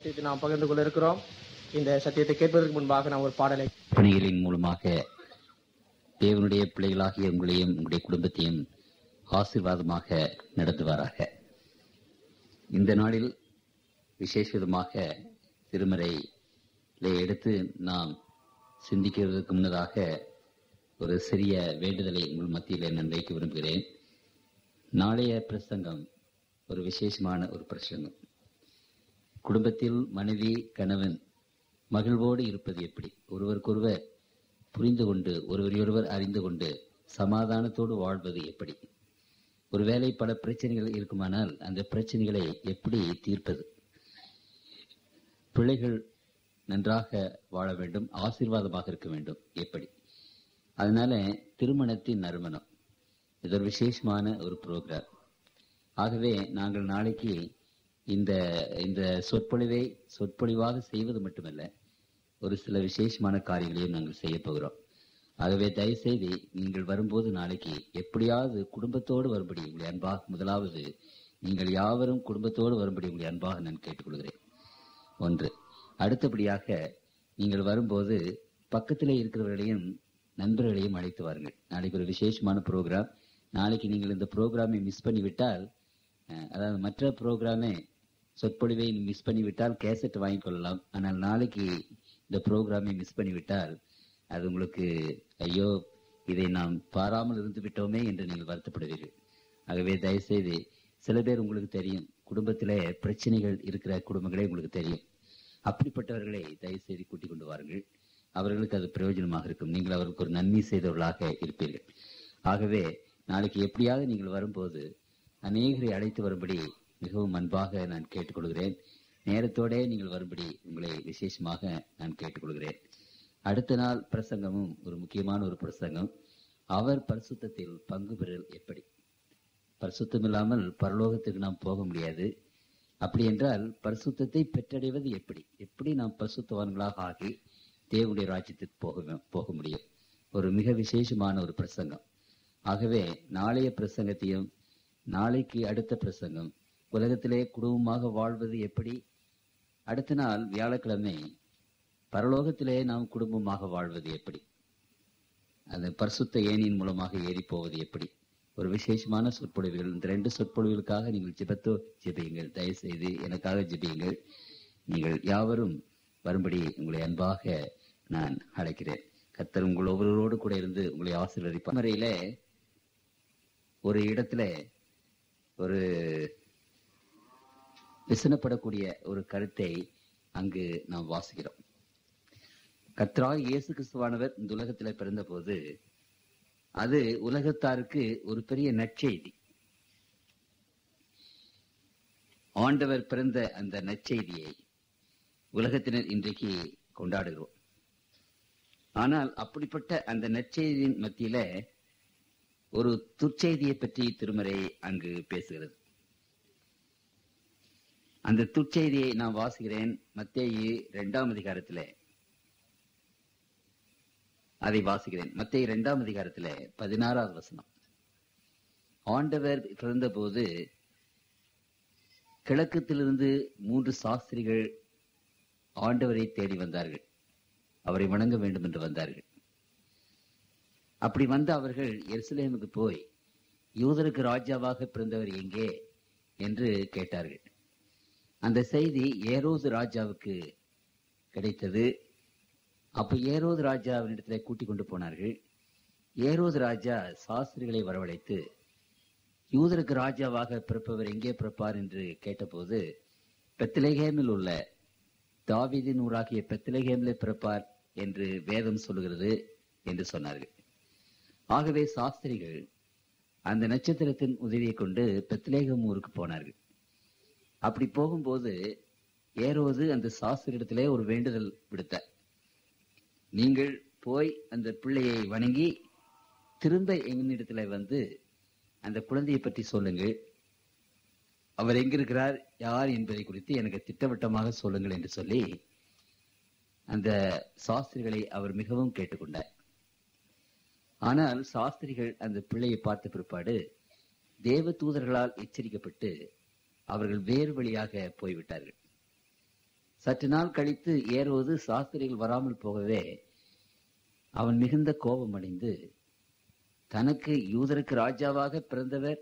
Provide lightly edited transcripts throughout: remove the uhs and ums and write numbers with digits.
இது நாம் பகிர்ந்து கொள்ள இருக்கிறோம். இந்த சத்தியத்தை கேட்பதற்கு முன்பாக நாம் ஒரு பாடலை பணிகளின் மூலமாக தேவனுடைய பிள்ளைகளாகிய உங்களையும் உங்களுடைய குடும்பத்தையும் ஆசீர்வாதமாக நடத்துவாராக. இந்த நாளில் விசேஷ விதமாக திருமறையிலே எடுத்து நாம் சிந்திக்கிறதுக்கு முன்னதாக ஒரு சிறிய வேண்டுதலை உங்கள் மத்தியில் நான் வைக்க விரும்புகிறேன். நாளைய பிரசங்கம் ஒரு விசேஷமான ஒரு பிரசங்கம். குடும்பத்தில் மனைவி கணவன் மகிழ்வோடு இருப்பது எப்படி, ஒருவருக்கொருவர் புரிந்து கொண்டு ஒருவரையொருவர் அறிந்து கொண்டு சமாதானத்தோடு வாழ்வது எப்படி, ஒருவேளை பல பிரச்சனைகள் இருக்குமானால் அந்த பிரச்சனைகளை எப்படி தீர்ப்பது, பிள்ளைகள் நன்றாக வாழ வேண்டும், ஆசீர்வாதமாக இருக்க வேண்டும் எப்படி. அதனால திருமணத்தின் நறுமணம் இது ஒரு விசேஷமான ஒரு ப்ரோக்ராம். ஆகவே நாங்கள் நாளைக்கு இந்த சொற்பொழிவாக செய்வது மட்டுமல்ல, ஒரு சில விசேஷமான காரியங்களையும் நாங்கள் செய்ய போகிறோம். ஆகவே தயவுசெய்து நீங்கள் வரும்போது நாளைக்கு எப்படியாவது குடும்பத்தோடு வரும்படி உங்களை அன்பாக, முதலாவது நீங்கள் யாவரும் குடும்பத்தோடு வரும்படி உங்களை அன்பாக நான் கேட்டுக்கொள்கிறேன். ஒன்று. அடுத்தபடியாக நீங்கள் வரும்போது பக்கத்திலே இருக்கிறவர்களையும் நண்பர்களையும் அழைத்து வாருங்கள். நாளைக்கு ஒரு விசேஷமான ப்ரோக்ராம். நாளைக்கு நீங்கள் இந்த ப்ரோக்ராமை மிஸ் பண்ணிவிட்டால், அதாவது மற்ற ப்ரோக்ராமே சொற்பொழிவை மிஸ் பண்ணிவிட்டால் கேசட் வாங்கிக்கொள்ளலாம். ஆனால் நாளைக்கு இந்த ப்ரோக்ராமை மிஸ் பண்ணிவிட்டால் அது உங்களுக்கு ஐயோ இதை நாம் பாராமல் இருந்து விட்டோமே என்று நீங்கள் வருத்தப்படுவீர்கள். ஆகவே தயவுசெய்து, சில பேர் உங்களுக்கு தெரியும், குடும்பத்திலே பிரச்சனைகள் இருக்கிற குடும்பங்களே உங்களுக்கு தெரியும். அப்படிப்பட்டவர்களை தயவுசெய்து கூட்டிக் கொண்டு வாருங்கள். அவர்களுக்கு அது பிரயோஜனமாக இருக்கும். நீங்கள் அவர்களுக்கு ஒரு நன்மை செய்தவர்களாக இருப்பீர்கள். ஆகவே நாளைக்கு எப்படியாவது நீங்கள் வரும்போது அநேகரை அழைத்து வரும்படி மிகவும் அன்பாக நான் கேட்டுக்கொள்கிறேன். நேரத்தோடே நீங்கள் வரும்படி உங்களை விசேஷமாக நான் கேட்டுக்கொள்கிறேன். அடுத்த நாள் பிரசங்கமும் ஒரு முக்கியமான ஒரு பிரசங்கம். அவர் பரிசுத்தத்தில் பங்கு பெறல் எப்படி. பரிசுத்தம் இல்லாமல் பரலோகத்துக்கு நாம் போக முடியாது. அப்படி என்றால் பரிசுத்தத்தை பெற்றடைவது எப்படி நாம் பரிசுத்தவான்களாக ஆகி தேவனுடைய ராஜ்யத்துக்கு போக முடியும். ஒரு மிக விசேஷமான ஒரு பிரசங்கம். ஆகவே நாளைய பிரசங்கத்தையும் நாளைக்கு அடுத்த பிரசங்கம் உலகத்திலே குடும்பமாக வாழ்வது எப்படி, அடுத்த நாள் வியாழக்கிழமை பரலோகத்திலே நாம் குடும்பமாக வாழ்வது எப்படி, அந்த பரிசுத்த ஏணியின் மூலமாக ஏறி போவது எப்படி, ஒரு விசேஷமான சொற்பொழிவுகள். இந்த 2 சொற்பொழிவுகளுக்காக நீங்கள் ஜெபியுங்கள். தயவு செய்து எனக்காக ஜெபியுங்கள். நீங்கள் யாவரும் வரும்படி உங்களை அன்பாக நான் அழைக்கிறேன். கர்த்தர் உங்கள் ஒவ்வொருவரோடு கூட இருந்து உங்களை ஆசீர்வதிப்பார். முறையில ஒரு இடத்துல ஒரு விசனப்படக்கூடிய ஒரு கருத்தை அங்கு நாம் வாசிக்கிறோம். கர்த்தராகிய இயேசு கிறிஸ்துவானவர் இந்த உலகத்தில் பிறந்த போது அது உலகத்தாருக்கு ஒரு பெரிய நற்செய்தி. ஆண்டவர் பிறந்த அந்த நற்செய்தியை உலகத்தினர் இன்றைக்கு கொண்டாடுகிறோம். ஆனால் அப்படிப்பட்ட அந்த நற்செய்தியின் மத்தியில ஒரு துர்ச்செய்தியை பற்றி திருமறை அங்கு பேசுகிறது. அந்த துர்ச்செய்தியை நான் வாசிக்கிறேன். மத்தேயு 2ஆம் அதிகாரத்திலே அதை வாசிக்கிறேன். மத்தேயு 2ஆம் அதிகாரத்திலே 16வது வசனம். ஆண்டவர் பிறந்த போது கிழக்கத்திலிருந்து 3 சாஸ்திரிகள் ஆண்டவரை தேடி வந்தார்கள். அவரை வணங்க வேண்டும் என்று வந்தார்கள். அப்படி வந்த அவர்கள் எருசலேமுக்கு போய் யூதருக்கு ராஜாவாக பிறந்தவர் எங்கே என்று கேட்டார்கள். அந்த செய்தி ஏரோது ராஜாவுக்கு கிடைத்தது. அப்ப ஏரோது ராஜாவினிடத்துல கூட்டிக் கொண்டு போனார்கள். ஏரோது ராஜா சாஸ்திரிகளை வரவழைத்து யூதருக்கு ராஜாவாக பிறப்பவர் எங்கே பிறப்பார் என்று கேட்டபோது, பெத்லெகேமில் உள்ள தாவீதின் ஊராகிய பெத்லெகேமிலே பிறப்பார் என்று வேதம் சொல்லுகிறது என்று சொன்னார்கள். ஆகவே சாஸ்திரிகள் அந்த நட்சத்திரத்தின் உதவியை கொண்டு பெத்லெகேம் ஊருக்கு போனார்கள். அப்படி போகும்போது ஏரோது அந்த சாஸ்திரிடத்திலே ஒரு வேண்டுதல் விடுத்தார். நீங்கள் போய் அந்த பிள்ளையை வணங்கி திரும்ப எங்களிடத்துல வந்து அந்த குழந்தையை பற்றி சொல்லுங்கள், அவர் எங்கிருக்கிறார், யார் என்பதை குறித்து எனக்கு திட்டவட்டமாக சொல்லுங்கள் என்று சொல்லி அந்த சாஸ்திரிகளை அவர் மிகவும் கேட்டுக்கொண்டார். ஆனால் சாஸ்திரிகள் அந்த பிள்ளையை பார்த்த பிற்பாடு தேவ தூதர்களால் எச்சரிக்கப்பட்டு அவர்கள் வேறு வழியாக போய்விட்டார்கள். சற்று நாள் கழித்து ஏரோது சாஸ்திரிகள் வராமல் போகவே அவன் மிகுந்த கோபம் அடைந்து, தனக்கு யூதருக்கு ராஜாவாக பிறந்தவர்,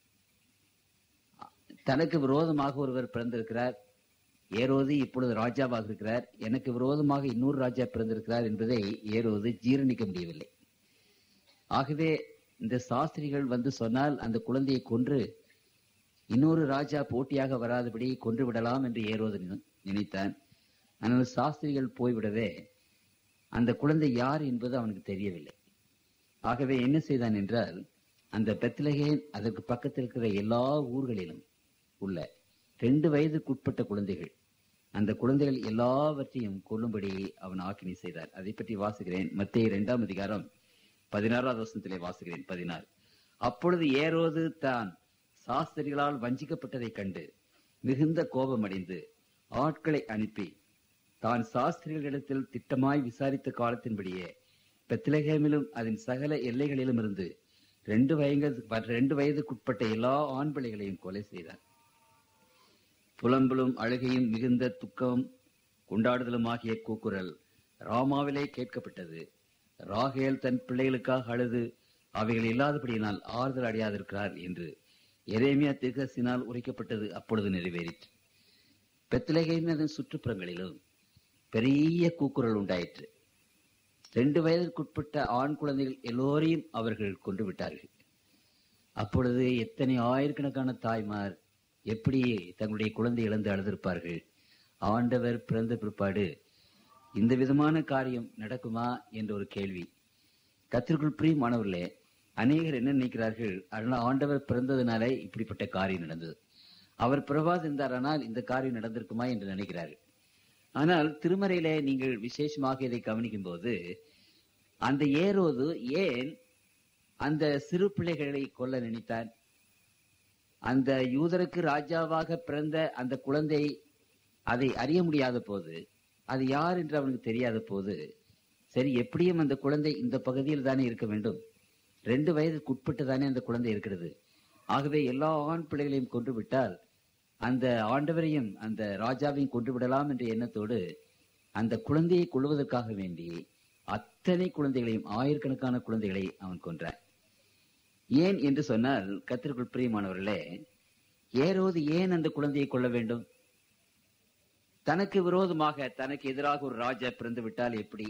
தனக்கு விரோதமாக ஒருவர் பிறந்திருக்கிறார், ஏரோது இப்பொழுது ராஜாவாக இருக்கிறார், எனக்கு விரோதமாக இன்னொரு ராஜா பிறந்திருக்கிறார் என்பதை ஏரோது ஜீரணிக்க முடியவில்லை. ஆகவே இந்த சாஸ்திரிகள் வந்து சொன்னால் அந்த குழந்தையை கொன்று இன்னொரு ராஜா போட்டியாக வராதபடி கொன்று விடலாம் என்று ஏரோது நினைத்தான். ஆனால் சாஸ்திரிகள் போய்விடவே அந்த குழந்தை யார் என்பது அவனுக்கு தெரியவில்லை. ஆகவே என்ன செய்தான் என்றால், அந்த பெத்லகேம் அதற்கு பக்கத்தில் இருக்கிற எல்லா ஊர்களிலும் உள்ள 2 வயதுக்குட்பட்ட குழந்தைகள், அந்த குழந்தைகள் எல்லாவற்றையும் கொல்லும்படி அவன் ஆக்கினை செய்தார். அதை பற்றி வாசிக்கிறேன். மத்தேயு 2ஆம் அதிகாரம் 16வது வசனத்திலே வாசிக்கிறேன். 16. அப்பொழுது ஏரோது தான் சாஸ்திரிகளால் வஞ்சிக்கப்பட்டதைக் கண்டு மிகுந்த கோபமடைந்து ஆட்களை அனுப்பி தான் சாஸ்திரிகளிடத்தில் திட்டமாய் விசாரித்த காலத்தின்படியே பெத்லகேமிலும் அதன் சகல எல்லைகளிலும் இருந்து 2 வயதுக்குட்பட்ட எல்லா ஆண் பிள்ளைகளையும் கொலை செய்தார். புலம்பலும் அழுகையும் மிகுந்த துக்கம் கொண்டாடுதலுமாகிய கூக்குரல் ராமாவிலே கேட்கப்பட்டது. ராகேல் தன் பிள்ளைகளுக்காக அழுது அவைகள் இல்லாதபடியினால் ஆறுதல் அடையாதிருக்கிறார் என்று எரேமியா தீர்க்கதரிசியினால் உரைக்கப்பட்டது அப்பொழுது நிறைவேறிற்று. பெத்லகேமின் அதன் சுற்றுப்புறங்களிலும் பெரிய கூக்குரல் உண்டாயிற்று. 2 வயதிற்குட்பட்ட ஆண் குழந்தைகள் எல்லோரையும் அவர்கள் கொண்டு விட்டார்கள். அப்பொழுது எத்தனை ஆயிரக்கணக்கான தாய்மார் எப்படி தங்களுடைய குழந்தை இழந்து அழுதிருப்பார்கள். ஆண்டவர் பிறந்த பிற்பாடு இந்த விதமான காரியம் நடக்குமா என்ற ஒரு கேள்வி. கர்த்தருக்குள் பிரியமானவர்களே, அநேகர் என்ன நினைக்கிறார்கள், அதனால் ஆண்டவர் பிறந்ததுனாலே இப்படிப்பட்ட காரியம் நடந்தது, அவர் பிறவாது இருந்தாரானால் இந்த காரியம் நடந்திருக்குமா என்று நினைக்கிறார்கள். ஆனால் திருமறையிலே நீங்கள் விசேஷமாக இதை கவனிக்கும் போது, அந்த ஏரோது ஏன் அந்த சிறு பிள்ளைகளை கொல்ல நினைத்தான்? அந்த யூதருக்கு ராஜாவாக பிறந்த அந்த குழந்தை அதை அறிய முடியாத போது, அது யார் என்று அவனுக்கு தெரியாத போது, சரி எப்படியும் அந்த குழந்தை இந்த பகுதியில் தானே இருக்க வேண்டும், 2 வயதுக்கு உட்பட்டு தானே அந்த குழந்தை இருக்கிறது, ஆகவே எல்லா ஆண் பிள்ளைகளையும் கொன்று விட்டால் அந்த ஆண்டவரையும் அந்த ராஜாவையும் கொன்று விடலாம் என்ற எண்ணத்தோடு அந்த குழந்தையை கொள்வதற்காக வேண்டி அத்தனை குழந்தைகளையும், ஆயிரக்கணக்கான குழந்தைகளை அவன் கொன்றான். ஏன் என்று சொன்னால், கர்த்தருக்குள் பிரியமானவர்களே, ஏரோது ஏன் அந்த குழந்தையை கொள்ள வேண்டும்? தனக்கு விரோதமாக, தனக்கு எதிராக ஒரு ராஜா பிறந்து விட்டால் எப்படி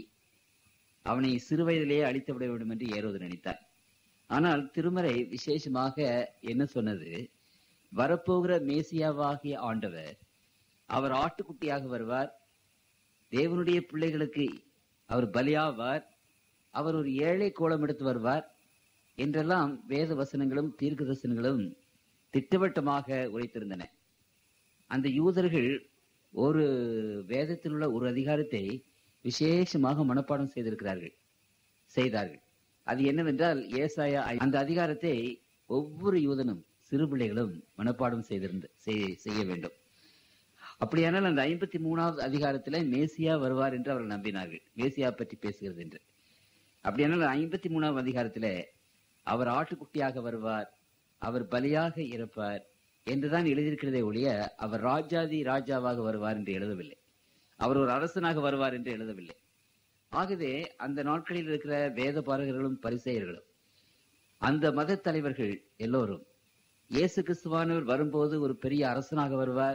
அவனை சிறு வயதிலேயே அழித்து விட வேண்டும் என்று ஏரோது நினைத்தார். ஆனால் திருமறை விசேஷமாக என்ன சொன்னது? வரப்போகிற மேசியாவாகிய ஆண்டவர், அவர் ஆட்டுக்குட்டியாக வருவார், தேவனுடைய பிள்ளைகளுக்கு அவர் பலியாவார், அவர் ஒரு ஏழை கோலம் எடுத்து வருவார் என்றெல்லாம் வேத வசனங்களும் தீர்க்க தரிசனங்களும் திட்டவட்டமாக உரைத்திருந்தன. அந்த யூதர்கள் ஒரு வேதத்தில் உள்ள ஒரு அதிகாரத்தை விசேஷமாக மனப்பாடம் செய்தார்கள். அது என்னவென்றால், ஏசாயா அந்த அதிகாரத்தை ஒவ்வொரு யூதனும் சிறு பிள்ளைகளும் மனப்பாடம் செய்ய வேண்டும். அப்படியானால் அந்த 53வது அதிகாரத்தில் மேசியா வருவார் என்று அவர்கள் நம்பினார்கள், மேசியா பற்றி பேசுகிறது என்று. அப்படியானால் 53வது அதிகாரத்தில் அவர் ஆட்டுக்குட்டியாக வருவார், அவர் பலியாக இருப்பார் என்றுதான் எழுதியிருக்கிறதே ஒழிய அவர் ராஜாவாக வருவார் என்று எழுதவில்லை, அவர் ஒரு அரசனாக வருவார் என்று எழுதவில்லை. ஆகவே அந்த நாட்களில் இருக்கிற வேத பாரகர்களும் பரிசேயர்களும் அந்த மத தலைவர்கள் எல்லோரும் இயேசு கிறிஸ்துவானவர் வரும்போது ஒரு பெரிய அரசனாக வருவார்,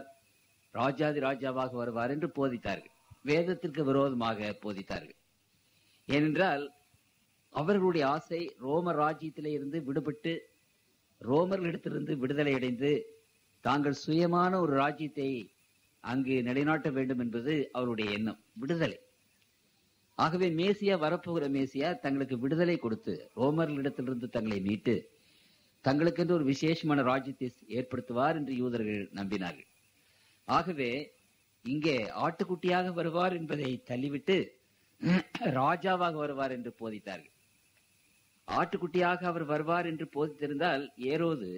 ராஜாவாக வருவார் என்று போதித்தார்கள். வேதத்திற்கு விரோதமாக போதித்தார்கள். ஏனென்றால் அவர்களுடைய ஆசை ரோம ராஜ்யத்திலே இருந்து விடுபட்டு, ரோமர்களிடத்திலிருந்து விடுதலை அடைந்து தாங்கள் சுயமான ஒரு ராஜ்யத்தை அங்கு நிலைநாட்ட வேண்டும் என்பது அவருடைய எண்ணம், விடுதலை. ஆகவே மேசியா, வரப்போகிற மேசியா தங்களுக்கு விடுதலை கொடுத்து ரோமர்களிடத்திலிருந்து தங்களை மீட்டு தங்களுக்கென்று ஒரு விசேஷமான ராஜ்யத்தை ஏற்படுத்துவார் என்று யூதர்கள் நம்பினார்கள். ஆகவே இங்கே ஆட்டுக்குட்டியாக வருவார் என்பதை தள்ளிவிட்டு ராஜாவாக வருவார் என்று போதித்தார்கள். ஆட்டுக்குட்டியாக அவர் வருவார் என்று போதித்திருந்தால் ஏரோது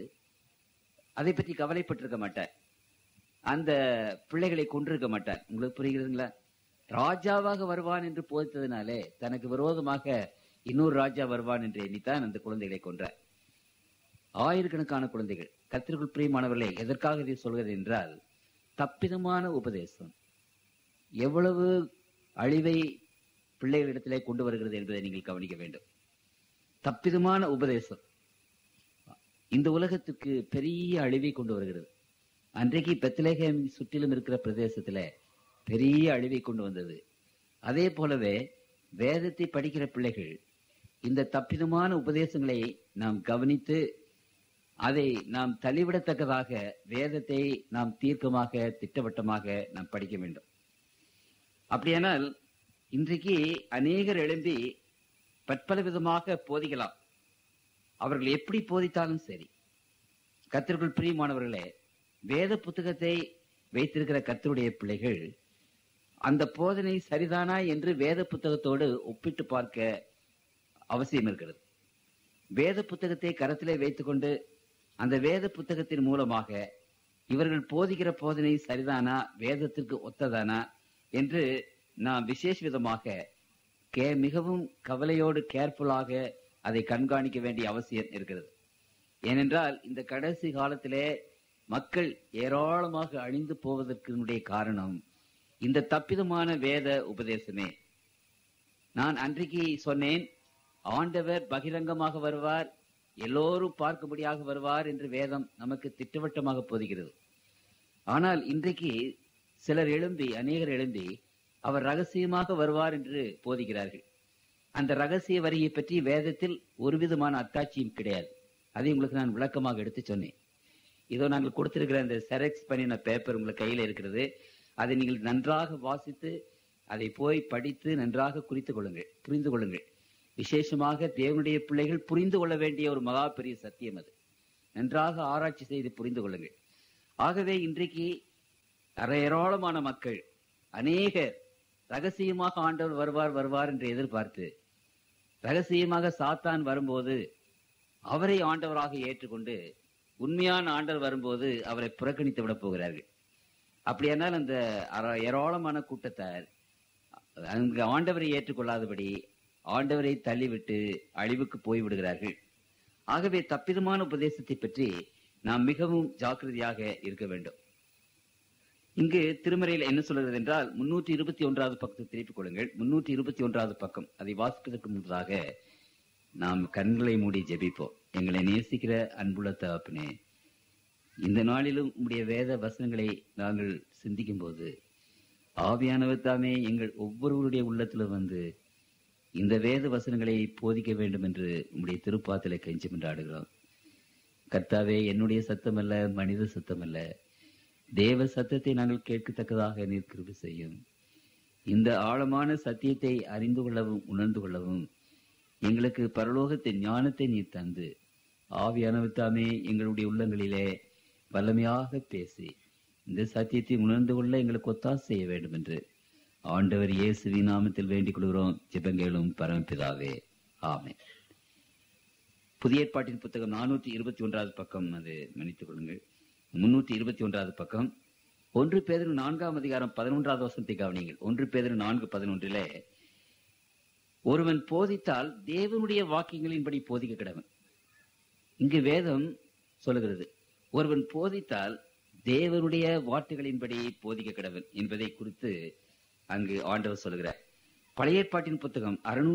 அதை பற்றி கவலைப்பட்டிருக்க மாட்டார், அந்த பிள்ளைகளை கொண்டிருக்க மாட்டார். உங்களுக்கு புரிகிறதுங்களா? ராஜாவாக வருவான் என்று போதித்ததினாலே தனக்கு விரோதமாக இன்னொரு ராஜா வருவான் என்று எண்ணித்தான் அந்த குழந்தைகளை கொன்றார். ஆயிரக்கணக்கான குழந்தைகள். கர்த்தருக்குள் பிரியமானவர்களே, எதற்காக இதை சொல்கிறது என்றால், தப்பிதமான உபதேசம், எவ்வளவு அழிவை பிள்ளைகளிடத்திலே கொண்டு வருகிறது என்பதை நீங்கள் கவனிக்க வேண்டும். தப்பிதமான உபதேசம் இந்த உலகத்துக்கு பெரிய அழிவை கொண்டு வருகிறது. அன்றைக்கு பெத்லகேம் சுற்றிலும் இருக்கிற பிரதேசத்துல பெரிய அழிவை கொண்டு வந்தது. அதே போலவே வேதத்தை படிக்கிற பிள்ளைகள் இந்த தப்பிதமான உபதேசங்களை நாம் கவனித்து அதை நாம் தள்ளிவிடத்தக்கதாக வேதத்தை நாம் தீர்க்கமாக திட்டவட்டமாக நாம் படிக்க வேண்டும். அப்படியானால் இன்றைக்கு அநேகர் எழும்பி பற்பல விதமாக போதிக்கலாம். அவர்கள் எப்படி போதித்தாலும் சரி, கர்த்தருக்குள் பிரியமானவர்களே, வேத புத்தகத்தை வைத்திருக்கிற கர்த்தருடைய பிள்ளைகள் அந்த போதனை சரிதானா என்று வேத புத்தகத்தோடு ஒப்பிட்டு பார்க்க அவசியம் இருக்கிறது. வேத புத்தகத்தை கரத்திலே வைத்துக் கொண்டு அந்த வேத புத்தகத்தின் மூலமாக இவர்கள் போதிக்கிற போதனை சரிதானா, வேதத்திற்கு ஒத்ததானா என்று நாம் விசேஷ விதமாக மிகவும் கவலையோடு கேர்ஃபுல்லாக அதை கண்காணிக்க வேண்டிய அவசியம் இருக்கிறது. ஏனென்றால் இந்த கடைசி காலத்திலே மக்கள் ஏராளமாக அழிந்து போவதற்கு காரணம் இந்த தப்பிதமான வேத உபதேசமே. நான் அன்றைக்கு சொன்னேன், ஆண்டவர் பகிரங்கமாக வருவார், எல்லோரும் பார்க்கும்படியாக வருவார் என்று வேதம் நமக்கு திட்டவட்டமாக போதிக்கிறது. ஆனால் இன்றைக்கு சிலர் எழும்பி, அநேகர் எழும்பி அவர் ரகசியமாக வருவார் என்று போதிக்கிறார்கள். அந்த ரகசிய வரியை பற்றி வேதத்தில் ஒரு விதமான அத்தாட்சியும் கிடையாது. அதை உங்களுக்கு நான் விளக்கமாக எடுத்து சொன்னேன். இதோ நாங்கள் கொடுத்திருக்கிற அந்த செரெக்ஸ் பண்ணின பேப்பர் உங்களுக்கு கையில இருக்கிறது. அதை நீங்கள் நன்றாக வாசித்து அதை போய் படித்து நன்றாக குறித்துக் கொள்ளுங்கள், புரிந்து கொள்ளுங்கள். விசேஷமாக தேவனுடைய பிள்ளைகள் புரிந்து கொள்ள வேண்டிய ஒரு மகா பெரிய சத்தியம் அது. நன்றாக ஆராய்ச்சி செய்து புரிந்து கொள்ளுங்கள். ஆகவே இன்றைக்கு ஏராளமான மக்கள் அநேகர் ரகசியமாக ஆண்டவர் வருவார் என்று எதிர்பார்த்து ரகசியமாக சாத்தான் வரும்போது அவரை ஆண்டவராக ஏற்றுக்கொண்டு உண்மையான ஆண்டவர் வரும்போது அவரை புறக்கணித்து விட போகிறார்கள். அப்படியானால் அந்த ஏராளமான கூட்டத்தார் அங்கு ஆண்டவரை ஏற்றுக்கொள்ளாதபடி ஆண்டவரை தள்ளிவிட்டு அழிவுக்கு போய்விடுகிறார்கள். ஆகவே தப்பிதமான உபதேசத்தை பற்றி நாம் மிகவும் ஜாக்கிரதையாக இருக்க வேண்டும். இங்கு திருமறையில் என்ன சொல்கிறது என்றால் 321வது பக்கத்தை திருப்பிக் கொள்ளுங்கள். 321வது பக்கம். அதை வாசிப்பதற்கு முன்பதாக நாம் கண்களை மூடி ஜெபிப்போம். எங்களை நேசிக்கிற அன்புள்ள தகப்பனே, இந்த நாளிலும் உம்முடைய வேத வசனங்களை நாங்கள் சிந்திக்கும் போது ஆவியானவர் தாமே எங்கள் ஒவ்வொருவருடைய உள்ளத்திலும் வந்து இந்த வேத வசனங்களை போதிக்க வேண்டும் என்று உம்முடைய திருப்பாத்திலே கெஞ்சி கொண்டாடுகிறோம். கர்த்தாவே, என்னுடைய சத்தம் அல்ல, மனித சத்தம் அல்ல, தேவ சத்தத்தை நாங்கள் கேட்கத்தக்கதாக நீர் கிருபை செய்யும். இந்த ஆழமான சத்தியத்தை அறிந்து கொள்ளவும் உணர்ந்து கொள்ளவும் எங்களுக்கு பரலோகத்தின் ஞானத்தை நீர் தந்து ஆவியானவர் தாமே எங்களுடைய உள்ளங்களிலே வல்லமையாக பேசி இந்த சத்தியத்தை உணர்ந்து கொள்ள எங்களுக்கு ஒத்தாசை செய்ய வேண்டும் என்று ஆண்டவர் இயேசுவின் நாமத்தில் வேண்டிக் கொள்கிறோம். ஜெபங்களும் பரமபிதாவே, ஆமென். புதிய ஏற்பாட்டின் புத்தகம் 421வது பக்கம். அது மன்னித்துக் கொள்ளுங்கள், 321வது பக்கம். 1 பேதுரு 4ஆம் அதிகாரம் 11வது வசனத்தை கவனியுங்கள். 1 பேதுரு 4:11 ஒருவன் போதித்தால் தேவனுடைய வாக்கியங்களின்படி போதிக்க கடவன். இங்கு வேதம் சொல்லுகிறது, ஒருவன் போதித்தால் தேவனுடைய வார்த்தைகளின்படி போதிக்க கடவன் என்பதை குறித்து அங்கு ஆண்டவர் சொல்லுகிறார். பழைய ஏற்பாட்டின் புத்தகம்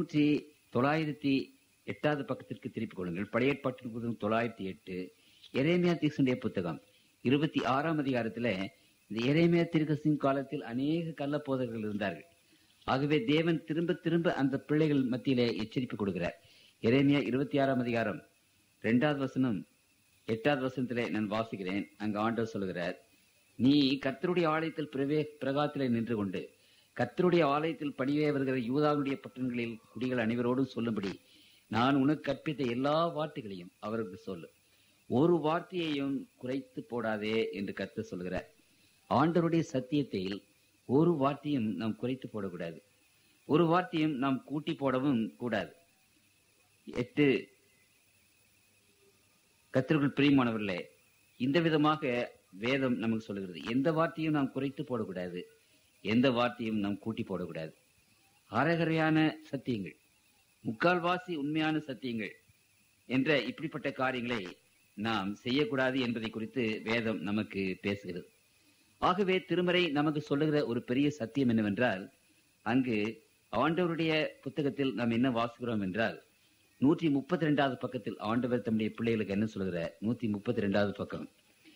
908வது பக்கத்திற்கு திருப்பிக் கொள்ளுங்கள். பழைய ஏற்பாட்டின் புத்தகம் 908. எரேமியா தீர்க்கதரிசியுடைய புத்தகம் 26ஆம் அதிகாரத்துல இந்த எரேமியா தீர்க்கதரிசியின் காலத்தில் அநேக கள்ளப்போதகர்கள் இருந்தார்கள். ஆகவே தேவன் திரும்ப திரும்ப அந்த பிள்ளைகள் மத்தியிலே எச்சரிப்பு கொடுக்கிறார். எரேமியா 26ஆம் அதிகாரம் 2வது வசனம் 8வது வசனத்திலே நான் வாசிக்கிறேன். அங்கு ஆண்டவர் சொல்லுகிறார், நீ கர்த்தருடைய ஆலயத்தில் பிரகாரத்திலே நின்று கொண்டு கர்த்தருடைய ஆலயத்தில் பணியே வருகிற யூதாவுடைய பட்டணங்களில் குடிகள் அனைவரோடும் சொல்லும்படி நான் உனக்கு கற்பித்த எல்லா வார்த்தைகளையும் அவருக்கு சொல்லு, ஒரு வார்த்தையையும் குறைத்து போடாதே என்று கர்த்தர் சொல்கிறார். ஆண்டவருடைய சத்தியத்தில் ஒரு வார்த்தையும் நாம் குறைத்து போடக்கூடாது, ஒரு வார்த்தையும் நாம் கூட்டி போடவும் கூடாது. 8 கர்த்தருக்குள் பிரியமானவர்களே, இந்த விதமாக வேதம் நமக்கு சொல்லுகிறது, எந்த வார்த்தையும் நாம் குறைத்து போடக்கூடாது, எந்த வார்த்தையும் நாம் கூட்டி போடக்கூடாது. அரைகுறையான சத்தியங்கள், முக்கால்வாசி உண்மையான சத்தியங்கள் என்ற இப்படிப்பட்ட காரியங்களை நாம் செய்யக்கூடாது என்பதை குறித்து வேதம் நமக்கு பேசுகிறது. ஆகவே திருமறை நமக்கு சொல்லுகிற ஒரு பெரிய சத்தியம் என்னவென்றால், அங்கு ஆண்டவருடைய புத்தகத்தில் நாம் என்ன வாசிக்கிறோம் என்றால், 132வது பக்கத்தில் ஆண்டவர் தம்முடைய பிள்ளைகளுக்கு என்ன சொல்லுகிற 132வது பக்கம்,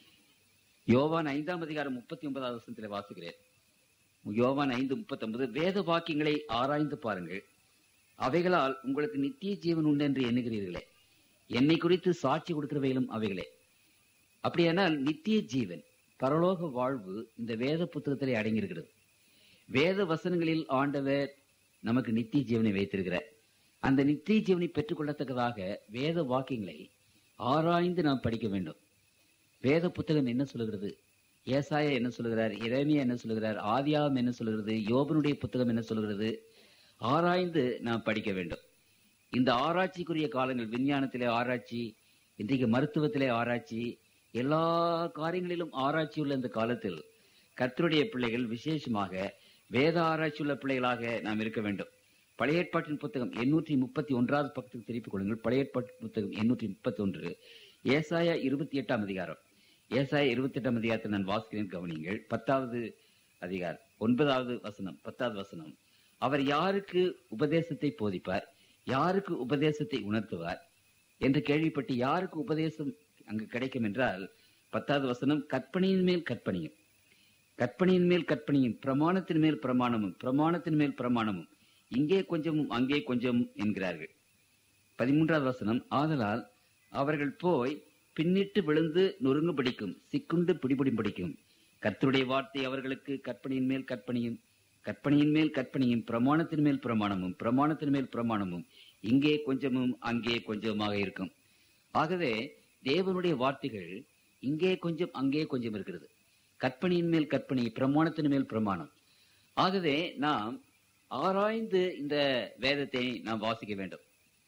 யோவான் 5ஆம் அதிகாரம் 39வது வசனத்தில் வாசிக்கிறேன். யோவான் 5:39, வேத வாக்கியங்களை ஆராய்ந்து பாருங்கள், அவைகளால் உங்களுக்கு நித்திய ஜீவன் உண்டு என்று எண்ணுகிறீர்களே, என்னை குறித்து சாட்சி கொடுக்கிறவைகளும் அவைகளே. அப்படியானால் நித்திய ஜீவன், பரலோக வாழ்வு இந்த வேத புத்தகத்திலே அடங்கியிருக்கிறது. வேத வசனங்களில் ஆண்டவர் நமக்கு நித்திய ஜீவனை வைத்திருக்கிறார். அந்த நித்திய ஜீவனை பெற்றுக்கொள்ளத்தக்கதாக வேத வாக்கியங்களை ஆராய்ந்து நாம் படிக்க வேண்டும். வேத புத்தகம் என்ன சொல்லுகிறது, ஏசாயா என்ன சொல்லுகிறார், எரேமியா என்ன சொல்லுகிறார், ஆதியாகமம் என்ன சொல்லுகிறது, யோபனுடைய புத்தகம் என்ன சொல்லுகிறது, ஆராய்ந்து நாம் படிக்க வேண்டும். இந்த ஆராய்ச்சிக்குரிய காலங்கள், விஞ்ஞானத்திலே ஆராய்ச்சி, இன்றைக்கு மருத்துவத்திலே ஆராய்ச்சி, எல்லா காரியங்களிலும் ஆராய்ச்சி உள்ள இந்த காலத்தில் கர்த்தருடைய பிள்ளைகள் விசேஷமாக வேத ஆராய்ச்சி உள்ள பிள்ளைகளாக நாம் இருக்க வேண்டும். பழைய ஏற்பாட்டின் புத்தகம் 831வது பக்கத்துக்கு திருப்பிக் கொள்ளுங்கள். பழைய ஏற்பாட்டின் புத்தகம் 831, ஏசாயா 28ஆம் அதிகாரம். ஏசாயா 28ஆம் அதிகாரத்தை நான் வாசிக்கிறேன், கவனிங்கள். 10வது அதிகாரம் 9வது வசனம், 10வது வசனம். அவர் யாருக்கு உபதேசத்தை போதிப்பார், யாருக்கு உபதேசத்தை உணர்த்துவார் என்று கேள்விப்பட்டு யாருக்கு உபதேசம் அங்கு கிடைக்கும் என்றால், 10வது வசனம், கற்பனையின் மேல் கற்பனையும், கற்பனையின் மேல் கற்பனையும், பிரமாணத்தின் மேல் பிரமாணமும், பிரமாணத்தின் மேல் பிரமாணமும், இங்கே கொஞ்சமும் அங்கே கொஞ்சமும் என்கிறார்கள். 13வது வசனம், ஆதலால் அவர்கள் போய் பின்னிட்டு விழுந்து நொறுங்கு பிடிக்கும், சிக்குண்டு பிடிபடும் படிக்கும். கர்த்தருடைய வார்த்தை அவர்களுக்கு கற்பனையின் மேல் கற்பனையும், கற்பனையின் மேல் கற்பனையும், பிரமாணத்தின் மேல் பிரமாணமும், பிரமாணத்தின் மேல் பிரமாணமும், இங்கே கொஞ்சமும் அங்கே கொஞ்சமாக இருக்கும். ஆகவே தேவனுடைய வார்த்தைகள் இங்கே கொஞ்சம் அங்கே கொஞ்சம் இருக்கிறது. கற்பனையின் மேல் கற்பனை, பிரமாணத்தின் மேல் பிரமாணம். ஆகவே நாம் ஆராய்ந்து இந்த வேதத்தை நாம் வாசிக்க வேண்டும்.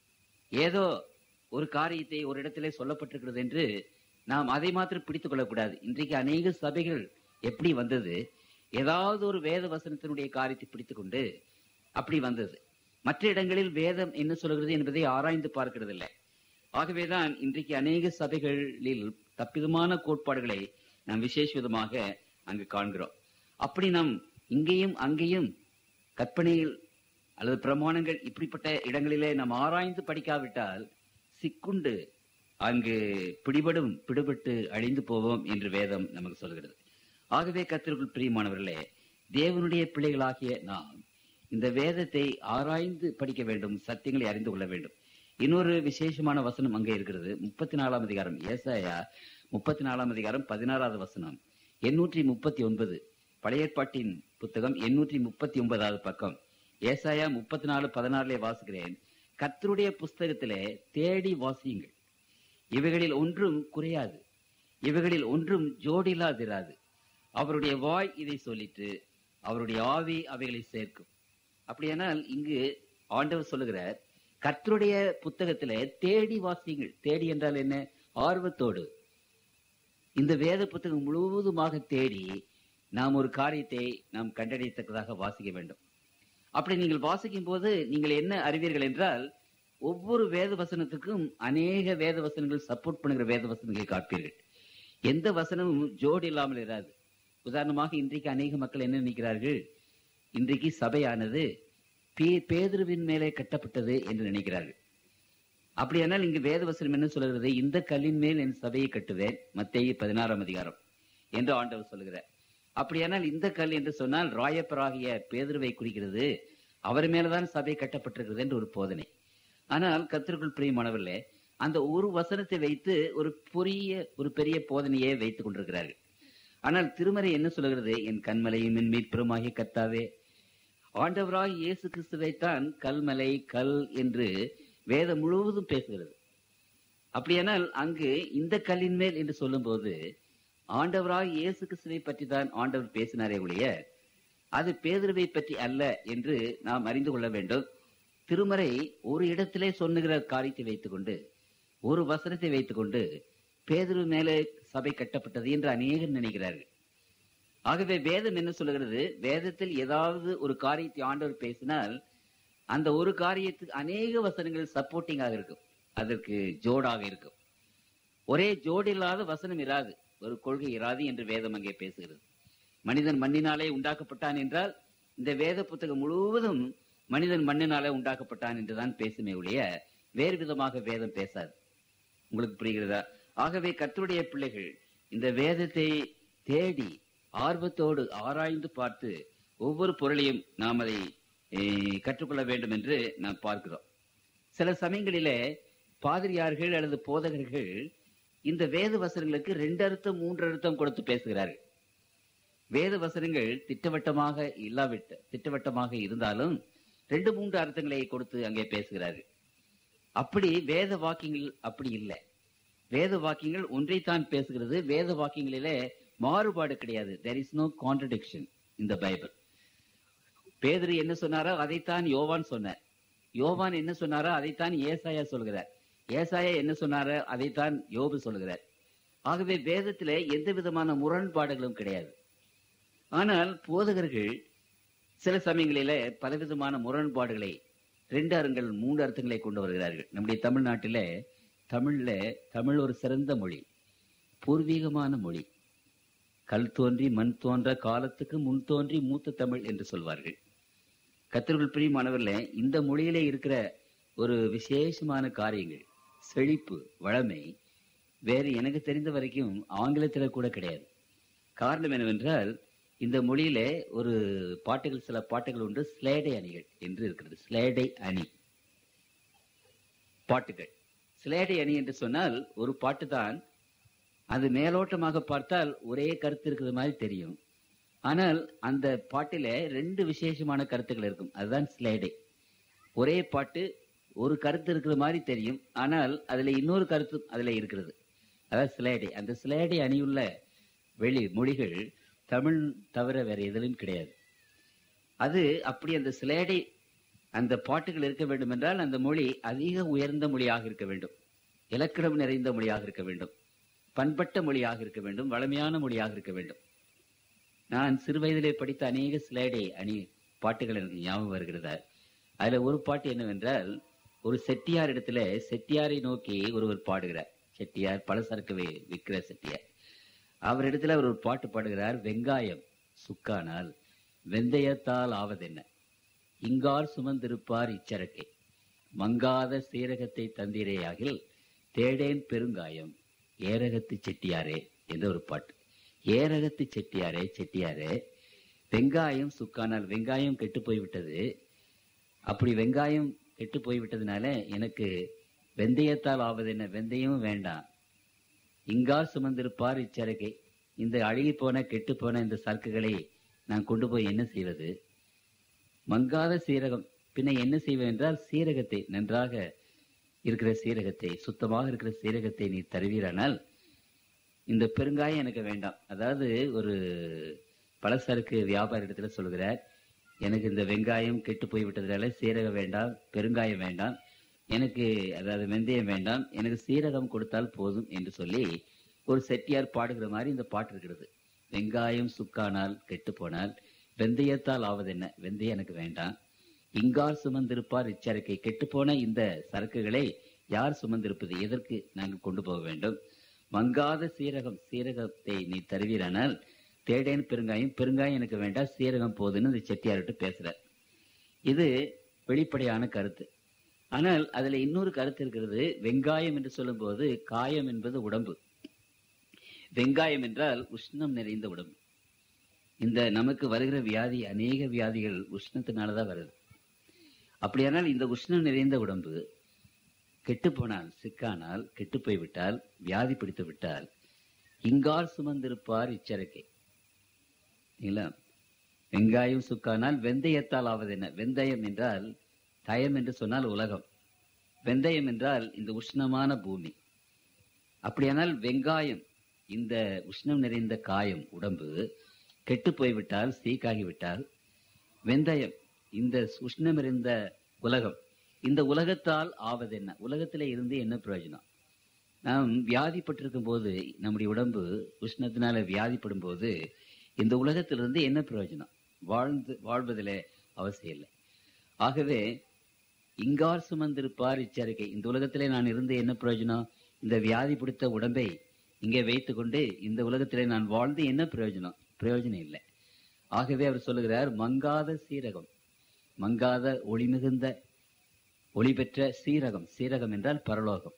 ஏதோ ஒரு காரியத்தை ஒரு இடத்திலே சொல்லப்பட்டிருக்கிறது என்று நாம் அதை மாத்திரம் பிடித்துக் கொள்ளக்கூடாது. இன்றைக்கு அநேக சபைகள் எப்படி வந்தது, ஏதாவது ஒரு வேத வசனத்தினுடைய காரியத்தை பிடித்துக் கொண்டு அப்படி வந்தது. மற்ற இடங்களில் வேதம் என்ன சொல்கிறது என்பதை ஆராய்ந்து பார்க்கிறது இல்லை. ஆகவேதான் இன்றைக்கு அநேக சபைகளில் தப்பிதமான கோட்பாடுகளை நாம் விசேஷ விதமாக அங்கு காண்கிறோம். அப்படி நாம் இங்கேயும் அங்கேயும் கற்பனையில் அல்லது பிரமாணங்கள் இப்படிப்பட்ட இடங்களிலே நாம் ஆராய்ந்து படிக்காவிட்டால் சிக்குண்டு அங்கு பிடிபட்டு அழிந்து போவோம் என்று வேதம் நமக்கு சொல்கிறது. ஆகவே கர்த்தருக்குள் பிரியமானவர்களே, தேவனுடைய பிள்ளைகளாகிய நாம் இந்த வேதத்தை ஆராய்ந்து படிக்க வேண்டும், சத்தியங்களை அறிந்து கொள்ள வேண்டும். இன்னொரு விசேஷமான வசனம் அங்கே இருக்கிறது. 34ஆம் அதிகாரம், ஏசாயா 34ஆம் அதிகாரம் 16வது வசனம், 839, பழைய ஏற்பாட்டின் புத்தகம் 839வது பக்கம், ஏசாயா 34:16 வாசிக்கிறேன். கர்த்தருடைய புஸ்தகத்திலே தேடி வாசியுங்கள், இவைகளில் ஒன்றும் குறையாது, இவைகளில் ஒன்றும் ஜோடில்லாதிராது. அவருடைய வாய் இதை சொல்லிட்டு அவருடைய ஆவி அவைகளை சேர்க்கும். அப்படியானால் இங்கு ஆண்டவர் சொல்லுகிறார், கர்த்தருடைய புத்தகத்திலே தேடி வாசியுங்கள். தேடி என்றால் என்ன? ஆர்வத்தோடு இந்த வேத புத்தகம் முழுவதுமாக தேடி நாம் ஒரு காரியத்தை நாம் கண்டறியத்தக்கதாக வாசிக்க வேண்டும். அப்படி நீங்கள் வாசிக்கும் போது நீங்கள் என்ன அறிவீர்கள் என்றால், ஒவ்வொரு வேத வசனத்துக்கும் அநேக வேத வசனங்கள் சப்போர்ட் பண்ணுகிற வேத வசனங்களை காப்பீர்கள். எந்த வசனமும் ஜோடி இல்லாமல் இராது. உதாரணமாக இன்றைக்கு அநேக மக்கள் என்ன நினைக்கிறார்கள், இன்றைக்கு சபையானது பேதுருவின் மேலே கட்டப்பட்டது என்று நினைக்கிறார்கள். அப்படியானால் இங்கு வேத வசனம் என்ன சொல்கிறது? இந்த கல்லின் மேல் என் சபையை கட்டுவேன், மத்தேயு 16ஆம் அதிகாரம் என்று ஆண்டவர் சொல்லுகிறார். அப்படியானால் இந்த கல் என்று சொன்னால் ராயப்பராகிய பேதுருவை குறிக்கிறது, அவர் மேலதான் சபை கட்டப்பட்டிருக்கிறது என்று ஒரு போதனை. ஆனால் கர்த்தருக்குள் பிரியமானவர்களே, அந்த ஒரு வசனத்தை வைத்து ஒரு பெரிய போதனையை வைத்துக் கொண்டிருக்கிறார்கள். ஆனால் திருமறை என்ன சொல்லுகிறது? என் கண்மலையும் என் மீட்பெருமாகிய கர்த்தாவே, ஆண்டவராய் இயேசு கிறிஸ்துவைத்தான் கல்மலை கல் என்று வேதம் முழுவதும் பேசுகிறது. அப்படியானால் அங்கு இந்த கல்லின் மேல் என்று சொல்லும் போது ஆண்டவராய் இயேசு கிறிஸ்துவை பற்றி தான் ஆண்டவர் பேசினாரே ஒழிய அது பேதுருவை பற்றி அல்ல என்று நாம் அறிந்து கொள்ள வேண்டும். திருமறை ஒரு இடத்திலே சொன்னுகிற காரியத்தை வைத்துக் கொண்டு, ஒரு வசனத்தை வைத்துக் கொண்டு பேதுரு மேலே சபை கட்டப்பட்டது என்று அநேகர் நினைக்கிறார்கள். ஆகவே வேதம் என்ன சொல்லுகிறது? வேதத்தில் ஏதாவது ஒரு காரியத்தை ஆண்டவர் பேசினால் அந்த ஒரு காரியத்துக்கு அநேக வசனங்கள் சப்போர்ட்டிங்காக இருக்கும், அதற்கு ஜோடாக இருக்கும். ஒரே ஜோடு இல்லாத வசனம் இராது, ஒரு கொள்கை இராது என்று வேதம் அங்கே பேசுகிறது. மனிதன் மண்ணினாலே உண்டாக்கப்பட்டான் என்றால் இந்த வேத புத்தகம் முழுவதும் மனிதன் மண்ணினாலே உண்டாக்கப்பட்டான் என்றுதான் பேசுமே ஒழிய வேறு விதமாக வேதம் பேசாது. உங்களுக்கு புரிகிறதா? ஆகவே கர்த்தருடைய பிள்ளைகள் இந்த வேதத்தை தேடி ஆர்வத்தோடு ஆராய்ந்து பார்த்து ஒவ்வொரு பொருளையும் நாம் அதை கற்றுக்கொள்ள வேண்டும் என்று நாம் பார்க்கிறோம். சில சமயங்களிலே பாதிரியார்கள் அல்லது போதகர்கள் இந்த வேத வசனங்களுக்கு 2 அர்த்தம் 3 அர்த்தம் கொடுத்து பேசுகிறார்கள். வேத வசனங்கள் திட்டவட்டமாக இருந்தாலும் 2-3 அர்த்தங்களை கொடுத்து அங்கே பேசுகிறார்கள். அப்படி வேத வாக்கியங்கள் அப்படி இல்லை. வேத வாக்கியங்கள் ஒன்றைத்தான் பேசுகிறது. வேத வாக்கியங்களிலே மாறுபாடு கிடையாது. there is no contradiction in the Bible. பேதுரு என்ன சொன்னாரோ அதைத்தான் யோவான் சொன்னார். யோவான் என்ன சொன்னாரோ அதைத்தான் ஏசாயா சொல்கிறார். ஏசாயா என்ன சொன்னாரோ அதைத்தான் யோபு சொல்கிறார். ஆகவே வேதத்திலே எந்த விதமான முரண்பாடுகளும் கிடையாது. ஆனால் போதகர்கள் சில சமயங்களில பலவிதமான முரண்பாடுகளை 2 அர்த்தங்கள் 3 அர்த்தங்களை கொண்டு வருகிறார்கள். நம்முடைய தமிழ்நாட்டிலே தமிழ் ஒரு சிறந்த மொழி, பூர்வீகமான மொழி. கல் தோன்றி மண் தோன்ற காலத்துக்கு முன் தோன்றி மூத்த தமிழ் என்று சொல்வார்கள். கர்த்தருக்குள் பிரியமானவர்களே, இந்த மொழியிலே இருக்கிற ஒரு விசேஷமான காரியங்கள், செழிப்பு, வளமை வேறு எனக்கு தெரிந்த வரைக்கும் ஆங்கிலத்தில் கூட கிடையாது. காரணம் என்னவென்றால் இந்த மொழியிலே ஒரு பாட்டுகள், சில பாட்டுகள் உண்டு, ஸ்லேடை அணிகள் என்று இருக்கிறது. ஸ்லேடை அணி பாட்டுகள். ஸ்லேடை அணி என்று சொன்னால் ஒரு பாட்டு தான். அது மேலோட்டமாக பார்த்தால் ஒரே கருத்து இருக்கிறது மாதிரி தெரியும். ஆனால் அந்த பாட்டில 2 விசேஷமான கருத்துக்கள் இருக்கும். அதுதான் ஸ்லேடை. ஒரே பாட்டு ஒரு கருத்து இருக்கிற மாதிரி தெரியும், ஆனால் அதுல இன்னொரு கருத்து அதுல இருக்கிறது. அதாவது ஸ்லேடை. அந்த ஸ்லேடை அணியுள்ள மொழிகள் தமிழ் தவிர வேற எதிலும் கிடையாது. அது அப்படி அந்த ஸ்லேடை அந்த பாட்டுகள் இருக்க வேண்டும் என்றால் அந்த மொழி அதிக உயர்ந்த மொழியாக இருக்க வேண்டும், இலக்கணம் நிறைந்த மொழியாக இருக்க வேண்டும், பண்பட்ட மொழியாக இருக்க வேண்டும், வளமையான மொழியாக இருக்க வேண்டும். நான் சிறு வயதிலே படித்த அநேக ஸ்லேடை அணி பாட்டுகள் எனக்கு ஞாபகம் வருகிறதா. அதுல ஒரு பாட்டு என்னவென்றால், ஒரு செட்டியார் இடத்துல செட்டியாரை நோக்கி ஒருவர் பாடுகிறார். செட்டியார் பலசரக்கு விற்கிற செட்டியார். அவரிடத்துல அவர் ஒரு பாட்டு பாடுகிறார். வெங்காயம் சுக்கானால் வெந்தயத்தால் ஆவதென்ன, இங்கார் சுமந்திருப்பார் இச்சரக்கை, மங்காத சீரகத்தை தந்திரேயாகில் தேடேன் பெருங்காயம் ஏரகத்து செட்டியாரே என்ற ஒரு பாட்டு. ஏரகத்து செட்டியாரே வெங்காயம் சுக்கானால், வெங்காயம் கெட்டு போய்விட்டது. அப்படி வெங்காயம் கெட்டு போய்விட்டதுனால எனக்கு வெந்தயத்தால் ஆவதென்ன, வெந்தயமும் வேண்டாம். இங்கார் சுமந்திருப்பார் இச்சரக்கை, இந்த அழுகி போன கெட்டு போன இந்த சரக்குகளை நான் கொண்டு போய் என்ன செய்வது? மங்காத சீரகம், பின்ன என்ன செய்வேன் என்றால், சீரகத்தை, நன்றாக இருக்கிற சீரகத்தை, சுத்தமாக இருக்கிற சீரகத்தை நீ தருவீரானால் இந்த பெருங்காயம் எனக்கு வேண்டாம். அதாவது ஒரு பலசரக்கு வியாபார இடத்துல சொல்கிறார், எனக்கு இந்த வெங்காயம் கெட்டு போய்விட்டதுனால சீரகம் வேண்டாம், பெருங்காயம் வேண்டாம், எனக்கு அதாவது வெந்தயம் வேண்டாம், எனக்கு சீரகம் கொடுத்தால் போதும் என்று சொல்லி ஒரு செட்டியார் பாடுகிற மாதிரி இந்த பாட்டு இருக்கிறது. வெங்காயம் சுக்கானால் கெட்டு போனால் வெந்தயத்தால் ஆவதென்ன, வெந்தயம் எனக்கு வேண்டாம். இங்கார் சுமந்திருப்பார் இச்சரக்கை, கெட்டு போன இந்த சரக்குகளை யார் சுமந்திருப்பது, எதற்கு நாங்கள் கொண்டு போக வேண்டும்? மங்காத சீரகம், சீரகத்தை நீ தருவீரானால் தேடேன் பெருங்காயம், பெருங்காயம் எனக்கு வேண்டாம், சீரகம் போதுன்னு இந்த செட்டியார்கிட்ட பேசுறார். இது வெளிப்படையான கருத்து. ஆனால் அதுல இன்னொரு கருத்து இருக்கிறது. வெங்காயம் என்று சொல்லும் போது காயம் என்பது உடம்பு, வெங்காயம் என்றால் உஷ்ணம் நிறைந்த உடம்பு. இந்த நமக்கு வருகிற வியாதி, அநேக வியாதிகள் உஷ்ணத்தினாலதான் வருது. அப்படியானால் இந்த உஷ்ணம் நிறைந்த உடம்பு கெட்டு போனால், சிக்கானால், கெட்டு போய்விட்டால், வியாதி பிடித்து விட்டால் இங்கார் சுமந்திருப்பார் இச்சரக்கை. வெங்காயம் சுக்கானால் வெந்தயத்தால் ஆவது என்ன? வெந்தயம் என்றால் தயம் என்று சொன்னால் உலகம், வெந்தயம் என்றால் இந்த உஷ்ணமான பூமி. அப்படியானால் வெங்காயம், இந்த உஷ்ணம் நிறைந்த காயம் உடம்பு கெட்டு போய்விட்டால், சீக்காகிவிட்டால், வெந்தயம் இந்த உஷ்ணம் நிறைந்த உலகம், இந்த உலகத்தால் ஆவது என்ன? உலகத்திலே இருந்து என்ன பிரயோஜனம்? நாம் வியாதிப்பட்டிருக்கும் போது, நம்முடைய உடம்பு உஷ்ணத்தினால வியாதிப்படும் போது இந்த உலகத்திலிருந்து என்ன பிரயோஜனம்? வாழ்வதிலே அவசியம் இல்லை. ஆகவே இங்கார் சுமந்திருப்பார் இச்சரிக்கை, இந்த உலகத்திலே நான் இருந்து என்ன பிரயோஜனம்? இந்த வியாதி பிடித்த உடம்பை இங்கே வைத்துக் கொண்டு இந்த உலகத்திலே நான் வாழ்ந்து என்ன பிரயோஜனம்? பிரயோஜனம் இல்லை. ஆகவே அவர் சொல்லுகிறார், மங்காத சீரகம், மங்காத ஒளி மிகுந்த ஒளி பெற்ற சீரகம். சீரகம் என்றால் பரலோகம்.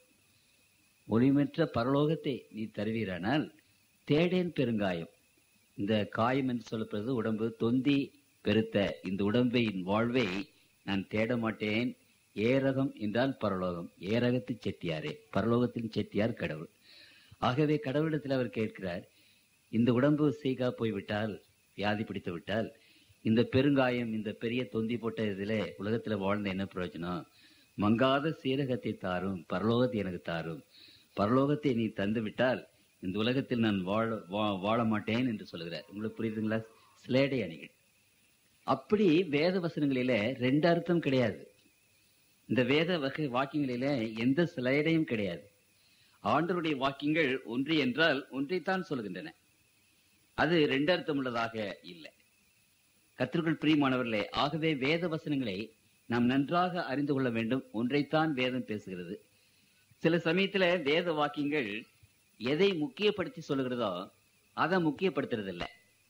ஒளிமற்ற பரலோகத்தை நீ தருவீரானால் தேடேன் பெருங்காயம். இந்த காயம் என்று சொல்லப்படுறது உடம்பு தொந்தி பெருத்த இந்த உடம்பின் வாழ்வை நான் தேட மாட்டேன். ஏரகம் என்றால் பரலோகம். ஏரகத்து செட்டியாரே, பரலோகத்தின் செட்டியார் கடவுள். ஆகவே கடவுளிடத்தில் அவர் கேட்கிறார், இந்த உடம்பு சீகா போய்விட்டால், வியாதி பிடித்து விட்டால், இந்த பெருங்காயம், இந்த பெரிய தொந்தி போட்ட இதில் உலகத்தில் வாழ்ந்த என்ன பிரயோஜனம்? மங்காத சீரகத்தை தாரும், பரலோகத்தை எனக்கு தாரும். பரலோகத்தை நீ தந்து விட்டால் இந்த உலகத்தில் நான் வாழ மாட்டேன் என்று சொல்லுகிறார். உங்களுக்கு புரியுதுங்களா? சிலேடை அணிகள். அப்படி வேத வசனங்களில ரெண்டு அர்த்தம் கிடையாது. இந்த வேத வாக்கியங்களில எந்த சிலேடையும் கிடையாது. ஆண்டவருடைய வாக்கியங்கள் ஒன்று என்றால் ஒன்றைத்தான் சொல்லுகின்றன. அது ரெண்டு அர்த்தம் உள்ளதாக இல்லை. கர்த்தருக்குள் பிரியமானவர்களே, ஆகவே வேத வசனங்களை நாம் நன்றாக அறிந்து கொள்ள வேண்டும். ஒன்றைத்தான் வேதம் பேசுகிறது. சில சமயத்துல வேத வாக்கியங்கள் எதை முக்கியப்படுத்தி சொல்லுகிறதோ அதை முக்கியப்படுத்துறதில்லை.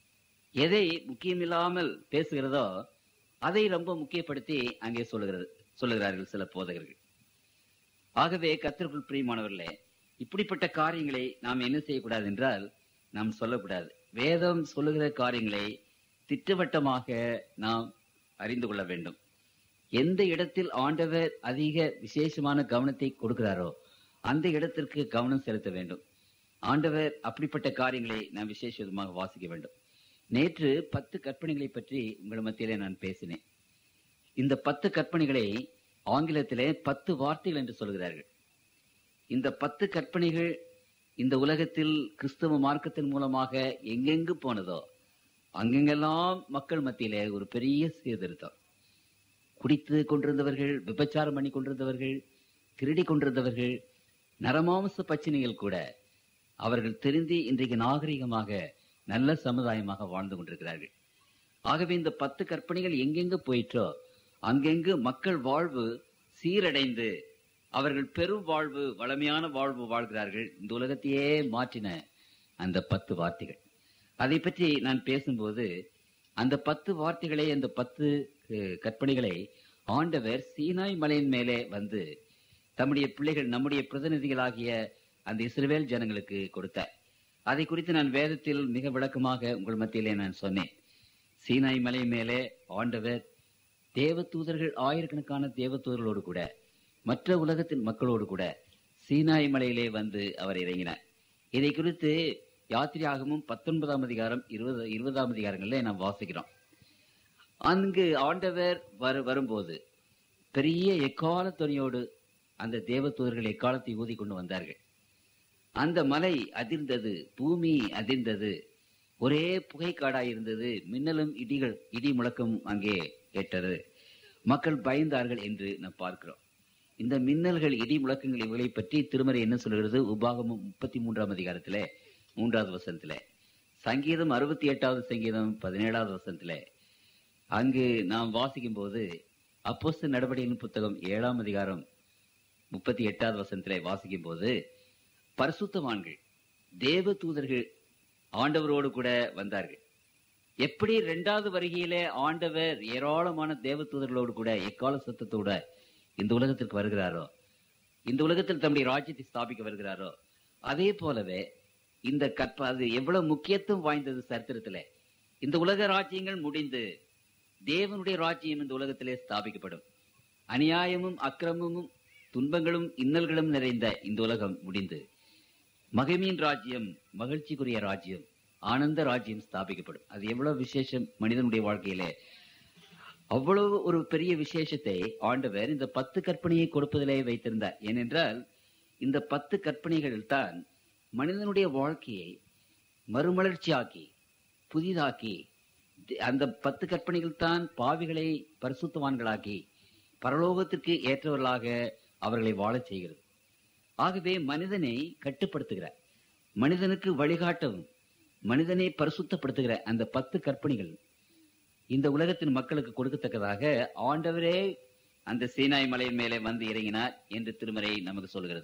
எதை முக்கியமில்லாமல் பேசுகிறதோ அதை ரொம்ப முக்கியப்படுத்தி அங்கே சொல்லுகிறார்கள் சில போதகர்கள். ஆகவே கர்த்தருக்குள் பிரியமானவர்களே, இப்படிப்பட்ட காரியங்களை நாம் என்ன செய்யக்கூடாது என்றால் நாம் சொல்லக்கூடாது. வேதம் சொல்லுகிற காரியங்களை திட்டவட்டமாக நாம் அறிந்து கொள்ள வேண்டும். எந்த இடத்தில் ஆண்டவர் அதிக விசேஷமான கவனத்தை கொடுக்கிறாரோ அந்த இடத்திற்கு கவனம் செலுத்த வேண்டும். ஆண்டவர் அப்படிப்பட்ட காரியங்களை நாம் விசேஷமாக வாசிக்க வேண்டும். நேற்று 10 கற்பனைகளை பற்றி உங்கள் மத்தியிலே நான் பேசினேன். இந்த 10 கற்பனைகளை ஆங்கிலத்திலே 10 வார்த்தைகள் என்று சொல்கிறார்கள். இந்த 10 கற்பனைகள் இந்த உலகத்தில் கிறிஸ்தவ மார்க்கத்தின் மூலமாக எங்கெங்கு போனதோ அங்கெங்கெல்லாம் மக்கள் மத்தியிலே ஒரு பெரிய சீர்திருத்தம். குடித்து கொண்டிருந்தவர்கள், விபச்சாரம் பண்ணி கொண்டிருந்தவர்கள், திருடி கொண்டிருந்தவர்கள், நரமாம்ச பச்சினிகள் கூட அவர்கள் திருந்தி இன்றைக்கு நாகரிகமாக நல்ல சமுதாயமாக வாழ்ந்து கொண்டிருக்கிறார்கள். ஆகவே இந்த 10 கற்பனைகள் எங்கெங்கு போயிற்றோ அங்கெங்கு மக்கள் வாழ்வு சீரடைந்து அவர்கள் பெரும் வாழ்வு, வளமையான வாழ்வு வாழ்கிறார்கள். இந்த உலகத்தையே மாற்றின அந்த 10 வார்த்தைகள். அதை பற்றி நான் பேசும்போது அந்த 10 வார்த்தைகளை, அந்த 10 கற்பனைகளை ஆண்டவர் சீனாய் மலையின் மேலே வந்து தம்முடைய பிள்ளைகள், நம்முடைய பிரதிநிதிகளாகிய அந்த இஸ்ரவேல் ஜனங்களுக்கு கொடுத்தார். அதை குறித்து நான் வேதத்தில் மிக விளக்கமாக உங்கள் மத்தியிலே நான் சொன்னேன். சீனாய் மலை மேலே ஆண்டவர் தேவதூதர்கள், ஆயிரக்கணக்கான தேவதூதர்களோடு கூட மற்ற உலகத்தின் மக்களோடு கூட சீனாய் மலையிலே வந்து அவர் இறங்கினார். இதை குறித்து யாத்திரையாகமும் 19ஆம் அதிகாரம் 20ஆம் அதிகாரங்களில் நாம் வாசிக்கிறோம். அங்கு ஆண்டவர் வரும்போது பெரிய எக்கால துணியோடு அந்த தேவதூதர்கள் எக்காலத்தை ஊதி கொண்டு வந்தார்கள். அந்த மலை அதிர்ந்தது, பூமி அதிர்ந்தது, ஒரே புகைக்காடாயிருந்தது, மின்னலும் இடி முழக்கம் அங்கே கேட்டது, மக்கள் பயந்தார்கள் என்று நாம் பார்க்கிறோம். இந்த மின்னல்கள், இடி முழக்கங்கள் இவர்களை பற்றி திருமறை என்ன சொல்கிறது? உபாகமம் 33ஆம் அதிகாரத்திலே 3வது வசனத்திலே, சங்கீதம் 68வது சங்கீதம் 17வது வசனத்திலே அங்கு நாம் வாசிக்கும் போது, அப்போஸ்தலர் நடவடிக்கைகளின் புத்தகம் 7ஆம் அதிகாரம் 38வது வசனத்திலே வாசிக்கும் போது, பரிசுத்தவான்கள், தேவ தூதர்கள் ஆண்டவரோடு கூட வந்தார்கள். எப்படி 2வது வருகையிலே ஆண்டவர் ஏராளமான தேவ தூதர்களோடு கூட எக்கால சத்தத்தோட இந்த உலகத்திற்கு வருகிறாரோ, இந்த உலகத்தில் தம்முடைய ராஜ்யத்தை ஸ்தாபிக்க வருகிறாரோ, அதே போலவே இந்த அது எவ்வளவு முக்கியத்துவம் வாய்ந்தது சரித்திரத்துல. இந்த உலக ராஜ்யங்கள் முடிந்து தேவனுடைய ராஜ்யம் இந்த உலகத்திலே ஸ்தாபிக்கப்படும். அநியாயமும் அக்கிரமமும் துன்பங்களும் இன்னல்களும் நிறைந்த இந்த உலகம் முடிந்து மகிமையின் ராஜ்யம், மகிழ்ச்சிக்குரிய ராஜ்யம், ஆனந்த ராஜ்யம் ஸ்தாபிக்கப்படும். அது எவ்வளவு விசேஷம் மனிதனுடைய வாழ்க்கையிலே. அவ்வளவு ஒரு பெரிய விசேஷத்தை ஆண்டவர் இந்த 10 கற்பனையை கொடுப்பதிலே வைத்திருந்தார். ஏனென்றால் இந்த 10 கற்பனைகள் தான் மனிதனுடைய வாழ்க்கையை மறுமலர்ச்சியாக்கி புதிதாக்கி, அந்த 10 கற்பனைகள் தான் பாவிகளை பரிசுத்தவான்களாக்கி பரலோகத்திற்கு ஏற்றவர்களாக அவர்களை வாழச் செய்கிறது. ஆகவே மனிதனை கட்டுப்படுத்துகிற, மனிதனுக்கு வழிகாட்டவும், மனிதனை பரிசுத்தப்படுத்துகிற அந்த 10 கற்பனைகள் இந்த உலகத்தின் மக்களுக்கு கொடுக்கத்தக்கதாக ஆண்டவரே அந்த சீனாய் மலையின் மேலே வந்து இறங்கினார் என்று திருமறை நமக்கு சொல்கிறது.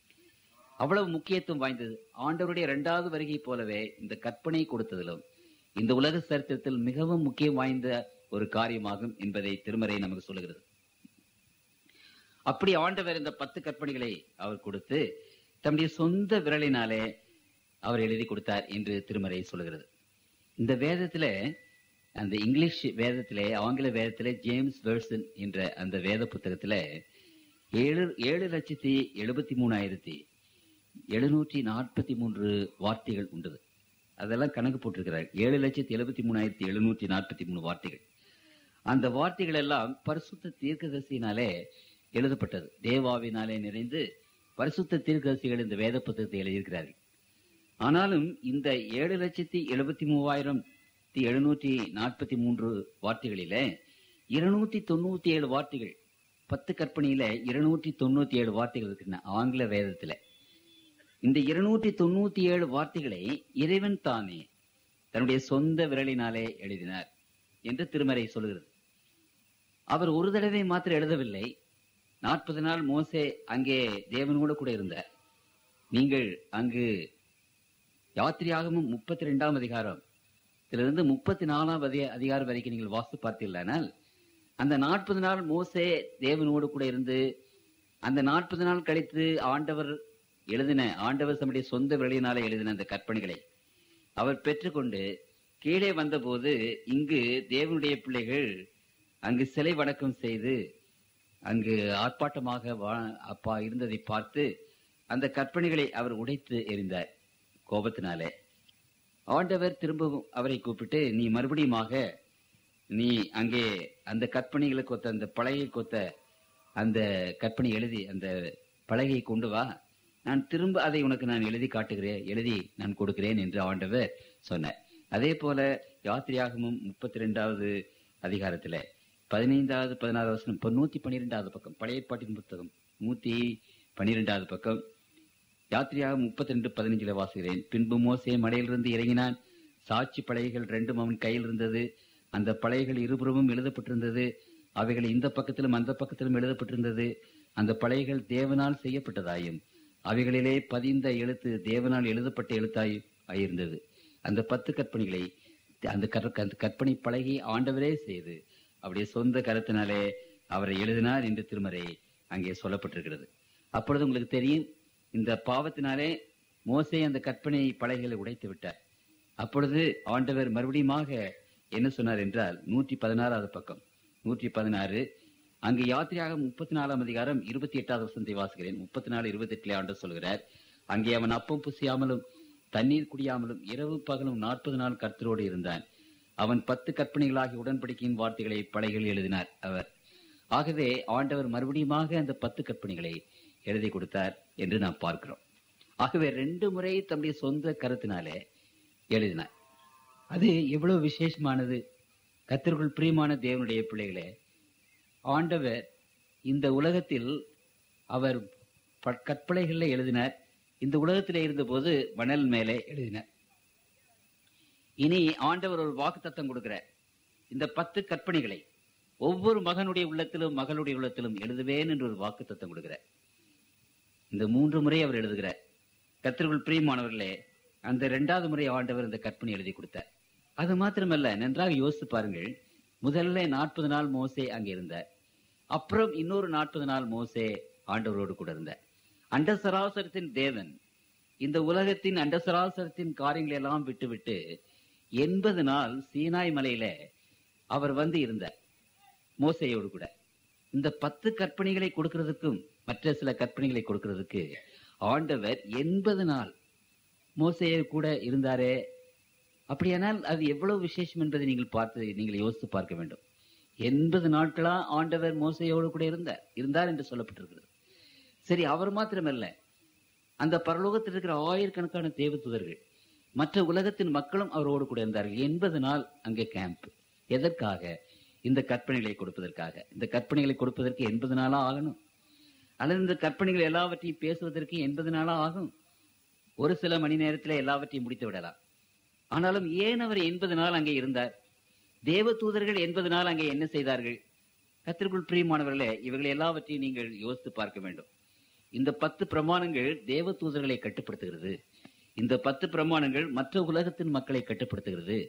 அவ்வளவு முக்கியத்துவம் வாய்ந்தது. ஆண்டவருடைய 2வது வருகை போலவே இந்த கற்பனை கொடுத்ததிலும் இந்த உலக சரித்திரத்தில் மிகவும் முக்கியம் வாய்ந்த ஒரு காரியமாகும் என்பதை திருமறை நமக்கு சொல்லுகிறது. அப்படி ஆண்டவர் இந்த 10 கற்பனைகளை அவர் கொடுத்து தம்முடைய சொந்த விரலினாலே அவர் எழுதி கொடுத்தார் என்று திருமறை சொல்லுகிறது. இந்த வேதத்திலே, அந்த இங்கிலீஷ் வேதத்திலே, ஆங்கில வேதத்திலே ஜேம்ஸ் வெர்சன் என்ற அந்த வேத புத்தகத்திலே 7,73,743 வார்த்தைகள் உண்டு. அதெல்லாம் கணக்கு போட்டிருக்கிறார். 7,73,743 வார்த்தைகள். அந்த வார்த்தைகள் எல்லாம் பரிசுத்த தீர்க்கதரிசியினாலே எழுதப்பட்டது. தேவாவினாலே நிறைந்து பரிசுத்த தீர்க்கதரிசிகள் இந்த வேத புத்தகத்தை எழுதியிருக்கிறார்கள். ஆனாலும் இந்த 7,73,743 வார்த்தைகளிலே 297 வார்த்தைகள், 10 கற்பனையில 297 வார்த்தைகள் இருக்கின்றன ஆங்கில வேதத்துல. இந்த 297 வார்த்தைகளை இறைவன் தானே தன்னுடைய சொந்த விரலினாலே எழுதினார் என்று திருமறை சொல்கிறது. அவர் ஒரு தடவை மாத்திரம் எழுதவில்லை. 40 நாள் மோசே அங்கே தேவனோடு கூட இருந்தார். நீங்கள் அங்கு யாத்திரையாகமும் 32ஆம் அதிகாரத்திலிருந்து 34ஆம் அதிகாரம் வரைக்கும் நீங்கள் வாசித்து பார்த்தீர்களானால், அந்த 40 நாள் மோசே தேவனோடு கூட இருந்து அந்த 40 நாள் கழித்து ஆண்டவர் தம்முடைய சொந்த விரலினாலே எழுதின அந்த கற்பனைகளை அவர் பெற்றுக்கொண்டு கீழே வந்தபோது, இங்கு தேவனுடைய பிள்ளைகள் அங்கு சிலை வணக்கம் செய்து அங்கு ஆர்ப்பாட்டமாக அப்பா இருந்ததை பார்த்து அந்த கற்பனைகளை அவர் உடைத்து எறிந்தார் கோபத்தினாலே. ஆண்டவர் திரும்பவும் அவரை கூப்பிட்டு, நீ மறுபடியுமாக நீ அங்கே அந்த கற்பனைகளுக்கு ஒத்த அந்த பலகை கொத்த அந்த கற்பனை எழுதி அந்த பலகையை கொண்டு வா, நான் திரும்ப அதை உனக்கு நான் எழுதி காட்டுகிறேன், எழுதி நான் கொடுக்கிறேன் என்று ஆண்டவர் சொன்னார். அதே போல யாத்திரையாகமும் 32வது அதிகாரத்துல 15வது 16வது வசனம், 112வது பக்கம், பழைய ஏற்பாட்டின் புத்தகம் 112வது பக்கம், யாத்திரையாகம் 32:15 வாசுகிறேன். பின்பு மோசே மலையிலிருந்து இறங்கினான். சாட்சி பலகைகள் 2 அவன் கையில் இருந்தது. அந்த பலகைகள் இருபுறமும் எழுதப்பட்டிருந்தது. அவைகள் இந்த பக்கத்திலும் அந்த பக்கத்திலும் எழுதப்பட்டிருந்தது. அந்த பலகைகள் தேவனால் செய்யப்பட்டதாயும் அவைகளிலே பதிந்த எழுத்து தேவனால் எழுதப்பட்ட எழுத்தாயிருந்தது. அந்த 10 கற்பனைகளை அந்த கற்பனை பலகை ஆண்டவரே செய்து அவருடைய சொந்த கருத்தினாலே அவரை எழுதினார் என்று திருமறை அங்கே சொல்லப்பட்டிருக்கிறது. அப்பொழுது உங்களுக்கு தெரியும், இந்த பாவத்தினாலே மோசே அந்த கற்பனை பலகைகளை உடைத்து விட்டார். அப்பொழுது ஆண்டவர் மறுபடியுமாக என்ன சொன்னார் என்றால், 116வது பக்கம் 116, அங்கு யாத்திரையாக 34ஆம் அதிகாரம் 28வது வசனத்தை வாசிக்கிறேன். 34:28 ஆண்டவர் சொல்கிறார், அங்கே அவன் அப்பம் புசியாமலும் தண்ணீர் குடியாமலும் இரவு பகலும் 40 நாள் கர்த்தரோடு இருந்தான். அவன் 10 கற்பனைகளாகி உடன்படிக்கையின் வார்த்தைகளை பலகைகளில் எழுதினார் அவர். ஆகவே ஆண்டவர் மறுபடியுமாக அந்த 10 கற்பனைகளை எழுதி கொடுத்தார் என்று நாம் பார்க்கிறோம். ஆகவே 2 முறை தம்முடைய சொந்த கருத்தினாலே எழுதினார். அது எவ்வளவு விசேஷமானது! கர்த்தருக்குள் பிரியமான தேவனுடைய பிள்ளைகளே, ஆண்டவர் இந்த உலகத்தில் அவர் கற்பனைகளில் எழுதினார். இந்த உலகத்திலே இருந்தபோது மணல் மேலே எழுதினார். இனி ஆண்டவர் ஒரு வாக்குத்தத்தம் கொடுக்கிறார். இந்த 10 கற்பனைகளை ஒவ்வொரு மகனுடைய உள்ளத்திலும் மகளுடைய உள்ளத்திலும் எழுதுவேன் என்று ஒரு வாக்குத்தத்தம் கொடுக்கிறார். இந்த 3 முறை அவர் எழுதுகிறார். கர்த்தருக்குள் பிரியமானவர்களே, அந்த 2வது முறை ஆண்டவர் இந்த கற்பனை எழுதி கொடுத்தார். அது மாத்திரமல்ல, நன்றாக யோசித்து பாருங்கள். முதல்ல 40 நாள் மோசே அங்கே இருந்தார். அப்புறம் இன்னொரு 40 நாள் மோசே ஆண்டவரோடு கூட இருந்தார். அண்டசராசரத்தின் தேவன் இந்த உலகத்தின் அண்டசராசரத்தின் காரியங்களை எல்லாம் விட்டுவிட்டு 80 நாள் சீனாய் மலையில அவர் வந்து இருந்தார் மோசேயோடு கூட. இந்த 10 கற்பனைகளை கொடுக்கிறதுக்கும் மற்ற சில கற்பனைகளை கொடுக்கிறதுக்கு ஆண்டவர் 80 நாள் மோசேயை கூட இருந்தாரே. அப்படியானால் அது எவ்வளவு விசேஷம் என்பதை நீங்கள் யோசித்து பார்க்க வேண்டும். 80 நாட்களா ஆண்டவர் மோசேயோடு கூட இருந்தார் என்று சொல்லப்பட்டிருக்கிறது. சரி, அவர் மாத்திரமல்ல, அந்த பரலோகத்தில் இருக்கிற ஆயிரக்கணக்கான தேவதூதர்கள் மற்ற உலகத்தின் மக்களும் அவரோடு கூட இருந்தார்கள். 80 நாள் அங்கே கேம்ப். எதற்காக? இந்த கற்பனைகளை கொடுப்பதற்காக. இந்த கற்பனைகளை கொடுப்பதற்கு 80 நாளா ஆகணும், அல்லது இந்த கற்பனைகள் எல்லாவற்றையும் பேசுவதற்கு 80 நாளா ஆகும். ஒரு சில மணி நேரத்தில் எல்லாவற்றையும் முடித்து விடலாம். ஆனாலும் ஏன் அவர் 80 நாள் அங்கே இருந்தார்? தேவ தூதர்கள் 80 நாள் அங்கே என்ன செய்தார்கள்? கர்த்தருக்குள் பிரியமானவர்களே, இவர்கள் எல்லாவற்றையும் நீங்கள் யோசித்து பார்க்க வேண்டும். இந்த 10 பிரமாணங்கள் தேவ தூதர்களை கட்டுப்படுத்துகிறது. இந்த 10 பிரமாணங்கள் மற்ற உலகத்தின் மக்களை கட்டுப்படுத்துகிறது.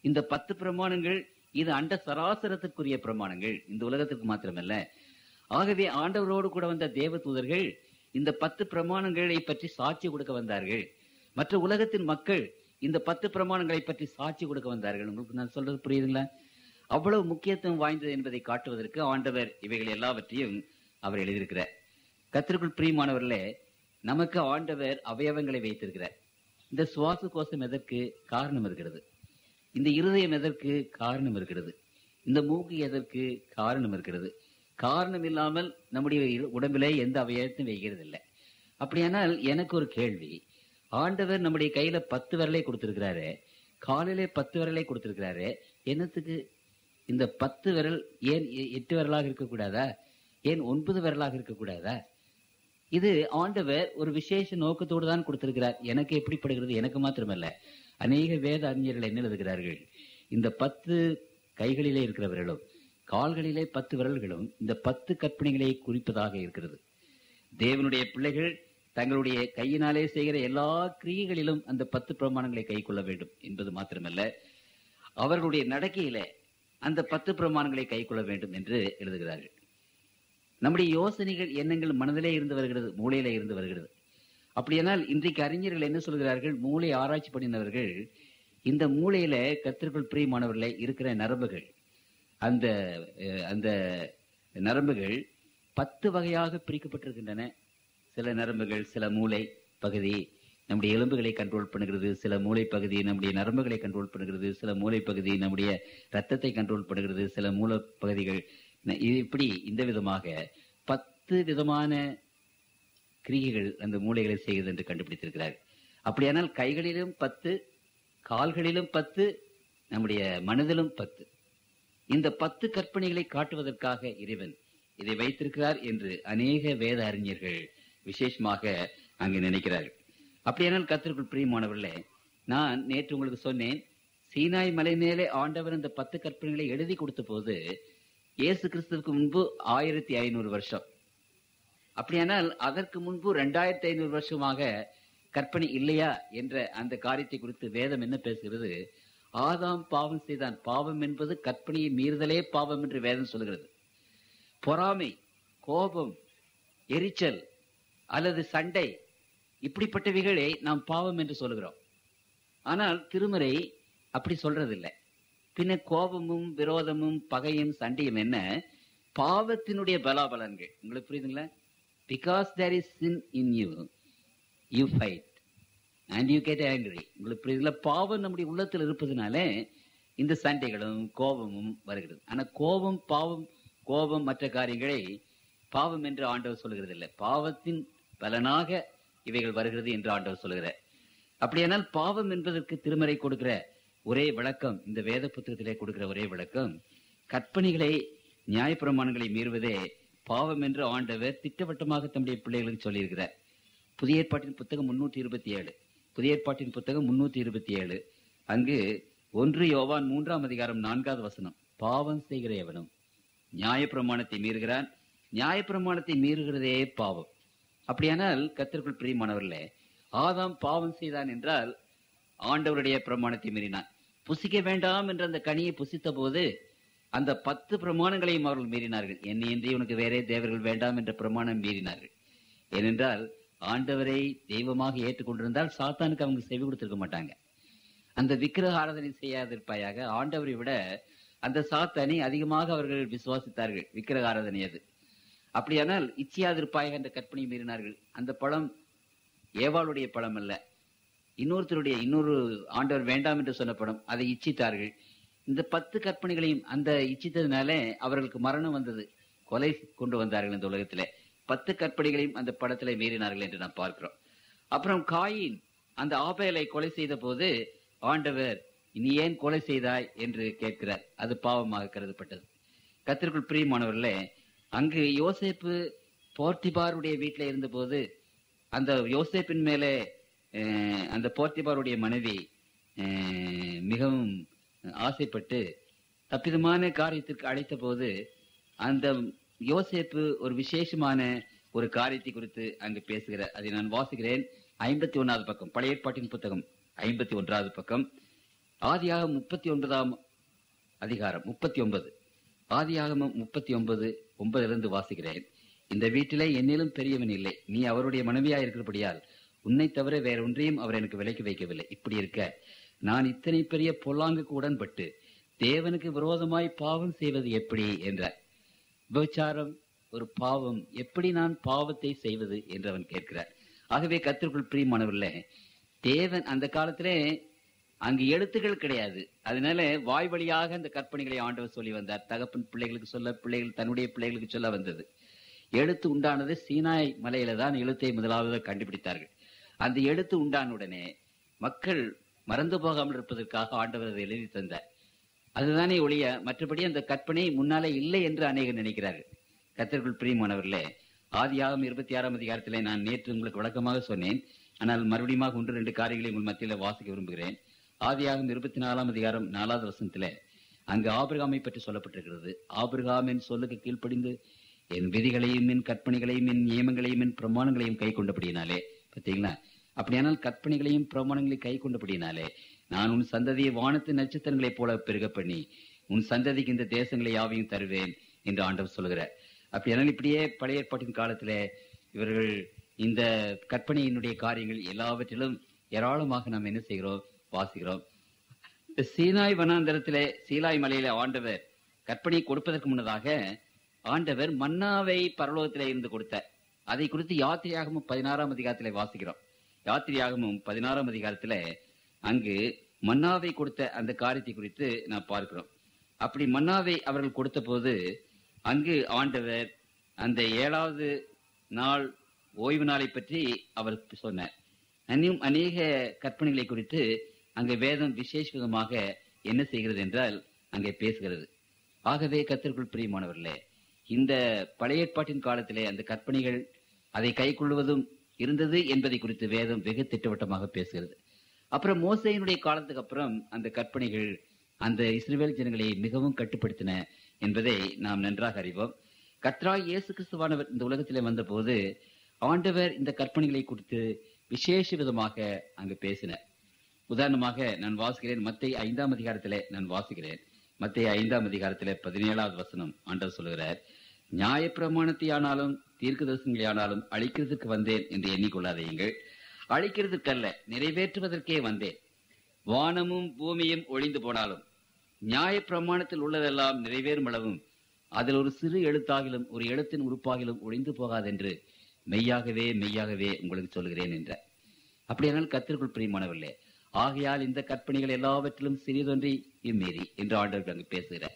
இந்த 10 பிரமாணங்கள் இது அண்ட சராசரத்திற்குரிய பிரமாணங்கள், இந்த உலகத்திற்கு மாத்திரமல்ல. ஆகவே ஆண்டவரோடு கூட வந்த தேவ தூதர்கள் இந்த 10 பிரமாணங்களை பற்றி சாட்சி கொடுக்க வந்தார்கள். மற்ற உலகத்தின் மக்கள் இந்த 10 பிரமாணங்களை பற்றி சாட்சி கொடுக்க வந்தார்கள். உங்களுக்கு நான் சொல்றது புரியுதுங்களா? அவ்வளவு முக்கியத்துவம் வாய்ந்தது என்பதை காட்டுவதற்கு ஆண்டவர் இவைகள் எல்லாவற்றையும் அவர் எழுதியிருக்கிறார். கர்த்தருக்குள் பிரியமானவர்களே, நமக்கு ஆண்டவர் அவயவங்களை வைத்திருக்கிறார். இந்த சுவாச கோஷம் எதற்கு காரணம் இருக்கிறது? இந்த இருதயம் எதற்கு காரணம் இருக்கிறது? இந்த மூக்கு எதற்கு காரணம் இருக்கிறது? காரணம் இல்லாமல் நம்முடைய உடம்பிலே எந்த அவயவத்தையும் வைக்கிறது இல்லை. அப்படியானால் எனக்கு ஒரு கேள்வி, ஆண்டவர் நம்முடைய கையில 10 விரலை கொடுத்திருக்கிறாரு, காலிலே 10 விரலை கொடுத்திருக்கிறாரு, என்னத்துக்கு? இந்த 10 விரல் ஏன் 8 விரலாக இருக்கக்கூடாதா? ஏன் 9 விரலாக இருக்கக்கூடாதா? இது ஆண்டவர் ஒரு விசேஷ நோக்கத்தோடு தான் கொடுத்திருக்கிறார். எனக்கு எப்படிப்படுகிறது? எனக்கு மாத்திரமல்ல, அநேக வேத அறிஞர்கள் என்ன எழுதுகிறார்கள், இந்த 10 கைகளிலே இருக்கிறவர்களும் கால்களிலே 10 விரல்களும் இந்த 10 கற்பனைகளை குறிப்பதாக இருக்கிறது. தேவனுடைய பிள்ளைகள் தங்களுடைய கையினாலே செய்கிற எல்லா கிரியைகளிலும் அந்த 10 பிரமாணங்களை கை கொள்ள வேண்டும் என்பது மாத்திரமல்ல, அவர்களுடைய நடக்கையில அந்த 10 பிரமாணங்களை கை கொள்ள வேண்டும் என்று எழுதுகிறார்கள். நம்முடைய யோசனைகள், எண்ணங்கள் மனதிலே இருந்து வருகிறது, மூளையில இருந்து வருகிறது. அப்படியானால் இன்றைக்கு அறிஞர்கள் என்ன சொல்கிறார்கள்? மூளை ஆராய்ச்சி பண்ணினவர்கள், இந்த மூளையில கர்த்தருக்குள் பிரியமானவர்களே இருக்கிற நரம்புகள், அந்த அந்த நரம்புகள் 10 வகையாக பிரிக்கப்பட்டிருக்கின்றன. சில நரம்புகள், சில மூளை பகுதி நம்முடைய எலும்புகளை கண்ட்ரோல் பண்ணுகிறது, சில மூளை பகுதி நம்முடைய நரம்புகளை கண்ட்ரோல் பண்ணுகிறது, சில மூளை பகுதி நம்முடைய ரத்தத்தை கண்ட்ரோல் பண்ணுகிறது, சில மூளை பகுதிகள் இப்படி இந்த விதமாக 10 விதமான கிரியைகள் அந்த மூளைகளை செய்கிறது என்று கண்டுபிடித்திருக்கிறார். அப்படியானால் கைகளிலும் 10, கால்களிலும் 10, நம்முடைய மனதிலும் 10. இந்த 10 கற்பனைகளை காட்டுவதற்காக இறைவன் இதை வைத்திருக்கிறார் என்று அநேக வேத அறிஞர்கள் விசேஷமாக அங்கு நினைக்கிறார்கள். அப்படியானால் கர்த்தருக்குள் பிரியமானவர்களே, நான் நேற்று உங்களுக்கு சொன்னேன், சீனாய் மலை மேலே ஆண்டவர் இந்த 10 கற்பனைகளை எழுதி கொடுத்த போது இயேசு கிறிஸ்துவுக்கு முன்பு 1500 வருஷம். அப்படியானால் அதற்கு முன்பு 2500 வருஷமாக கற்பனை இல்லையா என்ற அந்த காரியத்தை குறித்து வேதம் என்ன பேசுகிறது? ஆதாம் பாவம் செய்தான். பாவம் என்பது கற்பனையை மீறுதலே பாவம் என்று வேதம் சொல்கிறது. பொறாமை, கோபம், எரிச்சல் அல்லது சண்டை, இப்படிப்பட்டவைகளை நாம் பாவம் என்று சொல்கிறோம். ஆனால் திருமறை அப்படி சொல்றதில்லை. பின்ன கோபமும் விரோதமும் பகையும் சண்டையும் என்ன? பாவத்தினுடைய பலாபலன்கள். உங்களுக்கு புரியுதுங்களா? Because there is sin in you, you fight and you get angry. உங்களுக்கு புரியுதுங்களா? பாவம் நம்முடைய உள்ளத்தில் இருப்பதனால இந்த சண்டைகளும் கோபமும் வருகிறது. ஆனா கோபம், பாவம், கோபம் மற்ற காரியங்களை பாவம் என்று ஆண்டவர் சொல்கிறது இல்லை. பாவத்தின் பலனாக இவைகள் வருகிறது என்று ஆண்டவர் சொல்கிறார். அப்படியானால் பாவம் என்பதற்கு திருமறை கொடுக்கிற ஒரே விளக்கம், இந்த வேத புத்தகத்திலே கொடுக்கிற ஒரே விளக்கம், கற்பனைகளை நியாயப்பிரமாணங்களை மீறுவதே பாவம் என்று ஆண்டவர் திட்டவட்டமாக தம்முடைய பிள்ளைகளுக்கு சொல்லியிருக்கிறார். புதிய ஏற்பாட்டின் புத்தகம் 327, புதிய ஏற்பாட்டின் புத்தகம் 327, அங்கு 1 யோவான் 3ஆம் அதிகாரம் 4வது வசனம், பாவம் செய்கிற எவனும் நியாயப்பிரமாணத்தை மீறுகிறான், நியாயப்பிரமாணத்தை மீறுகிறதே பாவம். அப்படியானால் கர்த்தருக்குள் பிரியமானவர்களே, ஆதாம் பாவம் செய்தான் என்றால் ஆண்டவருடைய பிரமாணத்தை மீறினான். புசிக்க வேண்டாம் என்ற அந்த கனியை புசித்த போது அந்த 10 பிரமாணங்களையும் அவர்கள் மீறினார்கள். என்னையின்றி உனக்கு வேறே தேவர்கள் வேண்டாம் என்ற பிரமாணம் மீறினார்கள். ஏனென்றால் ஆண்டவரை தெய்வமாக ஏற்றுக்கொண்டிருந்தால் சாத்தானுக்கு அவங்க செவி கொடுத்திருக்க மாட்டாங்க. அந்த விக்கிரக ஆராதனை செய்யாதிருப்பாயாக, ஆண்டவரை விட அந்த சாத்தானை அதிகமாக அவர்கள் விசுவாசித்தார்கள். விக்கிரக ஆராதனை அது. அப்படியானால் இச்சியாதிருப்பாயாக என்ற கற்பனை மீறினார்கள். அந்த பழம் ஏவாளுடைய பழம் அல்ல, இன்னொரு ஆண்டவர் வேண்டாம் என்று சொன்ன பழம், அதை இச்சித்தார்கள். இந்த 10 கற்பனைகளையும் அந்த இச்சித்ததுனால அவர்களுக்கு மரணம் வந்தது, கொலை கொண்டு வந்தார்கள் இந்த உலகத்திலே. 10 கற்பனைகளையும் அந்த படத்திலே மீறினார்கள் என்று நாம் பார்க்கிறோம். அப்புறம் காயின் அந்த ஆபேலை கொலை செய்த போது ஆண்டவர், நீ ஏன் கொலை செய்தாய் என்று கேட்கிறார். அது பாவமாக கருதப்பட்டது. கர்த்தருக்குள் பிரியமானவர்களே, அங்கு யோசேப்பு போர்த்திபாருடைய வீட்டில் இருந்த போது அந்த யோசேப்பின் மேலே அந்த போர்த்திபாருடைய மனைவி மிகவும் ஆசைப்பட்டு தப்பிதமான காரியத்திற்கு அழைத்த போது அந்த யோசேப்பு ஒரு விசேஷமான ஒரு காரியத்தை குறித்து அங்கு பேசுகிறார். அதை நான் வாசிக்கிறேன். 51வது பக்கம், பழைய ஏற்பாட்டின் புத்தகம் 51வது பக்கம். ஆதியாகமம் 39 அதிகாரம் 39. ஆதியாகமம் 39:9 வாசிக்கிறேன். இந்த வீட்டிலே என்னிலும் பெரியவன் இல்லை. நீ அவருடைய மனைவியா இருக்கிறபடியால் உன்னை தவிர வேற ஒன்றையும் அவர் எனக்கு விலைக்கு வைக்கவில்லை. இப்படி இருக்க நான் இத்தனை பெரிய பொல்லாங்குக்கு உடன்பட்டு தேவனுக்கு விரோதமாய் பாவம் செய்வது எப்படி என்றார். விபச்சாரம் ஒரு பாவம், எப்படி நான் பாவத்தை செய்வது என்று அவன் கேட்கிறார். ஆகவே கர்த்தருக்குள் பிரியமானவர்களே, தேவன் அந்த காலத்திலே அங்கு எழுத்துக்கள் கிடையாது. அதனால வாய் வழியாக அந்த கற்பனைகளை ஆண்டவர் சொல்லி வந்தார். தகப்பன் பிள்ளைகளுக்கு சொல்ல, பிள்ளைகள் தன்னுடைய பிள்ளைகளுக்கு சொல்ல வந்தது. எழுத்து உண்டானது சீனாய் மலையில தான் எழுத்தை முதலாவது கண்டுபிடித்தார்கள். அந்த எழுத்து உண்டான உடனே மக்கள் மறந்து போகாமல் இருப்பதற்காக ஆண்டவர் அதை எழுதி தந்தார். அதுதானே ஒழிய மற்றபடி அந்த கற்பனை முன்னாலே இல்லை என்று அநேகர் நினைக்கிறார்கள். கர்த்தருக்குள் பிரியமானவர்களே, ஆதியாகமம் 26 அதிகாரத்திலே நான் நேற்று உங்களுக்கு விளக்கமாக சொன்னேன். ஆனால் மறுபடியும் 1-2 காரியங்களை உங்கள் மத்தியில வாசிக்க விரும்புகிறேன். ஆதியாகமம் 24 அதிகாரம் 4வது வசனத்திலே அங்கு ஆபிரகாமை பற்றி சொல்லப்பட்டிருக்கிறது. ஆபிரகாம் என் சொல்லுக்கு கீழ்ப்படிந்து என் விதிகளையும் என் கற்பனைகளையும் என் நியமங்களையும் என் பிரமாணங்களையும் கை கொண்டபடியினாலே, பார்த்தீங்களா? அப்படியானால் கற்பனைகளையும் பிரமாணங்களையும் கை கொண்டபடியினாலே நான் உன் சந்ததியை வானத்து நட்சத்திரங்களைப் போல பெருக பண்ணி உன் சந்ததிக்கு இந்த தேசங்களை யாவையும் தருவேன் என்று ஆண்டவர் சொல்கிறார். அப்படியானால் இப்படியே பழைய ஏற்பாட்டின் காலத்திலே இவர்கள் இந்த கற்பனையினுடைய காரியங்கள் எல்லாவற்றிலும் ஏராளமாக நாம் என்ன செய்கிறோம், வாசிக்கிறோம். சீனாய் வனாந்தரத்திலே சீலாய் மலையில ஆண்டவர் கற்பனை கொடுப்பதற்கு முன்னதாக ஆண்டவர் மன்னாவை பரலோகத்திலே இருந்து கொடுத்தார். அதை குறித்து யாத்திரையாகமும் 16 அதிகாரத்திலே வாசிக்கிறோம். யாத்திரையாகமும் 16 அதிகாரத்திலே அங்கு மன்னாவை கொடுத்த அந்த காரியத்தை குறித்து நாம் பார்க்கிறோம். அப்படி மன்னாவை அவர்கள் கொடுத்த போது அங்கு ஆண்டவர் அந்த 7வது நாள் ஓய்வு நாளை பற்றி அவர் சொன்னார். இன்னும் அநேக கற்பனைகளை குறித்து அங்கே வேதம் விசேஷ விதமாக என்ன செய்கிறது என்றால் அங்கே பேசுகிறது. ஆகவே கர்த்தருக்குள் பிரியமானவர்களே, இந்த பழைய ஏற்பாட்டின் காலத்திலே அந்த கற்பனைகள் அதை கை கொள்வதும் இருந்தது என்பதை குறித்து வேதம் வெகு திட்டவட்டமாக பேசுகிறது. அப்புறம் மோசேயினுடைய காலத்துக்கு அப்புறம் அந்த கற்பனைகள் அந்த இஸ்ரவேல் ஜனங்களை மிகவும் கட்டுப்படுத்தின என்பதை நாம் நன்றாக அறிவோம். கர்த்தராகிய இயேசு கிறிஸ்துவானவர் இந்த உலகத்திலே வந்த போது ஆண்டவர் இந்த கற்பனைகளை குறித்து விசேஷ விதமாக அங்கு பேசினார். உதாரணமாக நான் வாசிக்கிறேன். மத்தேயு 5 அதிகாரத்திலே நான் வாசிக்கிறேன். மத்தேயு 5 அதிகாரத்திலே 17வது வசனம் ஆண்டவர் சொல்லுகிறார், நியாயப்பிரமாணத்தை ஆனாலும் தீர்க்கதரிசனங்களை ஆனாலும் அழிக்கிறதுக்கு வந்தேன் என்று எண்ணிக்கொள்ளாதீங்கள். அழிக்கிறதுக்கல்ல, நிறைவேற்றுவதற்கே வந்தேன். வானமும் பூமியும் ஒழிந்து போனாலும் நியாயப்பிரமாணத்தில் உள்ளதெல்லாம் நிறைவேறும் அளவும் அதில் ஒரு சிறு எழுத்தாகிலும் ஒரு எழுத்தின் உறுப்பாகிலும் ஒழிந்து போகாதென்று மெய்யாகவே மெய்யாகவே உங்களுக்கு சொல்கிறேன் என்ற. அப்படியானால் கர்த்தருக்குள் பிரியமானவர்களே, ஆகையால் இந்த கற்பனைகள் எல்லாவற்றிலும் சிறிதொன்றை மீறி என்று ஆண்டவர் அங்கு பேசுகிறார்.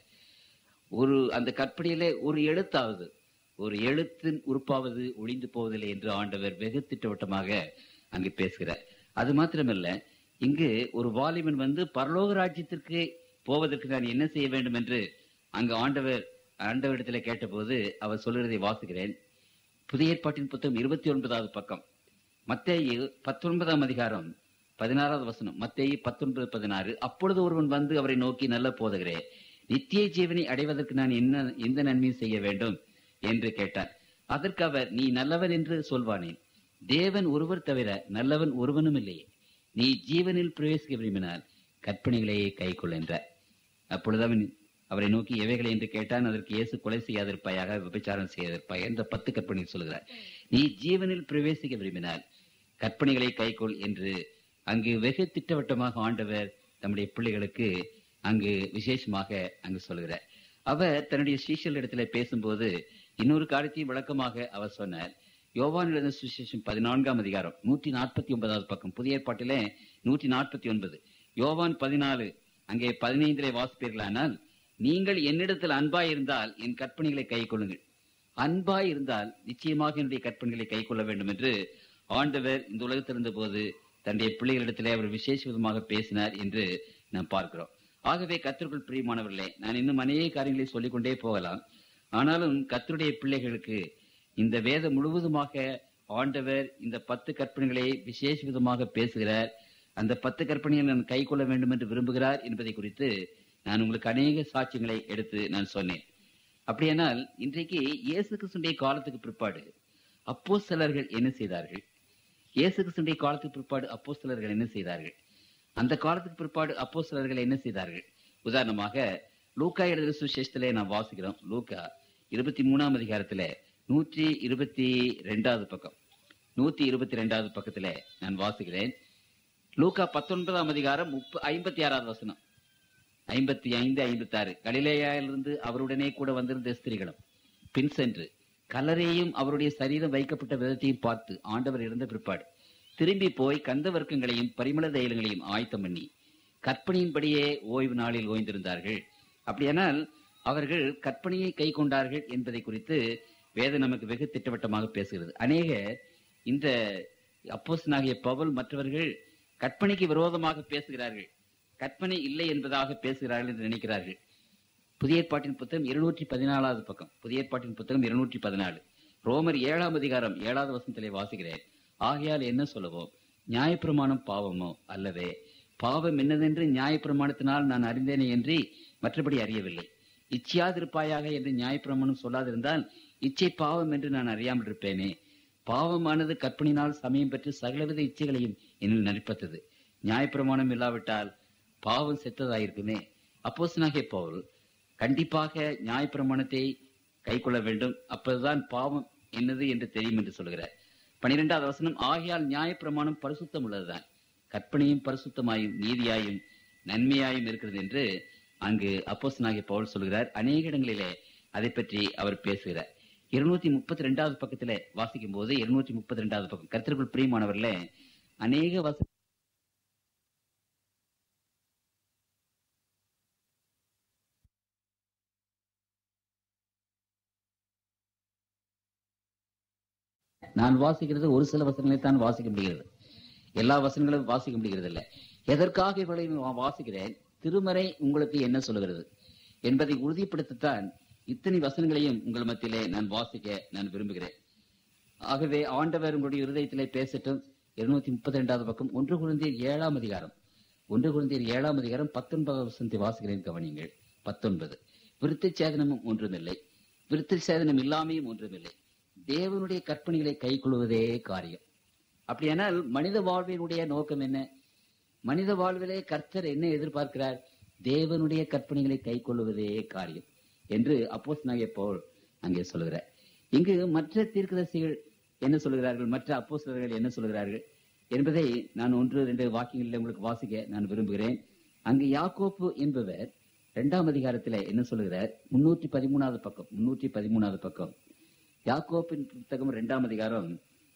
அந்த கற்பனையிலே ஒரு எழுத்தாவது ஒரு எழுத்தின் உறுப்பாவது ஒழிந்து போவதில்லை என்று ஆண்டவர் வெகு திட்டவட்டமாக அங்கு பேசுகிறார். அது மாத்திரமல்ல, இங்கு ஒரு வாலிபன் வந்து பரலோக ராஜ்யத்திற்கு போவதற்கு நான் என்ன செய்ய வேண்டும் என்று அங்கு ஆண்டவரிடத்தில் கேட்டபோது அவர் சொல்லுறதை வாசிக்கிறேன். புதிய ஏற்பாட்டின் புத்தகம் 29வது பக்கம், மத்தேயு 19 அதிகாரம் 16வது வசனம். மத்தேயு 19:16. அப்பொழுது ஒருவன் வந்து அவரை நோக்கி, நல்ல போதகரே, நித்திய ஜீவனை அடைவதற்கு நான் எந்த நன்மையும் செய்ய வேண்டும் என்று கேட்டார். அதற்கு அவர், நீ நல்லவன் என்று சொல்வானேன். தேவன் ஒருவர் தவிர நல்லவன் ஒருவனும் இல்லையே. நீ ஜீவனில் பிரவேசிக்க விரும்பினால் கற்பனைகளையே கை கொள் என்றார். அப்பொழுது அவன் அவரை நோக்கி எவைகளை என்று கேட்டான். அதற்கு இயேசு, கொலை செய்யாதிருப்பாயாக, விபச்சாரம் செய்யாதிருப்பாய் என்ற 10 கற்பனைகள் சொல்கிறார். நீ ஜீவனில் பிரவேசிக்க விரும்பினால் கற்பனைகளை கைக்கொள் என்று அங்கு வெகு திட்டவட்டமாக ஆண்டவர் தம்முடைய பிள்ளைகளுக்கு அங்கு விசேஷமாக அங்கு சொல்கிறார். அவர் தன்னுடைய சீஷர்களிடத்துல பேசும்போது இன்னொரு காரியத்தையும் விளக்கமாக அவர் சொன்னார். யோவான் எழுதின சுவிசேஷம் 14 அதிகாரம் 149வது பக்கம், புதிய ஏற்பாட்டிலே 149. யோவான் 14 அங்கே 15 வாசிப்பீர்களானால், நீங்கள் என்னிடத்தில் அன்பாய் இருந்தால் என் கற்பனைகளை கை கொள்ளுங்கள். அன்பாய் இருந்தால் நிச்சயமாக என்னுடைய கற்பனைகளை கை கொள்ள வேண்டும் என்று ஆண்டவர் இந்த உலகத்தில் இருந்த போது தன்னுடைய பிள்ளைகளிடத்திலே அவர் விசேஷ விதமாக பேசினார் என்று நாம் பார்க்கிறோம். ஆகவே கர்த்தருக்குள் பிரியமானவர்களே, நான் இன்னும் அநேக காரியங்களை சொல்லிக்கொண்டே போகலாம். ஆனாலும் கர்த்தருடைய பிள்ளைகளுக்கு இந்த வேதம் முழுவதுமாக ஆண்டவர் இந்த 10 கற்பனைகளை விசேஷ விதமாக பேசுகிறார். அந்த 10 கற்பனைகளை நான் கை கொள்ள வேண்டும் என்று விரும்புகிறார் என்பதை குறித்து நான் உங்களுக்கு அநேக சாட்சியங்களை எடுத்து நான் சொன்னேன். அப்படியானால் இன்றைக்கு இயேசு கிறிஸ்துடைய காலத்துக்கு பிற்பாடு அப்போஸ்தலர்கள் என்ன செய்தார்கள்? இயேசு கிறிஸ்துடைய காலத்துக்கு பிற்பாடு அப்போஸ்தலர்கள் என்ன செய்தார்கள்? அந்த காலத்துக்கு பிற்பாடு அப்போஸ்தலர்கள் என்ன செய்தார்கள்? உதாரணமாக லூக்கா எழுதின சுவிசேஷத்திலே நாம் வாசிக்கிறோம். லூக்கா 23ஆம் அதிகாரத்திலே 122வது பக்கம், 122வது பக்கத்திலே நான் வாசிக்கிறேன். லூக்கா 19ஆம் அதிகாரம் 56வது வசனம், 55, 56. கலிலேயாவிலிருந்து அவருடனே கூட வந்திருந்த ஸ்திரீகளும் பின் சென்று கல்லறையையும் அவருடைய சரீரம் வைக்கப்பட்ட விதத்தையும் பார்த்து ஆண்டவர் இறந்த பிற்பாடு திரும்பி போய் கந்த வர்க்கங்களையும் பரிமள தைலங்களையும் ஆயத்தம் பண்ணி கற்பனையின்படியே ஓய்வு நாளில் ஓய்ந்திருந்தார்கள். அப்படியானால் அவர்கள் கற்பனையை கை கொண்டார்கள் என்பதை குறித்து வேதம் நமக்கு வெகு திட்டவட்டமாக பேசுகிறது. அநேக இந்த அப்போஸ்தலனாகிய பவுல் மற்றவர்கள் கற்பனைக்கு விரோதமாக பேசுகிறார்கள், கற்பனை இல்லை என்பதாக பேசுகிறார்கள் என்று நினைக்கிறார்கள். புதிய ஏற்பாட்டின் புத்தகம் 214வது பக்கம், புதிய ஏற்பாட்டின் புத்தகம் 214, ரோமர் 7ஆம் அதிகாரம் 7வது வசனத்திலே வாசிக்கிறேன். ஆகையால் என்ன சொல்லுவோம்? நியாயப்பிரமாணம் பாவமோ? அல்லவே. பாவம் என்னதென்று நியாயப்பிரமாணத்தினால் நான் அறிந்தேனே என்று மற்றபடி அறியவில்லை. இச்சையாதிருப்பாயாக என்று நியாயப்பிரமாணம் சொல்லாதிருந்தால் இச்சை பாவம் என்று நான் அறியாமல் இருப்பேனே. பாவமானது கற்பனையினால் சமயம் பெற்று சகலவித இச்சைகளையும் என்னில் நடிப்பத்தது. நியாயப்பிரமாணம் இல்லாவிட்டால் பாவம் செத்ததாயிருக்குமே. அப்போஸ்தலனாகிய பவுல் கண்டிப்பாக நியாயப்பிரமாணத்தை கை கொள்ள வேண்டும், அப்போதுதான் பாவம் என்னது என்று தெரியும் என்று சொல்கிறார். 12வது வசனம், ஆகையால் நியாயப்பிரமாணம் பரிசுத்தம் உள்ளதுதான், கற்பனையும் பரிசுத்தமாயும் நீதியாயும் நன்மையாயும் இருக்கிறது என்று அங்கு அப்போஸ்தலனாகிய பவுல் சொல்கிறார். அநேக இடங்களிலே அதை பற்றி அவர் பேசுகிறார். 232வது பக்கத்திலே வாசிக்கும் போது, 232வது பக்கம், கர்த்தருக்குள் பிரியமானவர்களே, அநேக நான் வாசிக்கிறது ஒரு சில வசனங்களை தான் வாசிக்க முடிகிறது, எல்லா வசனங்களும் வாசிக்க முடிகிறது இல்லை. எதற்காக இவளை வாசிக்கிறேன்? திருமறை உங்களுக்கு என்ன சொல்லுகிறது என்பதை உறுதிப்படுத்தத்தான் இத்தனை வசனங்களையும் உங்கள் மத்தியிலே நான் வாசிக்க நான் விரும்புகிறேன். ஆகவே ஆண்டவர் உங்களுடைய இருதயத்திலே பேசட்டும். 232வது பக்கம், 1 கொரிந்தியர் 7ஆம் அதிகாரம், 1 கொரிந்தியர் 7ஆம் அதிகாரம் 19வது வசனத்தை வாசிக்கிறேன், கவனியுங்கள். 19, விருத்த சேதனமும் ஒன்றுமில்லை, விருத்த சேதனம் இல்லாமையும் ஒன்றுமில்லை, தேவனுடைய கற்பனைகளை கை கொள்வதே காரியம். அப்படியானால் மனித வாழ்வினுடைய நோக்கம் என்ன? மனித வாழ்விலே கர்த்தர் என்ன எதிர்பார்க்கிறார்? தேவனுடைய கற்பனைகளை கை கொள்வதே காரியம் என்று அப்போஸ்தலனாகிய பவுல் அங்கே சொல்கிறார். இங்கு மற்ற தீர்க்கதரிசிகள் என்ன சொல்கிறார்கள், மற்ற அப்போஸ்தலர்கள் என்ன சொல்கிறார்கள் என்பதை நான் 1-2 வாக்கியங்களில் உங்களுக்கு வாசிக்க நான் விரும்புகிறேன். அங்கு யாக்கோப்பு என்பவர் 2ஆம் அதிகாரத்தில் என்ன சொல்கிறார்? 313வது பக்கம், 313வது பக்கம், யாக்கோப்பின் புத்தகம் 2ஆம் அதிகாரம்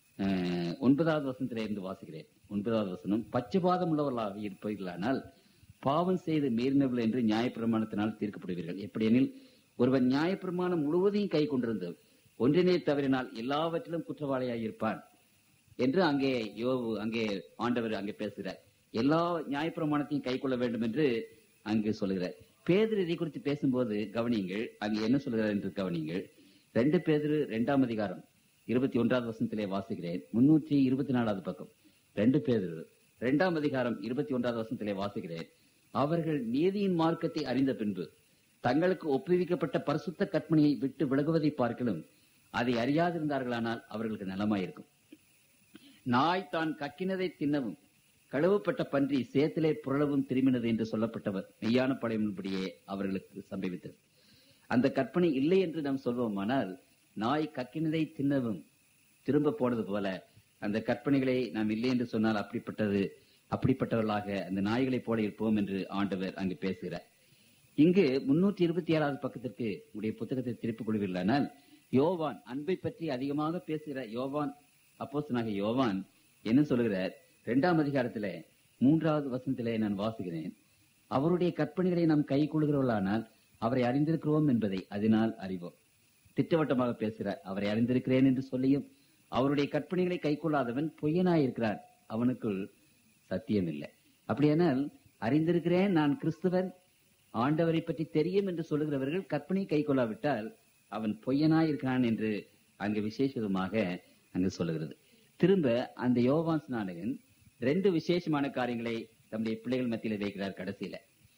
9வது வசனத்திலே இருந்து வாசிக்கிறேன். 9வது வசனம், பட்சபாதம் உள்ளவர்களாக இருப்பீர்களானால் பாவம் செய்து மீறினவர்கள் என்று நியாயப்பிரமாணத்தினால் தீர்க்கப்படுவீர்கள். எப்படியெனில் ஒருவன் நியாயப்பிரமாணம் முழுவதையும் கை கொண்டிருந்து ஒன்றினை தவறினால் எல்லாவற்றிலும் குற்றவாளியாக இருப்பான் என்று அங்கே ஆண்டவர் அங்கே பேசுகிறார். எல்லா நியாயப்பிரமாணத்தையும் கை கொள்ள வேண்டும் என்று அங்கு சொல்கிறார். பேதுரு இதை குறித்து பேசும்போது கவனியுங்கள், அங்கு என்ன சொல்கிறார் என்று கவனியுங்கள். 2 பேதுரு 2ஆம் அதிகாரம் 21வது வசனத்திலே வாசிக்கிறேன். 324வது பக்கம், 2 பேதுரு 2ஆம் அதிகாரம் 21வது வசனத்திலே வாசிக்கிறேன். அவர்கள் நீதியின் மார்க்கத்தை அறிந்த பின்பு தங்களுக்கு ஒப்புவிக்கப்பட்ட பரிசுத்த கற்பனையை விட்டு விலகுவதை பார்க்கலும் அதை அறியாதிருந்தார்களானால் அவர்களுக்கு நலமாயிருக்கும். நாய் தான் கக்கினதை தின்னவும் கழுவப்பட்ட பன்றி சேத்திலே புரளவும் திரும்பினது என்று சொல்லப்பட்டவர் மெய்யான படையின்படியே அவர்களுக்கு சம்பவித்தது. அந்த கற்பனை இல்லை என்று நாம் சொல்வோமானால் நாய் கக்கினதை தின்னவும் திரும்ப போனது போல அந்த கற்பனைகளை நாம் இல்லை என்று சொன்னால் அப்படிப்பட்டவர்களாக அந்த நாய்களைப் போல இருப்போம் என்று ஆண்டவர் அங்கு பேசுகிறார். இங்கு 327வது பக்கத்திற்கு உடைய புத்தகத்தை திருப்பிக் கொள்வீர்களானால் யோவான் அன்பை பற்றி அதிகமாக பேசுகிற யோவான், அப்போஸ்தலனாகிய யோவான் என்ன சொல்கிறார்? 2ஆம் அதிகாரத்திலே 3வது வசனத்திலே நான் வாசிக்கிறேன். அவருடைய கற்பனைகளை நாம் கை கொள்கிறவர்களானால் அவரை அறிந்திருக்கிறோம் என்பதை அதனால் அறிவோம். திட்டவட்டமாக பேசுகிறார். அவரை அறிந்திருக்கிறேன் என்று சொல்லியும் அவருடைய கற்பனைகளை கை கொள்ளாதவன் பொய்யனாயிருக்கிறான், அவனுக்குள் சத்தியம் இல்லை. அப்படியானால் அறிந்திருக்கிறேன், நான் கிறிஸ்துவன், ஆண்டவரை பற்றி தெரியும் என்று சொல்லுகிறவர்கள் கற்பனை கை கொள்ளாவிட்டால் அவன் பொய்யனாயிருக்கிறான் என்று அங்கு விசேஷமாக அங்கு சொல்லுகிறது. திரும்ப அந்த யோவான் ஸ்நானகன் 2 விசேஷமான காரியங்களை தம்முடைய பிள்ளைகள் மத்தியில வைக்கிறார். கடைசியில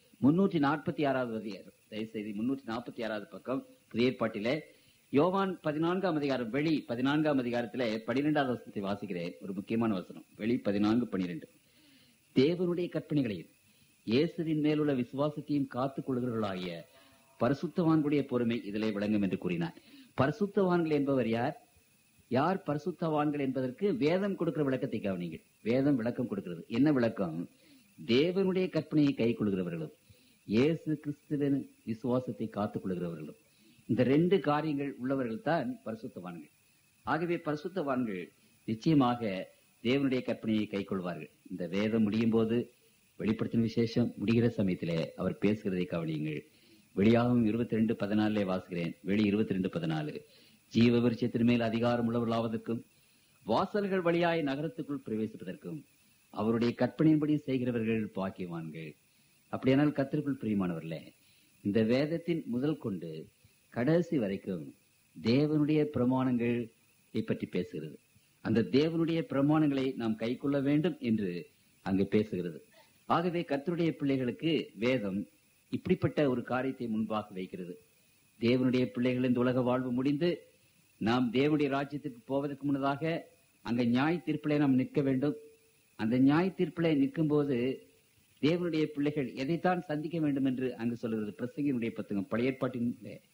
346வது தயவுசெய்து 346வது பக்கம் புதிய ஏற்பாட்டிலே யோவான் 14ஆம் அதிகாரம், வெளி 14ஆம் அதிகாரத்திலே 12வது வசனத்தை வாசிக்கிறேன். ஒரு முக்கியமான வசனம், வெளி 14:12. தேவனுடைய கற்பனைகளையும் இயேசுவின் மேலுள்ள விசுவாசத்தையும் காத்துக் கொள்கிறவர்களாகிய பரிசுத்தவான்களுடைய பொறுமை இதிலே விளங்கும் என்று கூறினார். பரிசுத்தவான்கள் என்பவர் யார்? யார் பரிசுத்தவான்கள் என்பதற்கு வேதம் கொடுக்கிற விளக்கத்தை கவனிங்கள். வேதம் விளக்கம் கொடுக்கிறது. என்ன விளக்கம்? தேவனுடைய கற்பனையை கை கொள்கிறவர்களும் இயேசு கிறிஸ்துவின் விசுவாசத்தை காத்துக் கொள்கிறவர்களும், இந்த ரெண்டு காரியங்கள் உள்ளவர்கள் தான் பரிசுத்தவான்கள். ஆகவே பரிசுத்தவான்கள் நிச்சயமாக தேவனுடைய கற்பனையை கை கொள்வார்கள். இந்த வேதம் முடியும் போது வெளிப்படுத்தின விசேஷம் முடிகிற சமயத்திலே அவர் பேசுகிறதை கவனியுங்கள். வெளியாகவும் 22:14 வாசிக்கிறேன். வெளி 22:14, ஜீவ விருட்சத்தின் மேல் அதிகாரம் உள்ளவர்களாவதற்கும் வாசல்கள் வழியாய் நகரத்துக்குள் பிரவேசிப்பதற்கும் அவருடைய கற்பனையின்படி செய்கிறவர்கள் பாக்கியவான்கள். அப்படியானால் கர்த்தருக்குள் பிரியமானவர்களே, இந்த வேதத்தின் முதல் கொண்டு கடைசி வரைக்கும் தேவனுடைய பிரமாணங்களை பற்றி பேசுகிறது. அந்த தேவனுடைய பிரமாணங்களை நாம் கை கொள்ள வேண்டும் என்று அங்கு பேசுகிறது. ஆகவே கர்த்தருடைய பிள்ளைகளுக்கு வேதம் இப்படிப்பட்ட ஒரு காரியத்தை முன்பாக வைக்கிறது. தேவனுடைய பிள்ளைகள் இந்த உலக வாழ்வு முடிந்து நாம் தேவனுடைய ராஜ்யத்திற்கு போவதற்கு முன்னதாக அங்க நியாய தீர்ப்பிலே நாம் நிற்க வேண்டும். அந்த நியாய தீர்ப்பிலே நிற்கும் போது தேவனுடைய பிள்ளைகள் எதைத்தான் சந்திக்க வேண்டும் என்று அங்கு சொல்கிறது. பிரசங்கியினுடைய புத்தகம் பழைய ஏற்பாட்டின்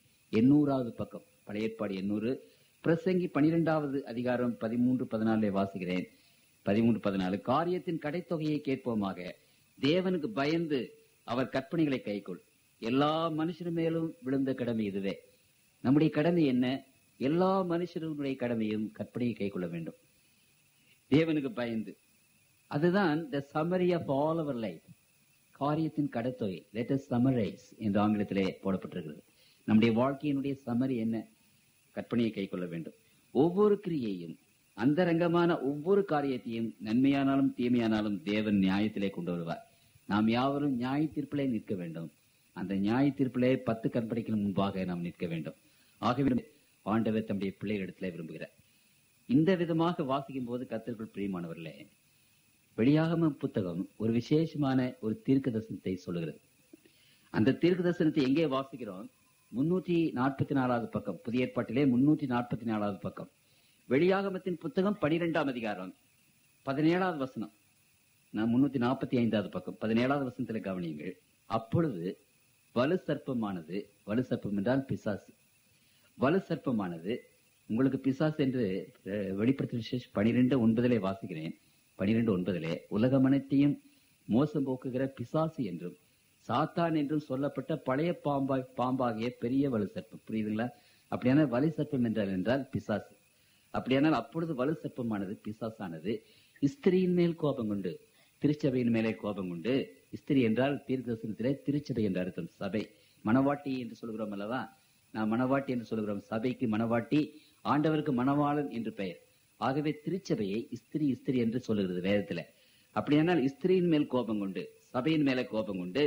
800வது பக்கம், பழைய ஏற்பாடு 800, பிரசங்கி 12வது அதிகாரம் 13-14 வாசிக்கிறேன். 13-14, காரியத்தின் கடைத்தொகையை கேட்போமாக, தேவனுக்கு பயந்து அவர் கற்பனைகளை கைக்கொள். எல்லா மனுஷர் மேலும் விழுந்த கடமை இதுவே. நம்முடைய கடமை என்ன? எல்லா மனுஷருடைய கடமையும் கற்பனையை கைக்கொள்ள வேண்டும், தேவனுக்கு பயந்து. அதுதான் the summary of all our life. காரியத்தின் கடைத்தொகை, let us summarize என்று ஆங்கிலத்திலே போடப்பட்டிருக்கிறது. நம்முடைய வாழ்க்கையினுடைய சமரி என்ன? கற்பனையை கைக்கொள்ள வேண்டும். ஒவ்வொரு கிரியையும், அந்தரங்கமான ஒவ்வொரு காரியத்தையும், நன்மையானாலும் தீமையானாலும் தேவன் நியாயத்திலே கொண்டு வருவார். நாம் யாவரும் நியாய தீர்ப்பிலே நிற்க வேண்டும். அந்த நியாய தீர்ப்பிலே 10 கற்பனைக்கு முன்பாக நாம் நிற்க வேண்டும். ஆகவே ஆண்டவர் தம்முடைய பிள்ளைகளிடத்திலே விரும்புகிறார். இந்த விதமாக வாசிக்கும் போது கர்த்தருக்குள் பிரியமானவர்களே, வெளியாகம புத்தகம் ஒரு விசேஷமான ஒரு தீர்க்க தரிசனத்தை சொல்லுகிறது. அந்த தீர்க்க தரிசனத்தை எங்கே வாசிக்கிறோம்? 344வது பக்கம், புதிய ஏற்பாட்டிலே 344வது பக்கம், வெளியாகமத்தின் புத்தகம் 12ஆம் அதிகாரம் 17வது வசனம். நான் 345வது பக்கம் 17வது வசனத்தில் கவனியுங்கள். அப்பொழுது வலு சர்ப்பமானது, வலு சர்ப்பம் என்றால் பிசாசு, வலு சர்ப்பமானது, உங்களுக்கு பிசாசு என்று வெளிப்படுத்தின விசேஷம் 12:9 வாசிக்கிறேன். 12:9, உலகமனைத்தையும் மோசம் போக்குகிற பிசாசு என்றும் சாத்தான் என்றும் சொல்லப்பட்ட பழைய பாம்பாகிய பெரிய வலு சர்ப்பம். புரியுதுங்களா? அப்படியானால் வலு சர்ப்பம் என்றால் பிசாசு. அப்படியானால் அப்பொழுது வலு சர்ப்பமானது, பிசாசானது, ஸ்திரியின் மேல் கோபம் கொண்டு, திருச்சபையின் மேலே கோபம் கொண்டு, ஸ்திரி என்றால் தீர்க்கதரிசனத்திலே திருச்சபை என்ற அர்த்தம், சபை, மணவாட்டி என்று சொல்கிறோம் அல்லவா? நாம் மணவாட்டி என்று சொல்கிறோம். சபைக்கு மணவாட்டி, ஆண்டவருக்கு மணவாளன் என்று பெயர். ஆகவே திருச்சபையை ஸ்திரி என்று சொல்லுகிறது வேதத்துல. அப்படியானால் ஸ்திரியின் மேல் கோபம் கொண்டு, சபையின் மேல கோபம் கொண்டு,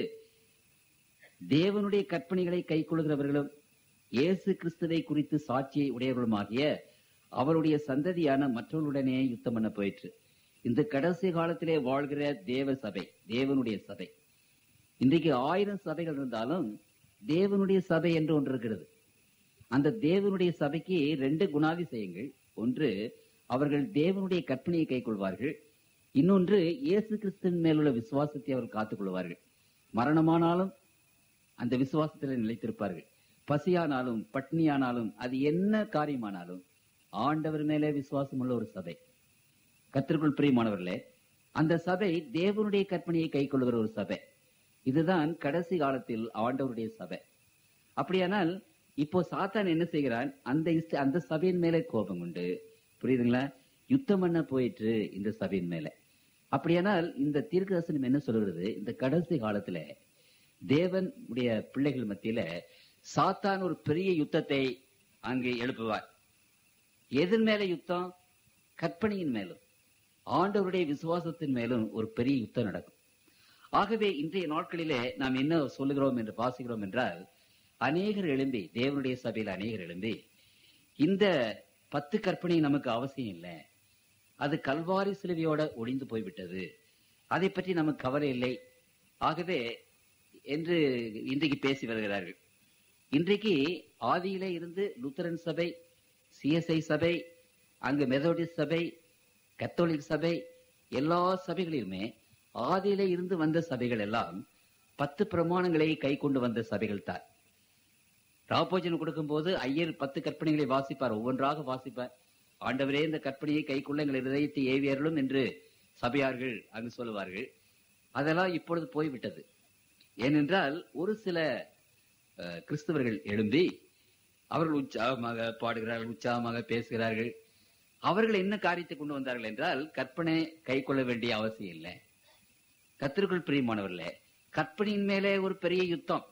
தேவனுடைய கற்பனைகளை கை கொள்கிறவர்களும் இயேசு கிறிஸ்துவை குறித்து சாட்சியை உடையவர்களுமாகிய அவருடைய சந்ததியான மற்றவர்களுடனே யுத்தம் பண்ண போயிற்று. இந்த கடைசி காலத்திலே வாழ்கிற தேவ சபை, தேவனுடைய சபை. இன்றைக்கு 1000 சபைகள் இருந்தாலும் தேவனுடைய சபை என்று ஒன்று இருக்கிறது. அந்த தேவனுடைய சபைக்கு 2 குணாதிசயங்கள். ஒன்று, அவர்கள் தேவனுடைய கற்பனையை கை கொள்வார்கள். இன்னொன்று, இயேசு கிறிஸ்துவின் மேலுள்ள விசுவாசத்தை அவர்கள் காத்துக் கொள்வார்கள். மரணமானாலும் அந்த விசுவாசத்தில் நிலைத்திருப்பார்கள். பசியானாலும் பட்னியானாலும், அது என்ன காரியமானாலும் ஆண்டவர் மேலே விசுவாசம் உள்ள ஒரு சபை. கர்த்தருக்குள் பிரியமானவர்களே, அந்த சபை தேவனுடைய கற்பனையை கை கொள்ளுகிற ஒரு சபை. இதுதான் கடைசி காலத்தில் ஆண்டவருடைய சபை. அப்படியானால் இப்போ சாத்தான் என்ன செய்கிறான்? அந்த சபையின் மேலே கோபம் உண்டு, புரியுதுங்களா? யுத்தம் பண்ண போயிற்று இந்த சபையின் மேல. அப்படியானால் இந்த தீர்க்கதரிசனம் என்ன சொல்கிறது? இந்த கடைசி காலத்துல தேவன் உடைய பிள்ளைகள் மத்தியில சாத்தான் ஒரு பெரிய யுத்தத்தை அங்கு எழுப்புவார். எதன் மேல யுத்தம்? கற்பனையின் மேலும் ஆண்டவருடைய விசுவாசத்தின் மேலும் ஒரு பெரிய யுத்தம் நடக்கும். ஆகவே இன்றைய நாட்களிலே நாம் என்ன சொல்லுகிறோம் என்று வாசிக்கிறோம் என்றால், அநேகர் எழும்பி, தேவனுடைய சபையில் அநேகர் எழும்பி, இந்த 10 கற்பனை நமக்கு அவசியம் இல்லை, அது கல்வாரி சிலுவையோட ஒளிந்து போய்விட்டது, அதை பற்றி நமக்கு கவலை இல்லை, ஆகவே என்று இன்றைக்கு பேசி வருகிறார்கள். இன்றைக்கு ஆதியிலே இருந்து லூத்தரன் சபை, சிஎஸ்ஐ சபை, அங்கு மெதோடிஸ்ட் சபை, கத்தோலிக் சபை, எல்லா சபைகளிலுமே ஆதியிலே இருந்து வந்த சபைகள் எல்லாம் 10 பிரமாணங்களை கை கொண்டு வந்த சபைகள் தான். ராபோஜனம் கொடுக்கும் போது ஐயர் 10 கற்பனைகளை வாசிப்பார், ஒவ்வொன்றாக வாசிப்பார். ஆண்டவரே, இந்த கற்பனையை கைக்குள்ள எங்கள் இதயத்தை ஏவியர்களும் என்று சபையார்கள் அங்கு சொல்லுவார்கள். அதெல்லாம் இப்பொழுது போய்விட்டது. ஏனென்றால் ஒரு சில கிறிஸ்தவர்கள் எழும்பி அவர்கள் உற்சாகமாக பாடுகிறார்கள், உற்சாகமாக பேசுகிறார்கள். அவர்கள் என்ன காரியத்தை கொண்டு வந்தார்கள் என்றால், கற்பனை கை கொள்ள வேண்டிய அவசியம் இல்லை. கர்த்தருக்குள் பிரியமானவர்களே, கற்பனையின் மேலே ஒரு பெரிய யுத்தம்,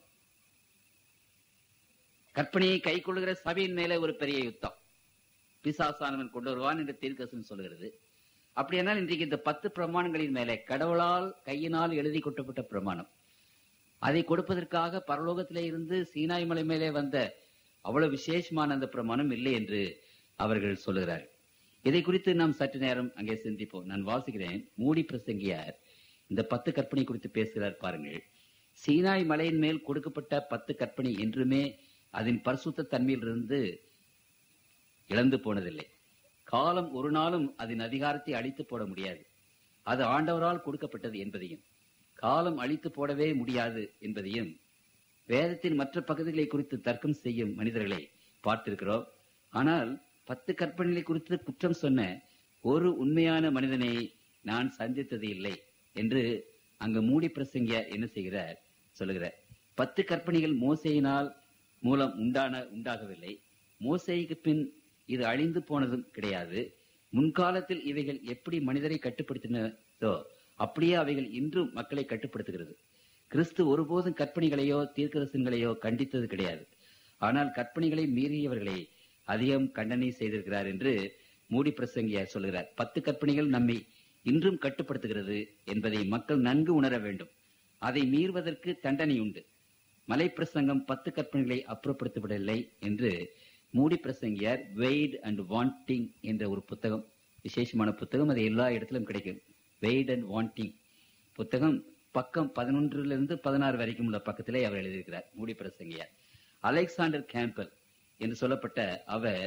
கற்பனையை கை கொள்ளுகிற சபையின் மேலே ஒரு பெரிய யுத்தம் பிசாசானவன் கொண்டு வருவான் என்று தீர்க்கதரிசனம் சொல்கிறது. அப்படியானால் இன்றைக்கு இந்த 10 பிரமாணங்களின் மேலே கடவுளால் கையினால் எழுதி கொட்டப்பட்ட பிரமாணம், அதை கொடுப்பதற்காக பரலோகத்திலே இருந்து சீனாய் மலை மேலே வந்த அவ்வளவு விசேஷமான அந்த பிரமாணம் இல்லை என்று அவர்கள் சொல்லுகிறார்கள். இதை குறித்து நாம் சற்று நேரம் அங்கே சிந்திப்போம். நான் வாசிக்கிறேன். மூடி பிரசங்கியார் இந்த 10 கற்பனை குறித்து பேசுகிறார். பாருங்கள், சீனாய் மலையின் மேல் கொடுக்கப்பட்ட 10 கற்பனை என்றுமே அதன் பரிசுத்த தன்மையிலிருந்து இழந்து போனதில்லை. காலம் ஒரு நாளும் அதன் அதிகாரத்தை அழித்து போட முடியாது. அது ஆண்டவரால் கொடுக்கப்பட்டது என்பதையும், காலம் அழித்து போடவே முடியாது என்பதையும் வேதத்தின் மற்ற பகுதிகளை குறித்து தர்க்கம் செய்யும் மனிதர்களை பார்த்திருக்கிறோம். ஆனால் 10 கற்பனைகளை குறித்து குற்றம் சொன்ன ஒரு உண்மையான மனிதனை நான் சந்தித்தது இல்லை என்று அங்கு மூடி பிரசங்கிய என்ன செய்கிறார் சொல்லுகிறார். 10 கற்பனைகள் மோசேயினால் மூலம் உண்டாகவில்லை. மோசேக்கு பின் இது அழிந்து போனதும் கிடையாது. முன்காலத்தில் இவைகள் எப்படி மனிதரை கட்டுப்படுத்தினதோ அப்படியே அவைகள் இன்றும் மக்களை கட்டுப்படுத்துகிறது. கிறிஸ்து ஒருபோதும் கற்பனைகளையோ தீர்க்கதரிசனங்களையோ கண்டித்தது கிடையாது. ஆனால் கற்பனைகளை மீறியவர்களை அதிகம் கண்டனை செய்திருக்கிறார் என்று மூடி பிரசங்கியார் சொல்கிறார். 10 கற்பனைகள் நம்மை இன்றும் கட்டுப்படுத்துகிறது என்பதை மக்கள் நன்கு உணர வேண்டும். அதை மீறுவதற்கு தண்டனை உண்டு. மலை பிரசங்கம் 10 கற்பனைகளை அப்புறப்படுத்தப்படவில்லை என்று மூடி பிரசங்கியார் வெய்ட் அண்ட் வாண்டிங் என்ற ஒரு புத்தகம், விசேஷமான புத்தகம், அது எல்லா இடத்திலும் கிடைக்கும். வெய்ட் அண்ட் வாண்டிங் புத்தகம் பக்கம் 11 16 வரைக்கும் உள்ள பக்கத்திலே அவர் எழுதியிருக்கிறார் மூடி பிரசங்கியார். அலெக்சாண்டர் கேம்பல் என்று சொல்லப்பட்ட அவர்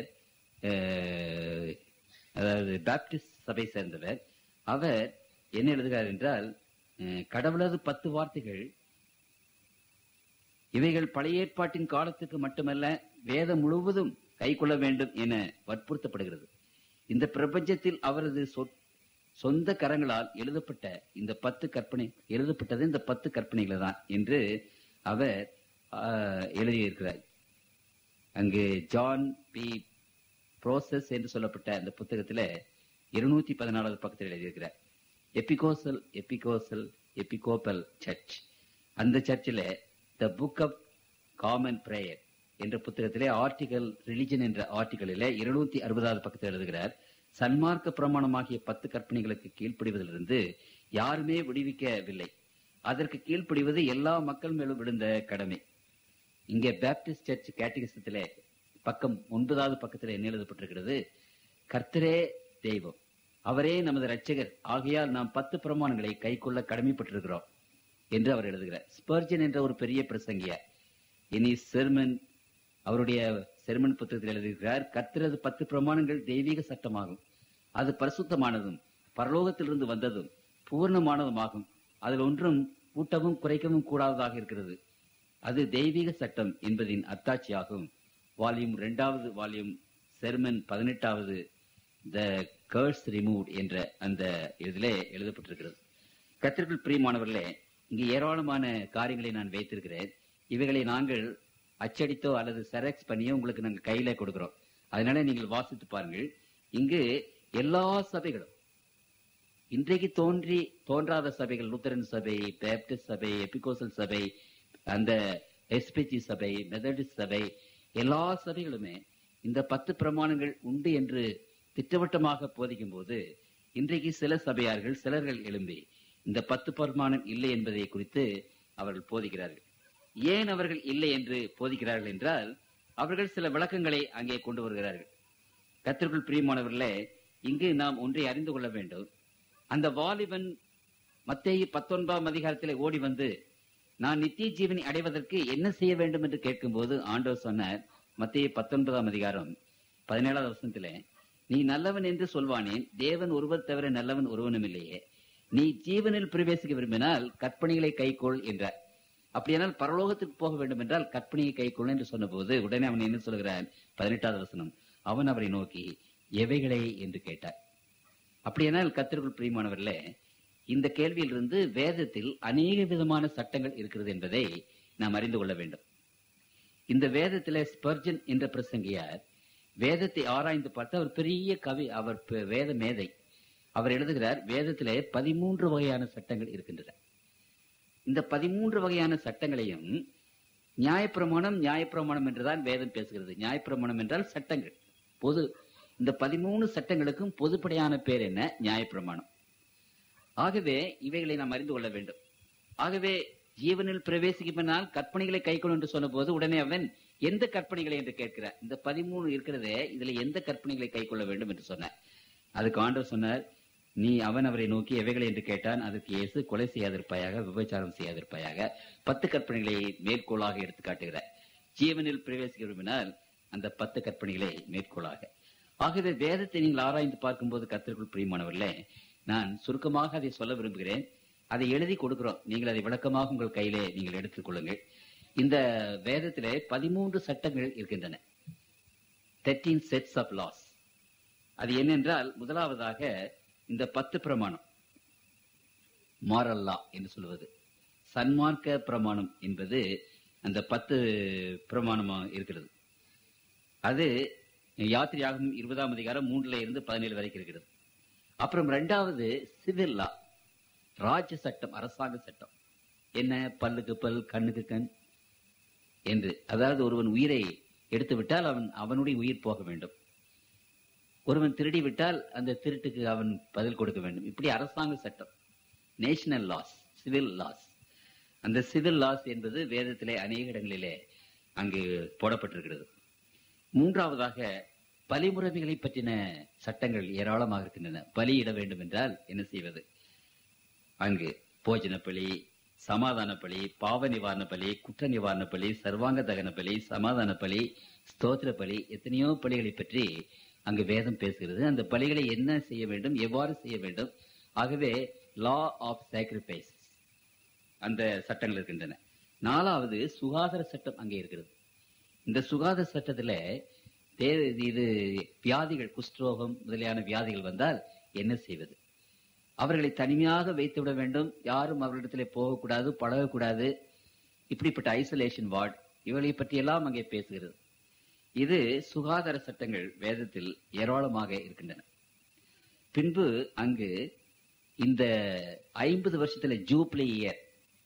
அதாவது பாப்டிஸ்ட் சபை சேர்ந்தவர். அவர் என்ன எழுதுகிறார் என்றால், கடவுளது 10 வார்த்தைகள் இவைகள் பழைய ஏற்பாட்டின் காலத்துக்கு மட்டுமல்ல, வேதம் முழுவதும் கை கொள்ள வேண்டும் என வற்புறுத்தப்படுகிறது. இந்த பிரபஞ்சத்தில் அவரது சொந்த கரங்களால் எழுதப்பட்ட இந்த 10 கற்பனை எழுதப்பட்டது இந்த 10 கற்பனைகள் தான் என்று அவர் எழுதியிருக்கிறார். அங்கு ஜான் பி ப்ரோசஸ் என்று சொல்லப்பட்ட அந்த புத்தகத்தில் 214 பக்கத்தில் எழுதியிருக்கிறார். எபிகோப்பல் சர்ச், அந்த சர்ச்சில் the Book of Common Prayer என்ற புத்தகத்திலே ஆர்டிகல் ரிலிஜன் என்ற ஆர்டிகலில் 260 பக்கத்தில் எழுதுகிறார். சன்மார்க்க பிரமாணமாகிய 10 கற்பனைகளுக்கு கீழ்ப்படிவதிலிருந்து யாருமே விடுவிக்கவில்லை. அதற்கு கீழ்ப்படிவது எல்லா மக்கள் மேலும் விழுந்த கடமை. இங்கே பாப்டிஸ்ட் சர்ச் கேட்டகிசத்திலே பக்கம் 9 பக்கத்தில் என்ன எழுதப்பட்டிருக்கிறது? கர்த்தரே தெய்வம், அவரே நமது இரட்சகர், ஆகையால் நாம் 10 பிரமாணங்களை கைக்கொள்ள கடமைப்பட்டிருக்கிறோம் என்று அவர் எழுதுகிறார். ஸ்பர்ஜன் என்ற ஒரு பெரிய பிரசங்கியார் இனி செர்மன், அவருடைய செர்மன் புத்தகத்தில் எழுதுகிறார், கர்த்தரது 10 பிரமாணங்கள் தெய்வீக சட்டமாகும். அது பரிசுத்தமானதும் பரலோகத்திலிருந்து வந்ததும் பூர்ணமானதுமாகும். அதில் ஒன்றும் கூட்டவும் குறைக்கவும் கூடாததாக இருக்கிறது. அது தெய்வீக சட்டம் என்பதின் அத்தாட்சியாகும். வால்யூம் 2வது வால்யூம் செர்மன் 18வது த கர்ஸ் ரிமூவ்ட் என்ற அந்த இதிலே எழுதப்பட்டிருக்கிறது. கர்த்தருக்குள் பிரியமானவர்களே, இங்கு ஏராளமான காரியங்களை நான் வைத்திருக்கிறேன். இவைகளை நாங்கள் அச்சடித்தோ அல்லது செராக்ஸ் பண்ணியோ உங்களுக்கு நாங்கள் கையில கொடுக்கிறோம். அதனால நீங்கள் வாசித்து பாருங்கள். இங்கு எல்லா சபைகளும், இன்றைக்கு தோன்றாத சபைகள், லூத்தரன் சபை, பேப்டிஸ்ட் சபை, எபிகோசல் சபை, அந்த எஸ்பிசி சபை, மெத்தடிஸ்ட் சபை, எல்லா சபைகளுமே இந்த 10 பிரமாணங்கள் உண்டு என்று திட்டவட்டமாக போதிக்கும் போது, இன்றைக்கு சில சபையார்கள் சிலர்கள் எழும்பி இந்த 10 பிரமாணம் இல்லை என்பதை குறித்து அவர்கள் போதிக்கிறார்கள். ஏன் அவர்கள் இல்லை என்று போதிக்கிறார்கள் என்றால், அவர்கள் சில விளக்கங்களை அங்கே கொண்டு வருகிறார்கள். கர்த்தருக்குள் பிரியமானவர்களே, இங்கு நாம் ஒன்றை அறிந்து கொள்ள வேண்டும். அந்த வாலிபன் மத்தேயு 19 அதிகாரத்திலே ஓடி வந்து, நான் நித்திய ஜீவனை அடைவதற்கு என்ன செய்ய வேண்டும் என்று கேட்கும்போது ஆண்டவர் சொன்னார், மத்தேயு 19 அதிகாரம் 17வது வசனத்திலே, நீ நல்லவன் என்று சொல்வானேன், தேவன் ஒருவர் தவிர நல்லவன் ஒருவனும் இல்லையே. நீ ஜீவனில் பிரவேசிக்க விரும்பினால் கற்பனைகளை கைக்கொள் என்றார். அப்படியானால் பரலோகத்துக்கு போக வேண்டும் என்றால் கற்பனையை கைக்கொள் என்று சொன்ன போது உடனே அவன் என்ன சொல்கிறான்? 18வது வசனம், அவன் அவரை நோக்கி எவைகளை என்று கேட்டார். அப்படியானால் கர்த்தருக்குள் பிரியமானவர்களே, இந்த கேள்வியிலிருந்து வேதத்தில் அநேக விதமான சட்டங்கள் இருக்கிறது என்பதை நாம் அறிந்து கொள்ள வேண்டும். இந்த வேதத்திலே ஸ்பர்ஜன் என்ற பிரசங்கியார் வேதத்தை ஆராய்ந்து பார்த்து அவர் பெரிய கவி, அவர் வேத மேதை. அவர் எழுதுகிறார், வேதத்திலே 13 வகையான சட்டங்கள் இருக்கின்றன. இந்த 13 வகையான சட்டங்களையும் நியாயப்பிரமாணம் நியாயப்பிரமாணம் என்றுதான் வேதம் பேசுகிறது. நியாயப்பிரமாணம் என்றால் சட்டங்கள் பொது. இந்த 13 சட்டங்களுக்கும் பொதுப்படையான பேர் என்ன? நியாயப்பிரமாணம். ஆகவே இவைகளை நாம் அறிந்து கொள்ள வேண்டும். ஆகவே ஜீவனில் பிரவேசிக்குமானால் கற்பனைகளை கைக்கொள் என்று சொன்ன போது உடனே அவன் எந்த கற்பனைகளை என்று கேட்கிறார். இந்த 13 இருக்கிறதே, இதுல எந்த கற்பனைகளை கைக்கொள்ள வேண்டும் என்று சொன்னார். அதுக்கு ஆண்டவர் சொன்னார், நீ அவன் அவரை நோக்கி எவைகளை என்று கேட்டான். அதற்கு இயேசு, கொலை செய்யாதிருப்பாயாக, விபச்சாரம் செய்யாதிருப்பாயாக, 10 கற்பனைகளை மேற்கோளாக எடுத்து காட்டுகிறார். ஜீவனில் பிரவேசிக்க விரும்பினால் அந்த 10 கற்பனைகளை மேற்கோளாக. ஆகவே வேதத்தை நீங்கள் ஆராய்ந்து பார்க்கும்போது கர்த்தருக்குள் பிரியமானவர்களே, நான் சுருக்கமாக அதை சொல்ல விரும்புகிறேன். அதை எழுதி கொடுக்கிறோம், நீங்கள் அதை விளக்கமாக உங்கள் கையிலே நீங்கள் எடுத்துக் கொள்ளுங்கள். இந்த வேதத்திலே 13 சட்டங்கள் இருக்கின்றன, 13 செட்ஸ் ஆஃப் லாஸ். அது என்னென்றால், முதலாவதாக இந்த 10 பிரமாணம், மாரல் லா என்று சொல்வது, சன்மார்க்க பிரமாணம் என்பது அந்த 10 பிரமாணமா இருக்கிறது. அது யாத்திரையாகும் 20ஆம் அதிகாரம் 3 இருந்து 17 வரைக்கும் இருக்கிறது. அப்புறம் 2வது சிவில் லா, ராஜ்ய சட்டம், அரசாங்க சட்டம். என்ன? பல்லுக்கு பல், கண்ணுக்கு கண் என்று. அதாவது ஒருவன் உயிரை எடுத்து விட்டால் அவனுடைய உயிர் போக வேண்டும். ஒருவன் திருடி விட்டால் அந்த திருட்டுக்கு அவன் பதில் கொடுக்க வேண்டும். இப்படி அரசாங்க சட்டம், நேஷனல் லாஸ், சிவில் லாஸ். அந்த சிவில் லாஸ் என்பது வேதத்திலே அநேக இடங்களிலே அங்கு போடப்பட்டிருக்கிறது. 3வதாக பலிமுறைமைகளை பற்றின சட்டங்கள் ஏராளமாக இருக்கின்றன. பலியிட வேண்டும் என்றால் என்ன செய்வது? அங்கு போஜன பலி, சமாதான பலி, பாவ நிவாரண பலி, குற்ற நிவாரண பலி, சர்வாங்க தகன பலி, சமாதான பலி, ஸ்தோத்திர பலி, எத்தனையோ பலிகளை பற்றி அங்கு வேதம் பேசுகிறது. அந்த பலிகளை என்ன செய்ய வேண்டும், எவ்வாறு செய்ய வேண்டும். ஆகவே லா ஆஃப் சாக்ரிஃபைஸ், அந்த சட்டங்கள் இருக்கின்றன. 4வது சுகாதார சட்டம் அங்கே இருக்கிறது. இந்த சுகாதார சட்டத்துல இது வியாதிகள், குஷ்டரோகம் முதலியான வியாதிகள் வந்தால் என்ன செய்வது? அவர்களை தனிமையாக வைத்து விட வேண்டும், யாரும் அவர்களிடத்திலே போகக்கூடாது, பழகக்கூடாது. இப்படிப்பட்ட ஐசோலேஷன் வார்டு, இவர்களை பற்றியெல்லாம் அங்கே பேசுகிறது. இது சுகாதார சட்டங்கள் வேதத்தில் ஏராளமாக இருக்கின்றன. பின்பு அங்கு இந்த 50 வருஷத்துல ஜூப்ளி இயர்,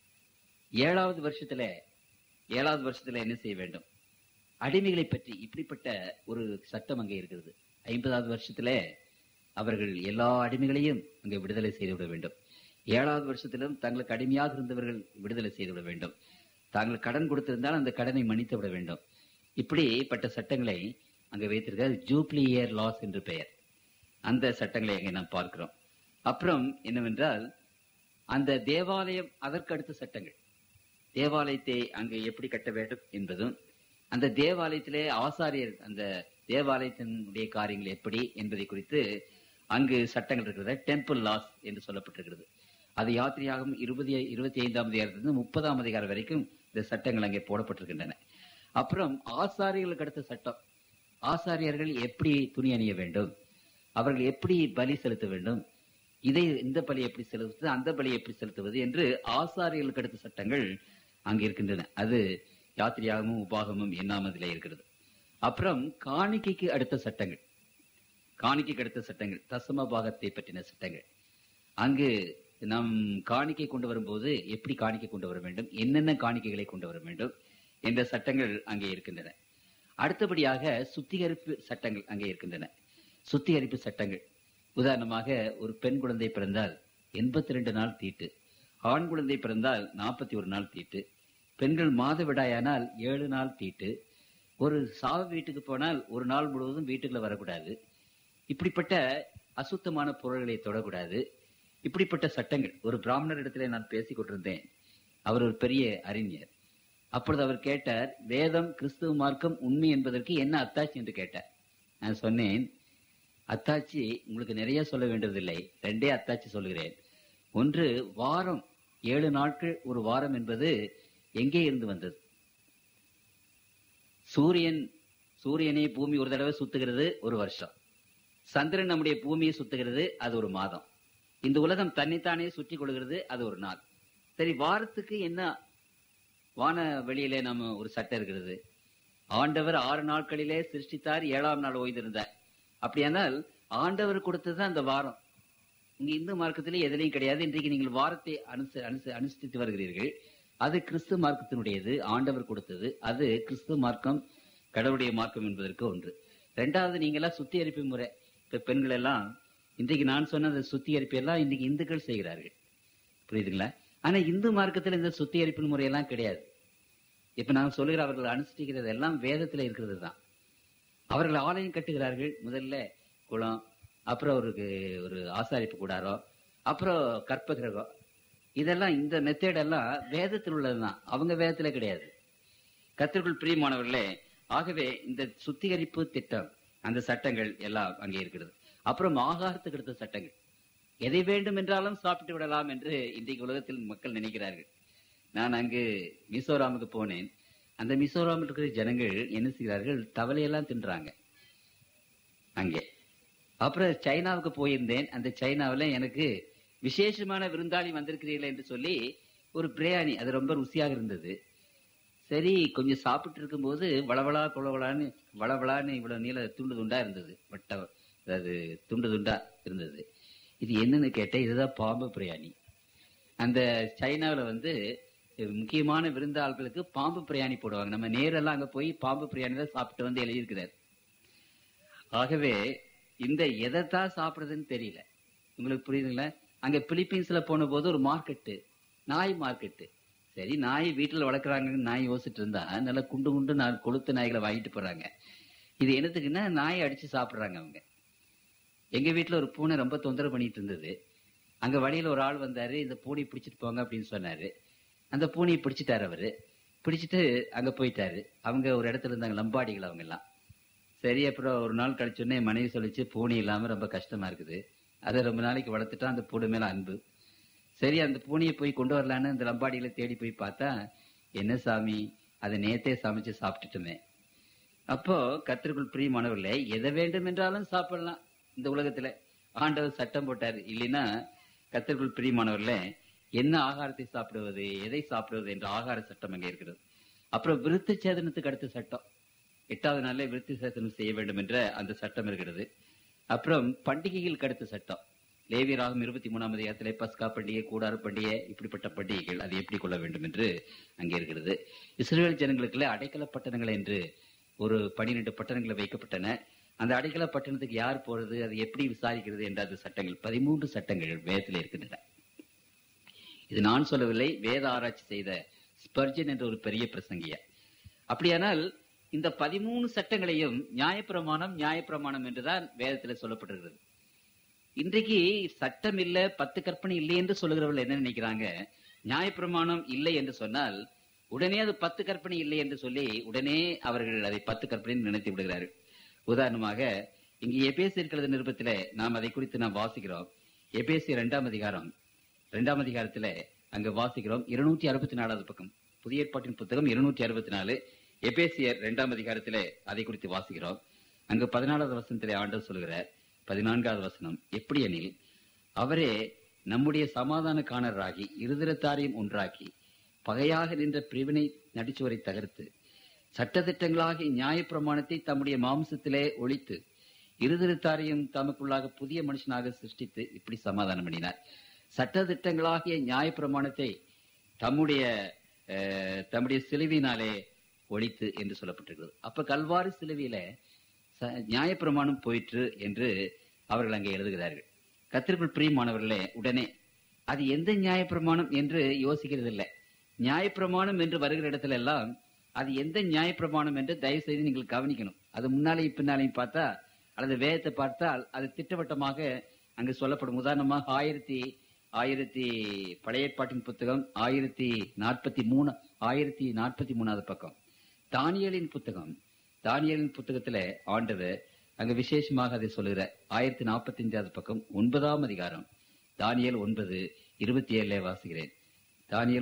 7வது வருஷத்துல என்ன செய்ய வேண்டும்? அடிமைகளை பற்றி இப்படிப்பட்ட ஒரு சட்டம் அங்கே இருக்கிறது. 50வது வருஷத்துல அவர்கள் எல்லா அடிமைகளையும் அங்கே விடுதலை செய்துவிட வேண்டும். 7வது வருஷத்திலும் தங்களுக்கு அடிமையாக இருந்தவர்கள் விடுதலை செய்துவிட வேண்டும். தாங்கள் கடன் கொடுத்திருந்தால் அந்த கடனை மன்னித்து விட வேண்டும். இப்படிப்பட்ட சட்டங்களை அங்கே வைத்திருக்கிறார். ஜூப்ளி இயர் லாஸ் என்று பெயர். அந்த சட்டங்களை அங்கே நாம் பார்க்கிறோம். அப்புறம் என்னவென்றால், அந்த தேவாலயம், அதற்கு அடுத்த சட்டங்கள், தேவாலயத்தை அங்கு எப்படி கட்ட வேண்டும் என்பதும், அந்த தேவாலயத்திலே ஆசாரியர் அந்த தேவாலயத்தினுடைய காரியங்கள் எப்படி என்பதை குறித்து அங்கு சட்டங்கள் இருக்கிறது. டெம்பிள் லாஸ் என்று சொல்லப்பட்டிருக்கிறது. அது யாத்திரையாகும் 25ஆம் அதிகாரத்திலிருந்து 30ஆம் அதிகாரம் வரைக்கும் இந்த சட்டங்கள் அங்கே போடப்பட்டிருக்கின்றன. அப்புறம் ஆசாரியர்களுக்கு அடுத்த சட்டம், ஆசாரியர்கள் எப்படி துணி அணிய வேண்டும், அவர்கள் எப்படி பலி செலுத்த வேண்டும், இந்த பலி எப்படி செலுத்துவது, அந்த பலி எப்படி செலுத்துவது என்று ஆசாரியர்களுக்கு அடுத்த சட்டங்கள் அங்கே இருக்கின்றன. அது யாத்திரையாகமும் உபாகமும் எண்ணாமதிலே இருக்கிறது. அப்புறம் காணிக்கைக்கு அடுத்த சட்டங்கள், தசம பாகத்தை பற்றின சட்டங்கள். அங்கு நம் காணிக்கை கொண்டு வரும்போது எப்படி காணிக்கை கொண்டு வர வேண்டும், என்னென்ன காணிக்கைகளை கொண்டு வர வேண்டும் என்ற சட்டங்கள் அங்கே இருக்கின்றன. அடுத்தபடியாக சுத்திகரிப்பு சட்டங்கள் அங்கே இருக்கின்றன. சுத்திகரிப்பு சட்டங்கள், உதாரணமாக ஒரு பெண் குழந்தை பிறந்தால் 82 நாள் தீட்டு, ஆண் குழந்தை பிறந்தால் 41 நாள் தீட்டு, பெண்கள் மாதவிடாயானால் 7 நாள் தீட்டு, ஒரு சாவு வீட்டுக்கு போனால் ஒரு நாள் முழுவதும் வீட்டுக்குள்ள வரக்கூடாது, இப்படிப்பட்ட அசுத்தமான பொருள்களை தொடக்கூடாது, இப்படிப்பட்ட சட்டங்கள். ஒரு பிராமணர் இடத்துல நான் பேசிக் கொண்டிருந்தேன். அவர் ஒரு பெரிய அறிஞர். அப்பொழுது அவர் கேட்டார், வேதம் கிறிஸ்துவ மார்க்கம் உண்மை என்பதற்கு என்ன அத்தாட்சி என்று கேட்டார். நான் சொன்னேன், அத்தாட்சி உங்களுக்கு நிறைய சொல்ல வேண்டியதில்லை, 2 அத்தாட்சி சொல்கிறேன். ஒன்று, வாரம் 7 நாட்கள் ஒரு வாரம் என்பது எங்கே இருந்து வந்தது? சூரியனை பூமி ஒரு தடவை சுத்துகிறது, ஒரு வருஷம். சந்திரன் நம்முடைய பூமியை சுத்துகிறது, அது ஒரு மாதம். இந்த உலகம் தன்னைத்தானே சுற்றி கொள்கிறது, அது ஒரு நாள். சரி, வாரத்துக்கு என்ன வான வெளியிலே நம்ம ஒரு சட்டம் இருக்கிறது? ஆண்டவர் 6 நாட்களிலே சிருஷ்டித்தார், 7ஆம் நாள் ஓய்ந்திருந்தார். அப்படியானால் ஆண்டவர் கொடுத்தது அந்த வாரம். இங்க இந்து மார்க்கத்திலே எதிலையும் கிடையாது. இன்றைக்கு நீங்கள் வாரத்தை அனுஷ்டித்து வருகிறீர்கள். அது கிறிஸ்து மார்க்கத்தினுடையது, ஆண்டவர் கொடுத்தது. அது கிறிஸ்து மார்க்கம், கடவுளுடைய மார்க்கம் என்பதற்கு ஒன்று. 2வது, நீங்களாம் சுத்திகரிப்பு முறை. இப்ப பெண்கள் எல்லாம் இன்றைக்கு நான் சொன்ன அந்த சுத்திகரிப்பு எல்லாம் இன்னைக்கு இந்துக்கள் செய்கிறார்கள், புரியுதுங்களா? ஆனா இந்து மார்க்கத்தில் இந்த சுத்திகரிப்பு முறையெல்லாம் கிடையாது. இப்ப நான் சொல்லுகிற அவர்கள் அனுஷ்டிக்கிறது எல்லாம் வேதத்துல இருக்கிறது தான். அவர்கள் ஆலயம் கட்டுகிறார்கள், முதல்ல குளம், அப்புறம் ஒரு ஆசாரிப்பு கூடாரம், அப்புறம் கற்பகிரகம். இதெல்லாம் இந்த மெத்தேடெல்லாம் வேதத்தில் உள்ளதுதான், அவங்க வேதத்துல கிடையாது. கர்த்தருக்குள் பிரியமானவர்களே, ஆகவே இந்த சுத்திகரிப்பு திட்டம், அந்த சட்டங்கள் எல்லாம் அங்கே இருக்கிறது. அப்புறம் ஆகாரத்துக்கு எடுத்த சட்டங்கள், எதை வேண்டும் என்றாலும் சாப்பிட்டு விடலாம் என்று இன்றைக்கு உலகத்தில் மக்கள் நினைக்கிறார்கள். நான் அங்கு மிசோராமுக்கு போனேன். அந்த மிசோராமில் இருக்கிற ஜனங்கள் என்ன செய்கிறார்கள்? தவளையெல்லாம் தின்றாங்க அங்கே. அப்புறம் சைனாவுக்கு போயிருந்தேன். அந்த சைனாவில் எனக்கு விசேஷமான விருந்தாளி வந்திருக்கிறீர்கள் என்று சொல்லி ஒரு பிரியாணி, அது ரொம்ப ருசியாக இருந்தது. சரி, கொஞ்சம் சாப்பிட்டு இருக்கும்போது வளவளான்னு இவ்வளவு நீள துண்டு துண்டா இருந்தது, அதாவது துண்டு துண்டா இருந்தது. இது என்னன்னு கேட்டேன். இதுதான் பாம்பு பிரியாணி. அந்த சைனாவில் முக்கியமான விருந்தாளர்களுக்கு பாம்பு பிரியாணி போடுவாங்க. நம்ம நேரெல்லாம் அங்க போய் பாம்பு பிரியாணி தான் சாப்பிட்டு வந்து எழுதியிருக்கிறார். ஆகவே இந்த எதைத்தான் சாப்பிடுறதுன்னு தெரியல. உங்களுக்கு புரியுதுங்களா? அங்க பிலிப்பீன்ஸ்ல போன போது ஒரு மார்க்கெட்டு, நாய் மார்க்கெட்டு. சரி, நாய் வீட்டுல வளர்க்குறாங்கன்னு நாய் யோசிச்சுட்டு இருந்தா, நல்லா குண்டு கொளுத்த நாய்களை வாங்கிட்டு போறாங்க. இது என்னத்துக்குன்னா நாயை அடிச்சு சாப்பிடுறாங்க அவங்க. எங்க வீட்டுல ஒரு பூனை ரொம்ப தொந்தரவு பண்ணிட்டு இருந்தது. அங்க வழியில ஒரு ஆள் வந்தாரு, இந்த பூனையை பிடிச்சிட்டு போங்க அப்படின்னு சொன்னாரு. அந்த பூனையை பிடிச்சிட்டாரு. அவரு பிடிச்சிட்டு அங்க போயிட்டாரு. அவங்க ஒரு இடத்துல இருந்தாங்க, லம்பாடிகள் அவங்க எல்லாம். சரி, அப்புறம் ஒரு நாள் கழிச்சோடனே மனைவி சொல்லிச்சு, பூனை இல்லாம ரொம்ப கஷ்டமா இருக்குது, அதை ரொம்ப நாளைக்கு வளர்த்துட்டா அந்த பூனை மேல அன்பு. சரி, அந்த பூனையை போய் கொண்டு வரலான்னு அந்த லம்பாடிகளை தேடி போய் பார்த்தா, என்ன சாமி, அதை நேத்தே சமைச்சு சாப்பிட்டுட்டுமே. அப்போ கர்த்தருக்குள் பிரியமானவர்களே, எதை வேண்டும் என்றாலும் சாப்பிடலாம் இந்த உலகத்துல. ஆண்டவர் சட்டம் போட்டாரு. இல்லைன்னா கர்த்தருக்குள் பிரியமானவர்களே, என்ன ஆகாரத்தை சாப்பிடுவது, எதை சாப்பிடுவது என்ற ஆகார சட்டம் அங்கே இருக்கிறது. அப்புறம் விருத்த சேதனத்துக்கு அடுத்த சட்டம், 8வது நாள்ல விருத்தி சேதனம் செய்ய வேண்டும் என்ற அந்த சட்டம் இருக்கிறது. அப்புறம் பண்டிகைகளுக்கு அடுத்த சட்டம், லேவியராகும் 23ஆம் அதிகாரத்திலே பஸ்கா பண்டிகை, கூடார பண்டிகை, இப்படிப்பட்ட பண்டிகைகள் அது எப்படி கொள்ள வேண்டும் என்று அங்கே இருக்கிறது. இஸ்ரவேல் ஜனங்களுக்குள்ள அடைக்கல பட்டணங்கள் என்று ஒரு 12 பட்டணங்களை வைக்கப்பட்டன. அந்த அடைக்கல பட்டணத்துக்கு யார் போறது, அது எப்படி விசாரிக்கிறது என்ற அந்த சட்டங்கள், 13 சட்டங்கள் வேதத்தில் இருக்கின்றன. இது நான் சொல்லவில்லை, வேத ஆராய்ச்சி செய்த ஸ்பர்ஜன் என்ற ஒரு பெரிய பிரசங்கியார். அப்படியானால் இந்த 13 சட்டங்களையும் நியாயப்பிரமாணம் என்றுதான் வேதத்தில் சொல்லப்பட்டிருக்கிறது. இன்றைக்கு சட்டம் இல்ல, 10 கற்பனை இல்லை என்று சொல்லுகிறவர்கள் என்ன நினைக்கிறாங்க? நியாயப்பிரமாணம் இல்லை என்று சொன்னால் உடனே அது 10 கற்பனை இல்லை என்று சொல்லி உடனே அவர்கள் அதை 10 கற்பனை நினைத்து விடுகிறார்கள். உதாரணமாக இங்கு எபேசியர் எழுதின நிருபத்திலே நாம் அதை குறித்து நாம் வாசிக்கிறோம். எபேசியர் 2ஆம் அதிகாரத்துல அங்க வாசிக்கிறோம், 264வது பக்கம், புதிய ஏற்பாட்டின் புத்தகம் 264, எபேசியர் 2ஆம் அதிகாரத்திலே அதை குறித்து வாசிக்கிறோம். அங்கு 14வது வசனத்திலே ஆண்டவர் சொல்கிறார், 14வது வசனம், எப்படி எனில் அவரே நம்முடைய சமாதானக்காரராகி இருதரத்தாரையும் ஒன்றாக்கி பகையாக நின்ற பிரிவினை நடிச்சுவரை தகர்த்து சட்டதிட்டங்களாகி நியாயப்பிரமாணத்தை தம்முடைய மாம்சத்திலே ஒழித்து இருதரத்தாரையும் தமக்குள்ளாக புதிய மனுஷனாக சிருஷ்டித்து இப்படி சமாதானம் பண்ணினார். சட்டதிட்டங்களாகிய நியாயப்பிரமாணத்தை தம்முடைய சிலுவினாலே ஒழித்து என்று சொல்லப்பட்டிருக்கிறது. அப்ப கல்வாரி சிலுவையில நியாயப்பிரமாணம் போயிற்று என்று அவர்கள் அங்கே எழுதுகிறார்கள். கர்த்தருக்குள் பிரியமானவர்களே, உடனே அது எந்த நியாயப்பிரமாணம் என்று யோசிக்கிறது இல்லை. நியாயப்பிரமாணம் என்று வருகிற இடத்துல எல்லாம் அது எந்த நியாயப்பிரமாணம் என்று தயவு செய்து நீங்கள் கவனிக்கணும். அது முன்னாலேயும் பின்னாலையும் பார்த்தா அல்லது வேதத்தை பார்த்தால் அது திட்டவட்டமாக அங்கு சொல்லப்படும். உதாரணமாக 1000 பழைய ஏற்பாட்டின் புத்தகம் 1043வது பக்கம், தானியேலின் புத்தகத்துல ஆண்டவர் அங்க விசேஷமாக அதை சொல்லுகிற 1045வது பக்கம் 9ஆம் அதிகாரம், தானியேல் 9, 27 வாசிக்கிறேன். தானியேல்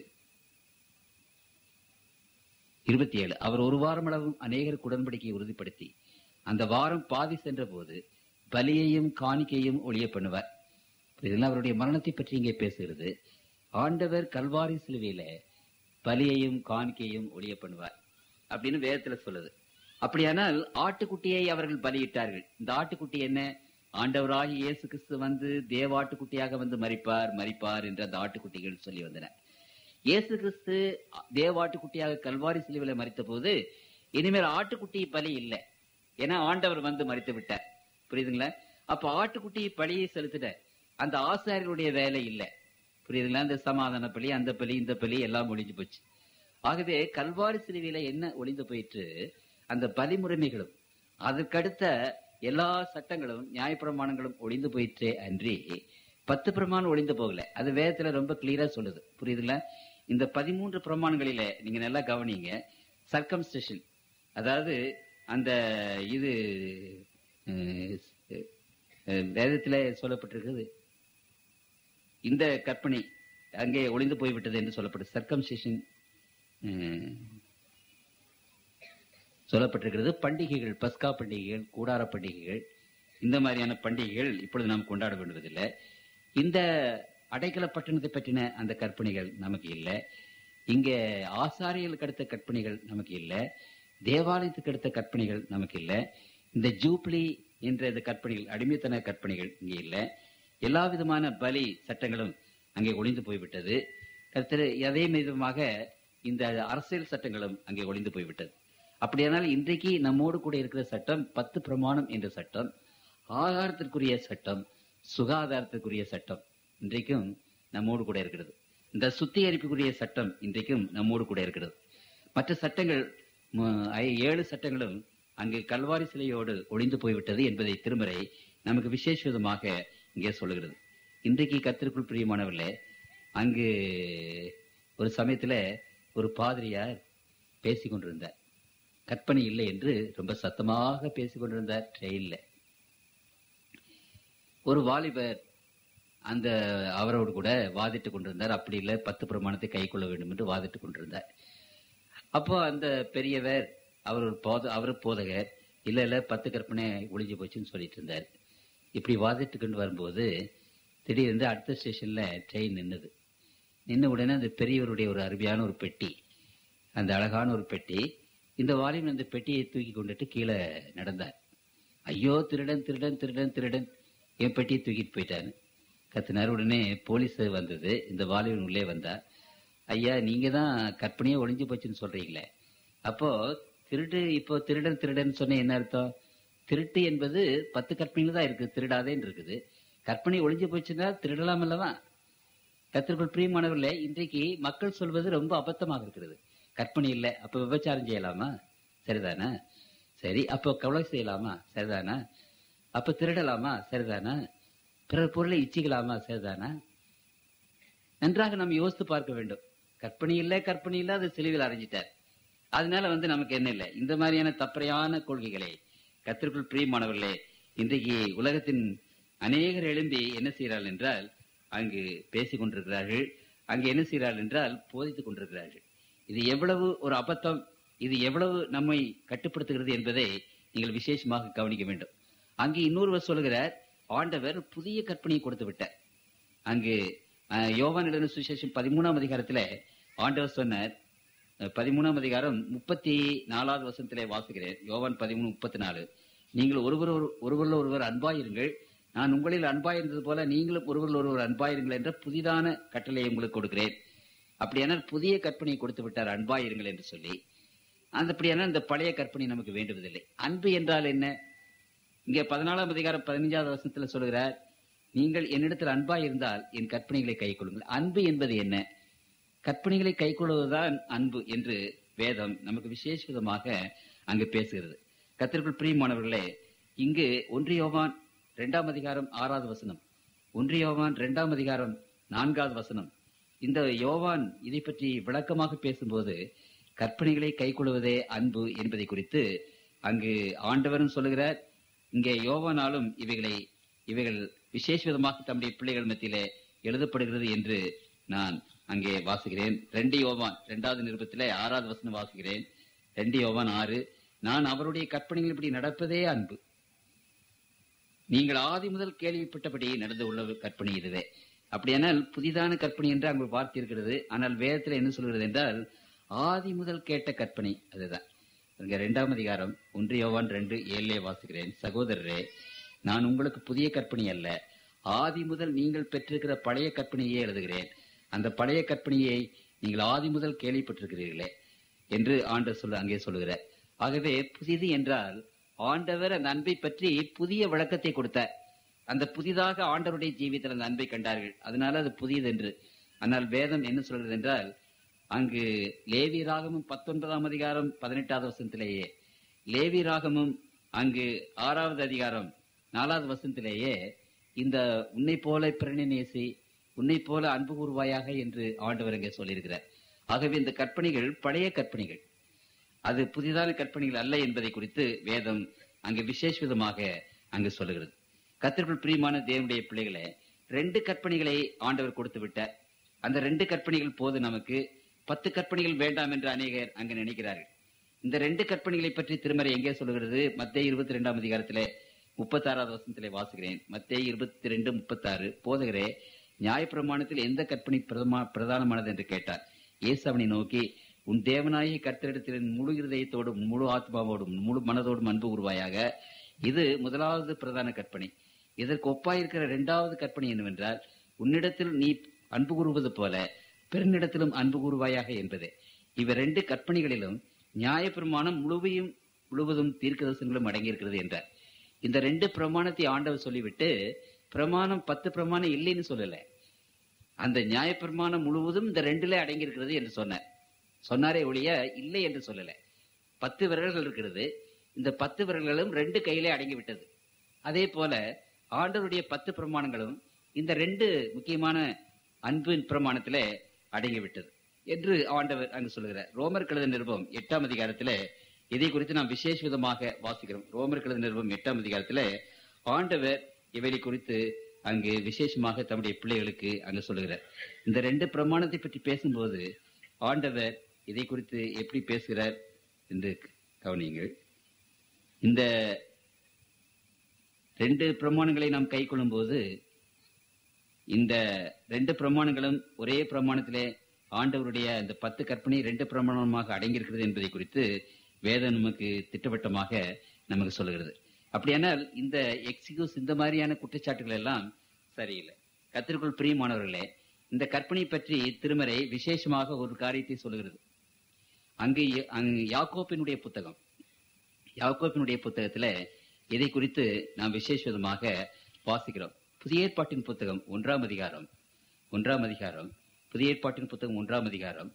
9:27. அவர் ஒரு வாரம் அளவும் அநேகருக்கு உடன்படிக்கையை உறுதிப்படுத்தி அந்த வாரம் பாதி சென்ற போது பலியையும் காணிக்கையும் ஒழிய பண்ணுவார். இதெல்லாம் அவருடைய மரணத்தை பற்றி இங்கே பேசுகிறது. ஆண்டவர் கல்வாரி சிலுவையில பலியையும் காணிக்கையும் ஒழிய பண்ணுவார் அப்படின்னு வேதத்துல சொல்லுது. அப்படியானால் ஆட்டுக்குட்டியை அவர்கள் பலியிட்டார்கள். இந்த ஆட்டுக்குட்டி என்ன? ஆண்டவராகி இயேசு கிறிஸ்து வந்து தேவாட்டுக்குட்டியாக வந்து மரிப்பார் என்று அந்த ஆட்டுக்குட்டிகள் சொல்லி வந்தன. இயேசு கிறிஸ்து தேவாட்டுக்குட்டியாக கல்வாரி சிலுவையில மரித்த போது இனிமேல் ஆட்டுக்குட்டி பலி இல்லை. ஏன்னா ஆண்டவர் வந்து மரித்து விட்டார். புரியுதுங்களா? அப்ப ஆட்டுக்குட்டி பலியை செலுத்திட அந்த ஆசாரியருடைய வேலை இல்லை. புரியுதுங்களா? அந்த சமாதான பலி, அந்த பலி, இந்த பலி எல்லாம் ஒழிஞ்சு போச்சு. ஆகவே கல்வாரி சிலுவையில என்ன ஒளிந்து போயிற்று? அந்த பலிமுறைமைகளும் அதற்கடுத்த எல்லா சட்டங்களும் நியாயப்பிரமாணங்களும் ஒளிந்து போயிற்றே அன்றி 10 பிரமாணம் ஒளிந்து போகல. அது வேதத்துல ரொம்ப கிளியரா சொல்லுது. புரியுதுங்களா? இந்த 13 பிரமாணங்களில நீங்க நல்லா கவனிங்க. சர்க்கம்ஸ்டேஷன், அதாவது அந்த இது வேதத்துல சொல்லப்பட்டிருக்குது. இந்த கற்பனை அங்கே ஒளிந்து போய்விட்டது என்று சொல்லப்பட்டது. சர்க்கம்ஸ்டேஷன் சொல்லப்பட்டிருக்கிறது. பண்டிகைகள், பஸ்கா பண்டிகைகள், கூடார பண்டிகைகள், இந்த மாதிரியான பண்டிகைகள் இப்பொழுது நாம் கொண்டாட வேண்டுவதில்லை. இந்த அடைக்கல பட்டணத்தை பற்றின அந்த கற்பனைகள் நமக்கு இல்லை. இங்க ஆசாரியர்களுக்கு அடுத்த கற்பனைகள் நமக்கு இல்லை. தேவாலயத்துக்கு அடுத்த கற்பனைகள் நமக்கு இல்லை. இந்த ஜூப்ளி என்ற இந்த கற்பனைகள், அடிமைத்தன கற்பனைகள் இங்கே இல்லை. எல்லா விதமான பலி சட்டங்களும் அங்கே ஒளிந்து போய்விட்டது. அதே விதமாக இந்த அரசியல் சட்டங்களும் அங்கே ஒளிந்து போய்விட்டது. அப்படியானால் இன்றைக்கு நம்மோடு கூட இருக்கிற சட்டம் 10 பிரமாணம் என்ற சட்டம், ஆகாரத்திற்குரிய சட்டம், சுகாதாரத்திற்குரிய சட்டம் இன்றைக்கும் நம்மோடு கூட இருக்கிறது. இந்த சுத்திகரிப்புக்குரிய சட்டம் இன்றைக்கும் நம்மோடு கூட இருக்கிறது. மற்ற சட்டங்கள் 7 சட்டங்களும் அங்கு கல்வாரி சிலையோடு ஒளிந்து போய்விட்டது என்பதை திருமறை நமக்கு விசேஷ விதமாக இங்கே சொல்லுகிறது. இன்றைக்கு கர்த்தருக்குள் பிரியமானவர்களே, அங்கு ஒரு சமயத்துல ஒரு பாதிரியார் பேசிக் கொண்டிருந்தார். கற்பனை இல்லை என்று ரொம்ப சத்தமாக பேசிக் கொண்டிருந்தார். ட்ரெயின்ல ஒரு வாலிபர் அந்த அவரோடு கூட வாதிட்டுக் கொண்டிருந்தார். அப்படி இல்லை, 10 பிரமாணத்தை கை கொள்ள வேண்டும் என்று வாதிட்டுக் கொண்டிருந்தார். அப்போ அந்த பெரியவர், அவர் போதகர், இல்ல 10 கற்பனை ஒளிஞ்சு போச்சுன்னு சொல்லிட்டு இருந்தார். இப்படி வாதிட்டு கொண்டு வரும்போது திடீர்னு அடுத்த ஸ்டேஷன்ல ட்ரெயின் நின்னுது. நின்ன உடனே அந்த பெரியவருடைய ஒரு அருமையான ஒரு பெட்டி, அந்த அழகான ஒரு பெட்டி, இந்த வாலிபன் அந்த பெட்டியை தூக்கி கொண்டுட்டு கீழே நடந்தார். ஐயோ, திருடன் திருடன் திருடன் திருடன், என் பெட்டியை தூக்கிட்டு போயிட்டாரு கத்தினார். உடனே போலீஸ் வந்தது. இந்த வாலிபன் உள்ளே வந்தார். ஐயா, நீங்க தான் கற்பனையே ஒளிஞ்சு போச்சுன்னு சொல்றீங்களே, அப்போ இப்போ திருடன் திருடன் சொன்ன என்ன அர்த்தம்? திருட்டு என்பது 10 கற்பனையில தான் இருக்கு, திருடாதேன்னு இருக்குது. கற்பனை ஒளிஞ்சு போச்சுன்னா திருடலாம் அல்லவா? கர்த்தருக்குள் பிரியமானவர்களே, இன்றைக்கு மக்கள் சொல்வது ரொம்ப அபத்தமாக இருக்கிறது. கற்பனை இல்லை, அப்ப விபச்சாரம் செய்யலாமா? சரிதானா? சரி, அப்போ கொலை செய்யலாமா? சரிதானா? அப்ப திருடலாமா? சரிதானா? பிறர் பொருளை இச்சிக்கலாமா? சரிதானா? நன்றாக நாம் யோசித்து பார்க்க வேண்டும். கற்பனை இல்லை, கற்பனை இல்லை, அது சிலுவையில் அறைஞ்சிட்டார். அதனால நமக்கு என்ன இல்லை? இந்த மாதிரியான தப்பறையான கொள்கைகளை கர்த்தருக்குள் பிரியமானவர்களே, இன்றைக்கு உலகத்தின் அநேகர் எழும்பி என்ன செய்கிறார்கள் என்றால் அங்கு பேசிக் கொண்டிருக்கிறார்கள். அங்கு என்ன செய்கிறார்கள் என்றால் போதித்துக் கொண்டிருக்கிறார்கள். இது எவ்வளவு ஒரு அபத்தம், இது எவ்வளவு நம்மை கட்டுப்படுத்துகிறது என்பதை நீங்கள் விசேஷமாக கவனிக்க வேண்டும். அங்கு இன்னொருவர் சொல்லுகிறார், ஆண்டவர் புதிய கற்பனையை கொடுத்து விட்டார். அங்கு யோவான் எழுதின சுவிசேஷம் 13ஆம் அதிகாரத்துல ஆண்டவர் சொன்னார். 13ஆம் அதிகாரம் 34வது வசனத்திலே வாசிக்கிறேன். யோவான் 13:34. நீங்கள் ஒருவரில் ஒருவர் அன்பாயிருங்கள், நான் உங்களில் அன்பாயிருந்தது போல நீங்களும் ஒருவரில் ஒருவர் அன்பாயிருங்கள் என்ற புதிதான கட்டளையை உங்களுக்கு கொடுக்கிறேன். அப்படியானால் புதிய கற்பனையை கொடுத்து விட்டார், அன்பாயிருங்கள் என்று சொல்லி. அப்படியானால் இந்த பழைய கற்பனை நமக்கு வேண்டுவதில்லை. அன்பு என்றால் என்ன? இங்கே 14ஆம் அதிகாரம் 15வது வசனத்துல சொல்கிறார், நீங்கள் என்னிடத்தில் அன்பாயிருந்தால் என் கற்பனைகளை கை கொள்ளுங்கள். அன்பு என்பது என்ன? கற்பனைகளை கை கொள்வதுதான் அன்பு என்று வேதம் நமக்கு விசேஷ விதமாக அங்கு பேசுகிறது. கர்த்தருக்குள் பிரியமானவர்களே, இங்கு 1 யோவான் 2ஆம் அதிகாரம் 6வது வசனம், 1 யோவான் 2ஆம் அதிகாரம் 4வது வசனம், இந்த யோவான் இதை பற்றி விளக்கமாக பேசும்போது கற்பனைகளை கை கொள்வதே அன்பு என்பதை குறித்து அங்கு ஆண்டவரும் சொல்லுகிறார். இங்கே யோவானாலும் இவைகள் விசேஷ விதமாக தம்முடைய பிள்ளைகள் மத்தியிலே எழுதப்படுகிறது என்று நான் அங்கே வாசிக்கிறேன். 2 யோவான் 2வது நிருபத்திலே 6வது வசனம் வாசிக்கிறேன். 2 யோவான் 6, நான் அவருடைய கற்பனைகள் இப்படி நடப்பதே அன்பு. நீங்கள் ஆதி முதல் கேள்விப்பட்டபடி நடந்து உள்ள கற்பனை இதுவே. அப்படியானால் புதிதான கற்பனை என்று அங்கு வார்த்தை இருக்கிறது. ஆனால் வேதத்தில் என்ன சொல்கிறது என்றால் ஆதி முதல் கேட்ட கற்பனை அதுதான். 2ஆம் அதிகாரம் 1 யோவான் 2:7 வாசிக்கிறேன். சகோதரரே, நான் உங்களுக்கு புதிய கற்பனை அல்ல, ஆதி முதல் நீங்கள் பெற்றிருக்கிற பழைய கற்பனையே எழுதுகிறேன். அந்த பழைய கற்பனையை நீங்கள் ஆதி முதல் கேள்விப்பட்டிருக்கிறீர்களே என்று ஆண்டவர் அங்கே சொல்லுகிறார். ஆகவே புதிது என்றால் ஆண்டவர் அந்த அன்பை பற்றி புதிய விளக்கத்தை கொடுத்தார். அந்த புதிதாக ஆண்டவருடைய ஜீவியத்தில் அந்த அன்பை கண்டார்கள், அதனால அது புதியது என்று. ஆனால் வேதம் என்ன சொல்கிறது என்றால் அங்கு லேவியராகமும் 19ஆம் அதிகாரம் 18வது வசனத்திலேயே, லேவியராகமும் அங்கு 6வது அதிகாரம் 4வது வசனத்திலேயே இந்த உன்னை போல பிறனை நேசி, உன்னை போல அன்பு கூர்வாயாக என்று ஆண்டவர் அங்கே சொல்லியிருக்கிறார். ஆகவே இந்த கற்பனைகள் பழைய கற்பனைகள், அது புதிதான கற்பனைகள் அல்ல என்பதை குறித்து வேதம் அங்கு விசேஷ விதமாக அங்கு சொல்லுகிறது. கர்த்தருக்குள் பிரியமான தேவனுடைய பிள்ளைகளை 2 கற்பனைகளை ஆண்டவர் கொடுத்து விட்டார். அந்த 2 கற்பனைகள் போது நமக்கு 10 கற்பனைகள் வேண்டாம் என்று அநேகர் அங்கு நினைக்கிறார்கள். இந்த 2 கற்பனைகளை பற்றி திருமறை எங்கே சொல்லுகிறது? மத்தேயு 22ஆம் அதிகாரத்திலே 36வது வசனத்திலே வாசிக்கிறேன். மத்தேயு 22:36, போதகரே, நியாயப்பிரமாணத்தில் எந்த கற்பனை பிரதானமானது என்று கேட்டார். இயேசு அவனை நோக்கி, உன் தேவனாகிய கர்த்தரிடத்தில் முழு இருதயத்தோடும் முழு ஆத்மாவோடும் முழு மனதோடும் அன்பு கூர்வாயாக, இது முதலாவது பிரதான கற்பனை. இதற்கு ஒப்பாயிருக்கிற 2வது கற்பனை என்னவென்றால், உன்னிடத்தில் நீ அன்பு கூறுவது போல பிறனிடத்திலும் அன்பு கூறுவாயாக என்பதே. இவ 2 கற்பனைகளிலும் நியாயப்பிரமாணம் முழுவதும் தீர்க்கதரிசனங்களும் அடங்கியிருக்கிறது என்றார். இந்த 2 பிரமாணத்தை ஆண்டவர் சொல்லிவிட்டு பிரமாணம் 10 பிரமாணம் இல்லைன்னு சொல்லல, அந்த நியாயப்பிரமாணம் முழுவதும் இந்த 2ல அடங்கியிருக்கிறது என்று சொன்னாரே ஒழிய இல்லை என்று சொல்லல. 10 விரல்கள் இருக்கிறது, இந்த 10 விரல்களும் 2 கையிலே அடங்கிவிட்டது. அதே போல ஆண்டவருடைய 10 பிரமாணங்களும் இந்த 2 முக்கியமான அன்பின் பிரமாணத்திலே அடங்கிவிட்டது என்று ஆண்டவர் அங்கு சொல்லுகிறார். ரோமர் கழுத நிருபம் 8ஆம் அதிகாரத்திலே இதை குறித்து நாம் விசேஷ விதமாக வாசிக்கிறோம். ரோமர் கழுத நிருபம் 8ஆம் அதிகாரத்திலே ஆண்டவர் இவைகளை குறித்து அங்கு விசேஷமாக தம்முடைய பிள்ளைகளுக்கு அங்கு சொல்லுகிறார். இந்த 2 பிரமாணத்தை பற்றி பேசும்போது ஆண்டவர் இதை குறித்து எப்படி பேசுகிறார் என்று கவனியுங்கள். இந்த 2 பிரமாணங்களை நாம் கை கொள்ளும் போது இந்த 2 பிரமாணங்களும் ஒரே பிரமாணத்திலே ஆண்டவருடைய இந்த 10 கற்பனை 2 பிரமாணமாக அடங்கியிருக்கிறது என்பதை குறித்து வேதம் நமக்கு திட்டவட்டமாக நமக்கு சொல்லுகிறது. அப்படியானால் இந்த எக்ஸ்கியூஸ், இந்த மாதிரியான குற்றச்சாட்டுகள் எல்லாம் சரியில்லை. கர்த்தருக்குள் பிரியமானவர்களே, இந்த கற்பனை பற்றி திருமறை விசேஷமாக ஒரு காரியத்தை சொல்லுகிறது. அங்கு யாக்கோபினுடைய புத்தகத்துல இதை குறித்து நாம் விசேஷ விதமாக வாசிக்கிறோம். புதிய ஏற்பாட்டின் புத்தகம் 1ஆம் அதிகாரம் புதிய ஏற்பாட்டின் புத்தகம் 1ஆம் அதிகாரம்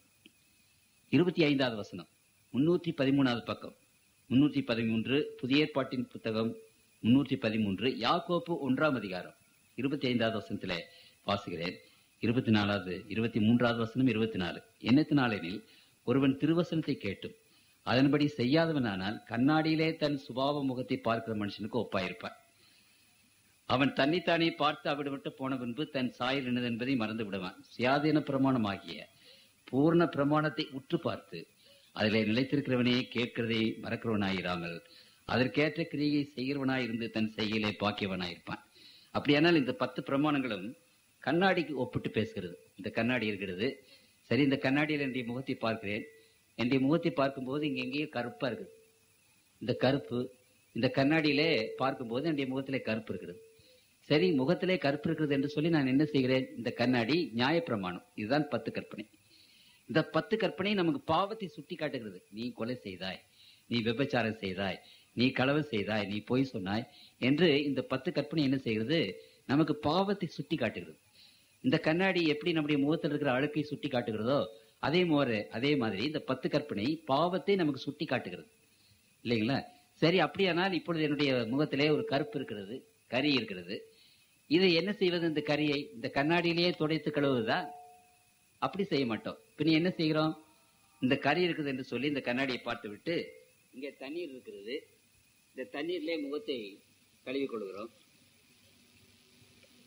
25வது வசனம், 313வது பக்கம், 313, புதிய ஏற்பாட்டின் புத்தகம் 313, யாக்கோப்பு 1ஆம் அதிகாரம் 25வது வசனத்திலே வாசிக்கிறேன். 24வது 23வது வசனம் 24, என்னத்தினாலெனில் ஒருவன் திருவசனத்தை கேட்டும் அதன்படி செய்யாதவனானால் கண்ணாடியிலே தன் சுபாவ முகத்தை பார்க்கிற மனுஷனுக்கு ஒப்பாயிருப்பான். அவன் தன்னைத்தானே பார்த்து அவிடவிட்டு போன பின்பு தன் சாயல் என்னது என்பதை மறந்து விடுவான். சுயாதீன பிரமாணமாகிய பூர்ண பிரமாணத்தை உற்று பார்த்து அதிலே நிலைத்திருக்கிறவனே கேட்கிறதை மறக்கிறவனாயிராமல் அதற்கேற்ற கிரியை செய்கிறவனாயிருந்து தன் செய்கையிலே பாக்கியவனாயிருப்பான். அப்படியானால் இந்த 10 பிரமாணங்களும் கண்ணாடிக்கு ஒப்பிட்டு பேசுகிறது. இந்த கண்ணாடி இருக்கிறது, சரி, இந்த கண்ணாடியில் என்னுடைய முகத்தை பார்க்கிறேன். என்னுடைய முகத்தை பார்க்கும்போது இங்க எங்கேயோ கருப்பா இருக்குது. இந்த கருப்பு இந்த கண்ணாடியிலே பார்க்கும்போது என்னுடைய முகத்திலே கருப்பு இருக்கிறது. சரி, முகத்திலே கருப்பு இருக்கிறது என்று சொல்லி நான் என்ன செய்கிறேன்? இந்த கண்ணாடி நியாயப்பிரமாணம், இதுதான் 10 கற்பனை. இந்த 10 கற்பனை நமக்கு பாவத்தை சுட்டி காட்டுகிறது. நீ கொலை செய்தாய், நீ விபச்சாரம் செய்தாய், நீ களவு செய்தாய், நீ பொய் சொன்னாய் என்று இந்த 10 கற்பனை என்ன செய்கிறது? நமக்கு பாவத்தை சுட்டி காட்டுகிறது. இந்த கண்ணாடி எப்படி நம்முடைய முகத்தில் இருக்கிற அழுக்கை சுட்டி காட்டுகிறதோ அதே மாதிரி இந்த 10 கற்பனை பாவத்தை நமக்கு சுட்டி காட்டுகிறது, இல்லைங்களா? சரி, அப்படியானால் இப்பொழுது என்னுடைய முகத்திலே ஒரு கருப்பு இருக்கிறது, கரி இருக்கிறது. இதை என்ன செய்வது? இந்த கரியை இந்த கண்ணாடியிலேயே துடைத்து கழுவுவதா? அப்படி செய்ய மாட்டோம். பின்ன என்ன செய்கிறோம்? இந்த கரி இருக்குது என்று சொல்லி இந்த கண்ணாடியை பார்த்து விட்டு இங்கே தண்ணீர் இருக்கிறது, இந்த தண்ணீர்லே முகத்தை கழுவி கொள்கிறோம்.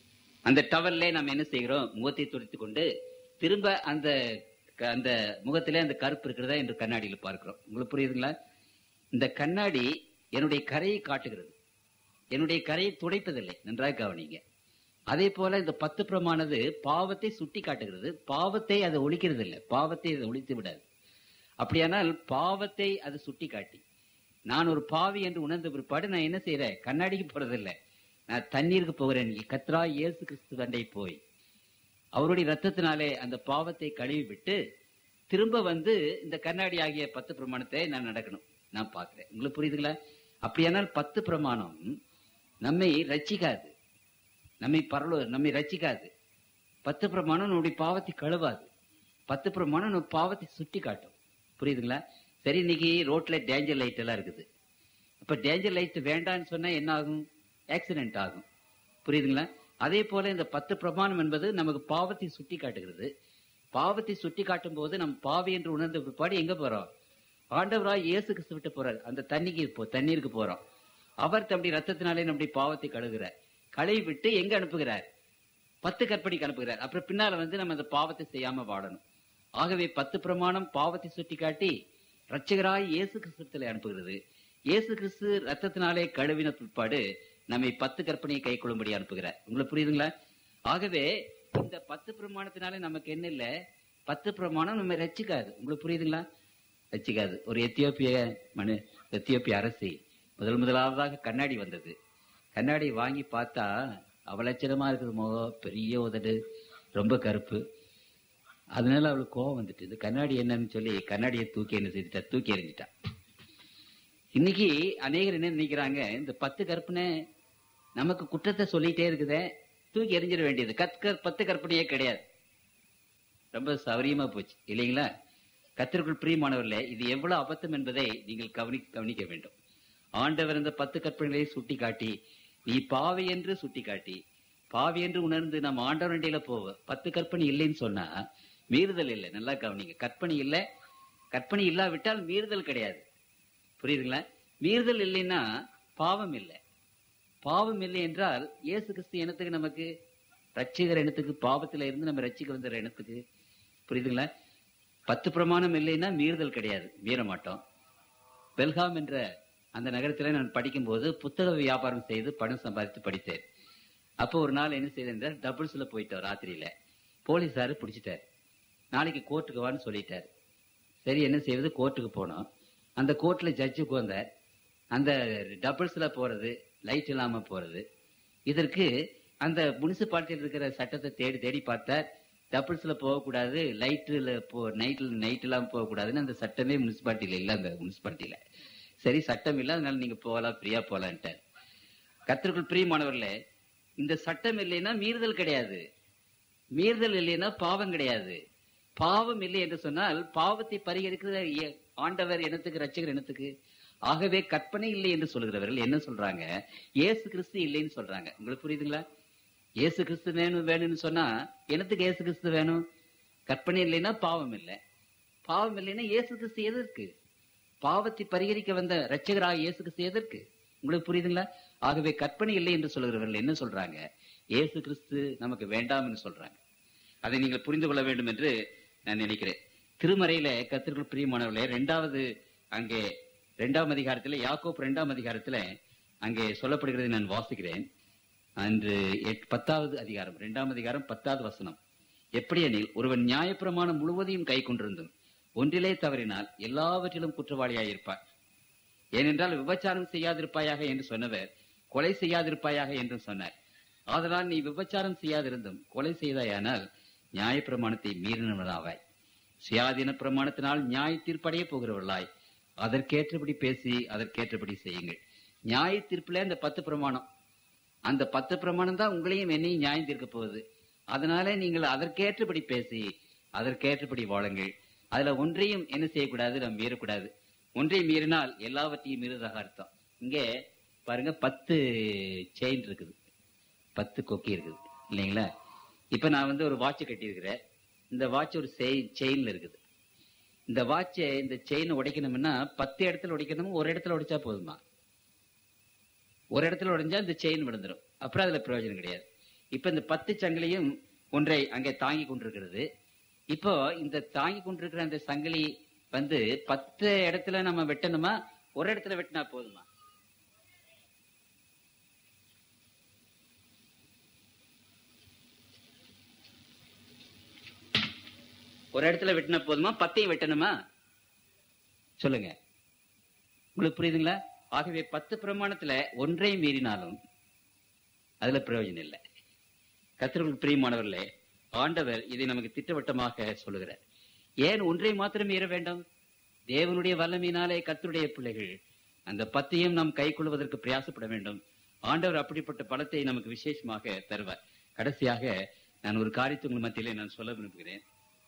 அந்த டவல்ல நம்ம என்ன செய்கிறோம், முகத்தை துடைத்துக் கொண்டு திரும்ப அந்த அந்த முகத்திலே அந்த கருப்பு இருக்கிறதா என்று கண்ணாடியில் பார்க்கிறோம். உங்களுக்கு புரியுதுங்களா? இந்த கண்ணாடி என்னுடைய கரையை காட்டுகிறது, என்னுடைய கரையை துடைப்பதில்லை. நன்றாக கவனிங்க. அதே போல இந்த 10 பிரமானது பாவத்தை சுட்டி காட்டுகிறது, பாவத்தை அதை ஒழிக்கிறது இல்லை, பாவத்தை அதை ஒழித்து விடாது. அப்படியானால் பாவத்தை அது சுட்டி காட்டி நான் ஒரு பாவி என்று உணர்ந்த பிற்பாடு நான் என்ன செய்யறேன், கண்ணாடிக்கு போறதில்லை, நான் தண்ணீருக்கு போகிறேன். கர்த்தராகிய இயேசு கிறிஸ்து தண்டை போய் அவருடைய ரத்தத்தினாலே அந்த பாவத்தை கழுவி விட்டு திரும்ப வந்து இந்த கண்ணாடி ஆகிய 10 பிரமாணத்தை நான் நடக்கணும், நான் பார்க்கிறேன். உங்களுக்கு புரியுதுங்களா? அப்படியானால் 10 பிரமாணம் நம்மை ரட்சிக்காது, நம்மை ரட்சிக்காது. 10 பிரமாணம் நம்முடைய பாவத்தை கழுவாது, 10 பிரமாணம் நம்ம பாவத்தை சுட்டி காட்டும். புரியுதுங்களா? சரி, இன்னைக்கு ரோட்ல டேஞ்சர் லைட் எல்லாம் இருக்குது. அப்ப டேஞ்சர் லைட் வேண்டான்னு சொன்னா என்ன ஆகும்? ஆக்சிடென்ட் ஆகும். புரியுதுங்களா? அதே போல இந்த 10 பிரமாணம் என்பது நமக்கு பாவத்தை சுட்டி காட்டுகிறது. பாவத்தை சுட்டி காட்டும் போது நம்ம பாவி என்று உணர்ந்த பிற்பாடு எங்க போறோம்? ஆண்டவராய் இயேசு கிறிஸ்து விட்டு போறார், அந்த தண்ணீருக்கு போறோம். அவர் தம்முடைய ரத்தத்தினாலே நம்முடைய பாவத்தை கழுவுகிறார், கழுவி விட்டு எங்க அனுப்புகிறார்? 10 கற்பனைக்கு அனுப்புகிறார். அப்புறம் பின்னால வந்து நம்ம அந்த பாவத்தை செய்யாம வாழணும். ஆகவே 10 பிரமாணம் பாவத்தை சுட்டி காட்டி ரட்சகராய் இயேசு கிறிஸ்துவிலே அனுப்புகிறது. இயேசு கிறிஸ்து ரத்தத்தினாலே கழுவின பிற்பாடு நம்மை 10 கற்பனையை கை கொள்ளும்படி அனுப்புகிறார். உங்களுக்கு புரியுதுங்களா? ஆகவே இந்த 10 பிரமாணத்தினாலே நமக்கு என்ன இல்லை, 10 பிரமாணம் நம்ம ரட்சிக்காது. உங்களுக்கு புரியுதுங்களா? ரட்சிக்காது. ஒரு எத்தியோப்பிய அரசி முதலாவதாக கண்ணாடி வந்தது. கண்ணாடி வாங்கி பார்த்தா அவலட்சணமா இருக்குது, முகம் பெரிய உதடு, ரொம்ப கருப்பு. அதனால அவளுக்கு கோவம் வந்துட்டு இந்த கண்ணாடி என்னன்னு சொல்லி கண்ணாடியை தூக்கி எறிஞ்சிட்டா. இன்னைக்கு அநேகர் என்ன நினைக்கிறாங்க, இந்த 10 கற்பனை நமக்கு குற்றத்தை சொல்லிட்டே இருக்குதே, தூக்கி எறிஞ்சிட வேண்டியது. 10 கற்பனையே கிடையாது. ரொம்ப சௌரியமா போச்சு இல்லைங்களா? கர்த்தருக்குள் பிரியமானவர்களே, இது எவ்வளவு அபத்தம் என்பதை நீங்கள் கவனிக்க வேண்டும். ஆண்டவர் இந்த 10 கற்பனைகளை சுட்டி காட்டி, நீ பாவி என்று சுட்டி காட்டி, பாவி என்று உணர்ந்து நம்ம ஆண்டவரண்டியில போவ 10 கற்பனை இல்லைன்னு சொன்னா மீறுதல் இல்லை. நல்லா கவனிங்க. கற்பனை இல்லை, கற்பனை இல்லாவிட்டால் மீறுதல் கிடையாது. புரியுதுங்களா? மீறுதல் இல்லைன்னா பாவம் இல்லை. பாவம் இல்லை என்றால் இயேசு கிறிஸ்து இனத்துக்கு, நமக்கு ரட்சிகர் இனத்துக்கு, பாவத்தில இருந்து நம்ம ரட்சிக்க வந்த இனத்துக்கு. புரியுதுங்களா? 10 பிரமாணம் இல்லைன்னா மீறுதல் கிடையாது, மீற மாட்டோம். பெல்காம் என்ற அந்த நகரத்துல நான் படிக்கும் போது புத்தக வியாபாரம் செய்து பணம் சம்பாதித்து படித்தேன். அப்போ ஒரு நாள் என்ன செய்தேன், டபுள்ஸ்ல போயிட்டோம். ராத்திரியில போலீஸாரு பிடிச்சிட்டாரு. நாளைக்கு கோர்ட்டுக்கு வான்னு சொல்லிட்டாரு. சரி, என்ன செய்வது, கோர்ட்டுக்கு போனோம். அந்த கோர்ட்ல ஜட்ஜு உட்கார்ந்தார். அந்த டபுள்ஸ்ல போறது, லைட் இல்லாம போறது, இதற்கு அந்த முனிசிபாலிட்டியில் இருக்கிற சட்டத்தை தேடி பார்த்தார். டபுள்ஸ்ல போகக்கூடாது, நைட் இல்லாம போகக்கூடாதுன்னு அந்த சட்டமே முனிசிபாலிட்டியில இல்ல. அந்த முனிசிபாலிட்டியில சரி சட்டம் இல்லை, அதனால நீங்க போகலாம், ஃப்ரீயா போலான்ட்டு. கர்த்தருக்குள் பிரியமானவர்களே, இந்த சட்டம் இல்லைன்னா மீறுதல் கிடையாது, மீறுதல் இல்லைன்னா பாவம் கிடையாது. பாவம் இல்லை என்று சொன்னால் பாவத்தை பரிகரிக்கிற ஆண்டவர் இனத்துக்கு, ரட்சகர் இனத்துக்கு. ஆகவே கற்பனை இல்லை என்று சொல்கிறவர்கள் என்ன சொல்றாங்க, இயேசு கிறிஸ்து இல்லைன்னு சொல்றாங்க. உங்களுக்கு புரியுதுங்களா? இயேசு கிறிஸ்து வேணும்னு சொன்னா இனத்துக்கு இயேசு கிறிஸ்து வேணும். கற்பனை இல்லைன்னா பாவம் இல்லை, பாவம் இல்லைன்னா இயேசு கிறிஸ்து எதற்கு? பாவத்தை பரிகரிக்க வந்த ரட்சகராக இயேசு கிறிஸ்து எதற்கு? உங்களுக்கு புரியுதுங்களா? ஆகவே கற்பனை இல்லை என்று சொல்கிறவர்கள் என்ன சொல்றாங்க, இயேசு கிறிஸ்து நமக்கு வேண்டாம் என்று சொல்றாங்க. அதை நீங்கள் புரிந்து கொள்ள வேண்டும் என்று நான் நினைக்கிறேன். திருமறையில கர்த்தருக்குள் பிரியமானவர்களே, 2ஆம் அதிகாரத்துல, யாக்கோப்பு 2ஆம் அதிகாரத்துல அங்கே சொல்லப்படுகிறதை நான் வாசிக்கிறேன். அன்று 10வது அதிகாரம், 2ஆம் அதிகாரம் 10வது வசனம். எப்படி எனில், ஒருவன் நியாயப்பிரமாணம் முழுவதையும் கை கொண்டிருந்தும் ஒன்றிலே தவறினால் எல்லாவற்றிலும் குற்றவாளியாயிருப்பார். ஏனென்றால் விபச்சாரம் செய்யாதிருப்பாயாக என்று சொன்னவர் கொலை செய்யாதிருப்பாயாக என்று சொன்னார். ஆதலால் நீ விபச்சாரம் செய்யாதிருந்தும் கொலை செய்தாயானால் நியாயப்பிரமாணத்தை மீறினவனாவாய். சுயாதீன பிரமாணத்தினால் நியாய தீர்ப்படைய போகிறவர்களாய் அதற்கேற்றபடி பேசி அதற்கேற்றபடி செய்யுங்கள். நியாய தீர்ப்புல அந்த 10 பிரமாணம், அந்த 10 பிரமாணம் தான் உங்களையும் என்னையும் நியாயம் தீர்க்க போகுது. அதனால நீங்கள் அதற்கேற்றபடி பேசி அதற்கேற்றபடி வாழுங்கள். அதுல ஒன்றையும் என்ன செய்யக்கூடாது, நம்ம மீறக்கூடாது. ஒன்றை மீறினால் எல்லாவற்றையும் மீறுவதாக அர்த்தம். இங்கே பாருங்க, 10 செயின் இருக்குது, 10 கொக்கி இருக்குது இல்லைங்களா? இப்ப நான் ஒரு வாட்ச் கட்டி இருக்கிறேன். இந்த வாட்ச் ஒரு செயின்ல இருக்குது. இந்த வாட்சை, இந்த செயினை உடைக்கணும்னா 10 இடத்துல உடைக்கணும், ஒரு இடத்துல உடைச்சா போதுமா? ஒரு இடத்துல உடைஞ்சா இந்த செயின் விழுந்துடும், அப்புறம் அதுல பிரயோஜனம் கிடையாது. இப்ப இந்த 10 சங்கிலியும் ஒன்றை அங்கே தாங்கி கொண்டிருக்கிறது. இப்போ இந்த தாங்கி கொண்டிருக்கிற அந்த சங்கிலி 10 இடத்துல நம்ம வெட்டணுமா, ஒரு இடத்துல வெட்டினா போதுமா? ஒரு இடத்துல வெட்டினா போதுமா, 10ஐயும் வெட்டணுமா? சொல்லுங்க, உங்களுக்கு புரியுதுங்களா? ஆகவே 10 பிரமாணத்துல ஒன்றை மீறினாலும் அதுல பிரயோஜனம் இல்லை. கர்த்தருக்குள் பிரியமானவர்களே, ஆண்டவர் இதை நமக்கு திட்டவட்டமாக சொல்லுகிறார். ஏன் ஒன்றை மாத்திரம் மீற வேண்டும்? தேவனுடைய வல்லமையினாலே கர்த்தருடைய பிள்ளைகள் அந்த 10ஐயும் நாம் கை கொள்வதற்கு பிரயாசப்பட வேண்டும். ஆண்டவர் அப்படிப்பட்ட பலத்தை நமக்கு விசேஷமாக தருவார். கடைசியாக நான் ஒரு காரியத்தை உங்கள் மத்தியிலே நான் சொல்ல விரும்புகிறேன்.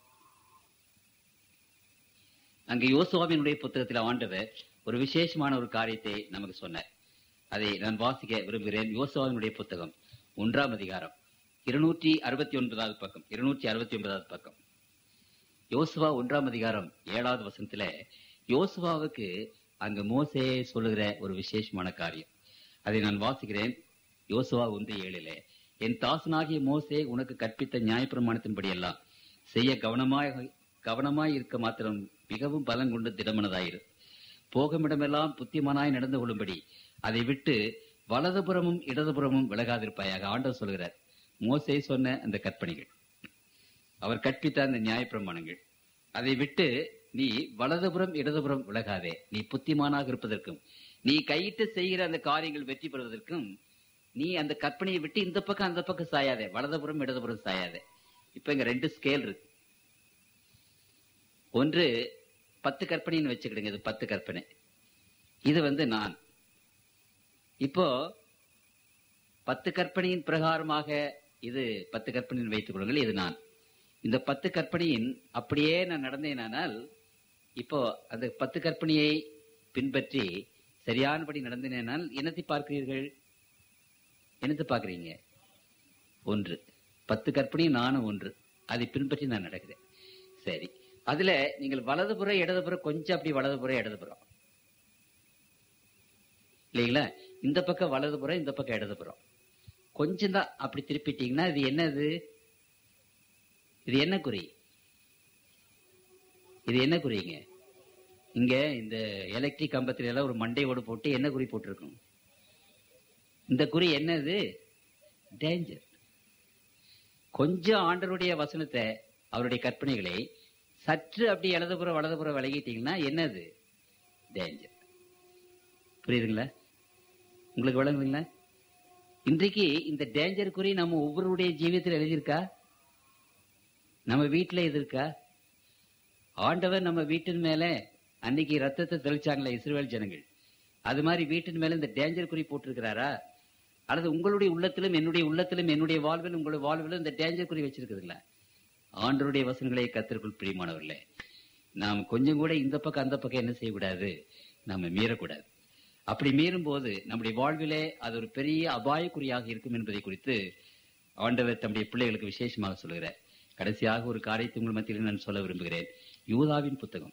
அங்கே யோசுவாவினுடைய புத்தகத்தில் ஆண்டவர் ஒரு விசேஷமான ஒரு காரியத்தை நமக்கு சொன்னார். அதை நான் வாசிக்க விரும்புகிறேன். யோசுவாவினுடைய புத்தகம் 1ஆம் அதிகாரம் 269வது பக்கம். 269வது பக்கம். யோசுவா 1ஆம் அதிகாரம் 7வது வசனத்துல யோசுவாவுக்கு அங்கு மோசே சொல்லுகிற ஒரு விசேஷமான காரியம். அதை நான் வாசிக்கிறேன். யோசுவா 1:7 என் தாசனாகிய மோசே உனக்கு கற்பித்த நியாயப்பிரமாணத்தின்படி எல்லாம் செய்ய கவனமாய் இருக்க மாத்திரம் மிகவும் பலம் கொண்டு திடமனதாயிரு. போகுமிடமெல்லாம் புத்திமானாய் நடந்து கொள்ளும்படி அதை விட்டு வலதுபுறமும் இடதுபுறமும் விலகாதிருப்பாயாக. ஆண்டவர் சொல்கிறார், மோசே சொன்ன அந்த கற்பனைகள், அவர் கற்பித்த அந்த நியாயப்பிரமாணங்கள், அதை விட்டு நீ வலதுபுறம் இடதுபுறம் விலகாதே. நீ புத்திமானாக இருப்பதற்கும் நீ கையிட்டு செய்கிற அந்த காரியங்கள் வெற்றி பெறுவதற்கும் நீ அந்த கற்பனையை விட்டு இந்த பக்கம் அந்த பக்கம் சாயாதே, வலதுபுறம் இடதுபுறம் சாயாதே. இப்ப இங்க 2 ஸ்கேல் இருக்கு. ஒன்று 10 கற்பனைன்னு வச்சுக்கிடுங்க. இது 10 கற்பனை. இது நான். இப்போ 10 கற்பனையின் பிரகாரமாக இது 10 கற்பனையின் வைத்துக் கொள்ளுங்கள். இது நான். இந்த 10 கற்பனையின் அப்படியே நான் நடந்தேனானால், இப்போ அந்த 10 கற்பனையை பின்பற்றி சரியானபடி நடந்தேனால் என்னத்தை பார்க்கிறீர்கள்? என்னத்தை பார்க்கிறீங்க? ஒன்று 10 கற்பனையும் நானும் ஒன்று. அதை பின்பற்றி நான் நடக்கிறேன். சரி, அதுல நீங்கள் வலதுபுறம் இடதுபுறம் கொஞ்சம் அப்படி வலதுபுறம் இடதுபுறம் இல்லைங்களா? இந்த பக்கம் வலதுபுறம், இந்த பக்கம் இடதுபுறம் கொஞ்சம் தான் அப்படி திருப்பிட்டீங்கன்னா இது என்னது? இது என்ன குறி? இது என்ன குறிங்க? இங்க இந்த எலக்ட்ரிக் கம்பத்துல எல்லாம் ஒரு மண்டையோடு போட்டு என்ன குறி போட்டிருக்கும்? இந்த குறி என்னது? டேஞ்சர். கொஞ்சம் ஆண்டவருடைய வசனத்தை, அவருடைய கற்பனைகளை சற்று அப்படி இடதுபுறம் வலதுபுறம் விலகிட்டீங்கன்னா என்னது? டேஞ்சர். புரியுதுங்களா? உங்களுக்கு விளங்குதுங்களா? இன்றைக்கு இந்த டேஞ்சர் குறி நம்ம ஒவ்வொருடைய ஜீவியத்தில் எழுதியிருக்கா? நம்ம வீட்டுல இது இருக்கா? ஆண்டவர் நம்ம வீட்டின் மேல அன்னைக்கு ரத்தத்தை தெளிச்சாங்களே இஸ்ரவேல் ஜனங்கள், அது மாதிரி வீட்டின் மேல இந்த டேஞ்சர் குறி போட்டிருக்கிறாரா? அல்லது உங்களுடைய உள்ளத்திலும் என்னுடைய உள்ளத்திலும் என்னுடைய வாழ்விலும் உங்களுடைய வாழ்விலும் இந்த டேஞ்சர் குறி வச்சிருக்குதுங்களா? ஆண்டவருடைய வசனங்களை கர்த்தருக்குள் பிரியமானவர்களே, நாம் கொஞ்சம் கூட இந்த பக்கம் அந்த பக்கம் என்ன செய்யக்கூடாது? நாம மீறக்கூடாது. அப்படி மீறும் போது நம்முடைய வாழ்விலே அது ஒரு பெரிய அபாயக்குறியாக இருக்கும் என்பதை குறித்து ஆண்டவர் தம்முடைய பிள்ளைகளுக்கு விசேஷமாக சொல்கிறார். கடைசியாக ஒரு காரியத்தை உங்கள் மத்தியில் நான் சொல்ல விரும்புகிறேன். யூதாவின் புத்தகம்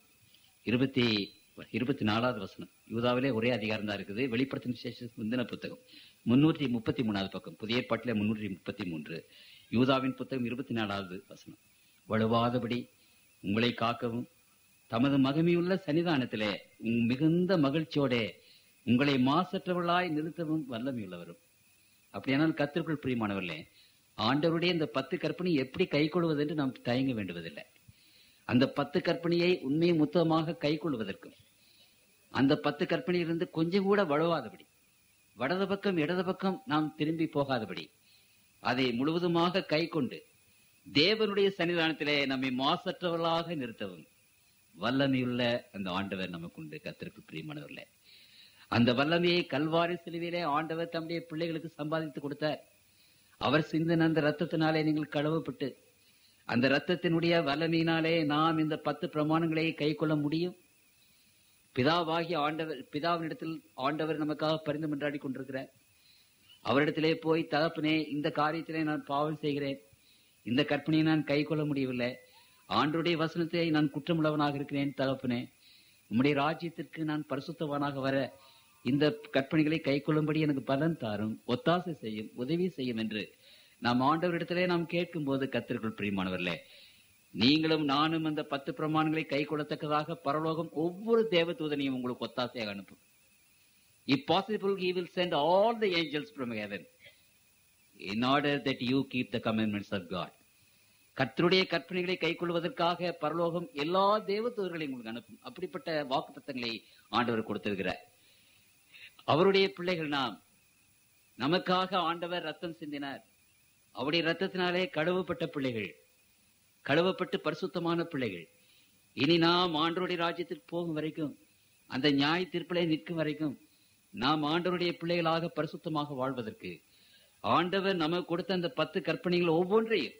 24வது வசனம். யூதாவிலே ஒரே அதிகாரம் தான் இருக்குது. வெளிப்படுத்தின விசேஷ முந்தின புத்தகம் 333வது பக்கம். புதிய ஏற்பாட்டிலே 333. யூதாவின் புத்தகம் 24வது வசனம். வலுவாதபடி உங்களை காக்கவும் தமது மகிமையுள்ள சன்னிதானத்திலே மிகுந்த மகிழ்ச்சியோட உங்களை மாசற்றவர்களாய் நிறுத்தவும் வல்லமையுள்ளவரும். அப்படியானால் கர்த்தருக்குள் பிரியமானவர்களே, ஆண்டவருடைய இந்த 10 கற்பனை எப்படி கை கொள்வது என்று நாம் தயங்க வேண்டுவதில்லை. அந்த 10 கற்பனையை உண்மை முத்தமாக கை கொள்வதற்கும் அந்த 10 கற்பனையிலிருந்து கொஞ்சம் கூட வலுவாதபடி, வடது பக்கம் இடது பக்கம் நாம் திரும்பி போகாதபடி அதை முழுவதுமாக கை கொண்டு தேவனுடைய சன்னிதானத்திலே நம்மை மாசற்றவர்களாக நிறுத்தவும் வல்லமையுள்ள அந்த ஆண்டவர் நமக்கு உண்டு. கர்த்தருக்குள் பிரியமானவர்களே, அந்த வல்லமையை கல்வாரி சிலுவையிலே ஆண்டவர் தம்முடைய பிள்ளைகளுக்கு சம்பாதித்து கொடுத்தார். அவர் சிந்தின அந்த ரத்தத்தினாலே நீங்கள் கழுவப்பட்டு அந்த ரத்தத்தினுடைய வல்லமையினாலே நாம் இந்த 10 பிரமாணங்களை கை கொள்ள முடியும். பிதாவாகிய ஆண்டவர், பிதாவினிடத்தில் ஆண்டவர் நமக்காக பரிந்து மன்றாடி கொண்டிருக்கிறார். அவரிடத்திலே போய், தகப்பனே, இந்த காரியத்திலே நான் பாவம் செய்கிறேன், இந்த கற்பனையை நான் கை கொள்ள முடியவில்லை, ஆண்டவருடைய வசனத்தை நான் குற்றமுள்ளவனாக இருக்கிறேன், தகப்பனே, உம்முடைய ராஜ்யத்திற்கு நான் பரிசுத்தவானாக வர இந்த கற்பனைகளை கை கொள்ளும்படி எனக்கு பலன் தாரும், ஒத்தாசை செய்யும், உதவி செய்யும் என்று நாம் ஆண்டவரிடத்திலே நாம் கேட்கும் போது, கர்த்தருக்குள் பிரியமானவர்களே, நீங்களும் நானும் அந்த 10 பிரமாணங்களை கை கொள்ளத்தக்கதாக பரலோகம் ஒவ்வொரு தேவதூதனையும் உங்களுக்கு ஒத்தாசையாக அனுப்பும். If possible, he will send all the angels from heaven in order that you keep the commandments of God. கர்த்தருடைய கற்பனைகளை கை கொள்வதற்காக பரலோகம் எல்லா தேவதூதர்களையும் உங்களுக்கு அனுப்பும். அப்படிப்பட்ட வாக்குத்தத்தங்களை ஆண்டவர் கொடுத்திருக்கிறார். அவருடைய பிள்ளைகள் நாம். நமக்காக ஆண்டவர் ரத்தம் சிந்தினார். அவருடைய ரத்தத்தினாலே கழுவப்பட்ட பிள்ளைகள், கழுவப்பட்டு பரிசுத்தமான பிள்ளைகள். இனி நாம் ஆண்டவருடைய ராஜ்யத்திற்கு போகும் வரைக்கும், அந்த நியாய தீர்ப்பிலே நிற்கும் வரைக்கும், நாம் ஆண்டவருடைய பிள்ளைகளாக பரிசுத்தமாக வாழ்வதற்கு ஆண்டவர் நமக்கு கொடுத்த அந்த 10 கற்பனைகள் ஒவ்வொன்றையும்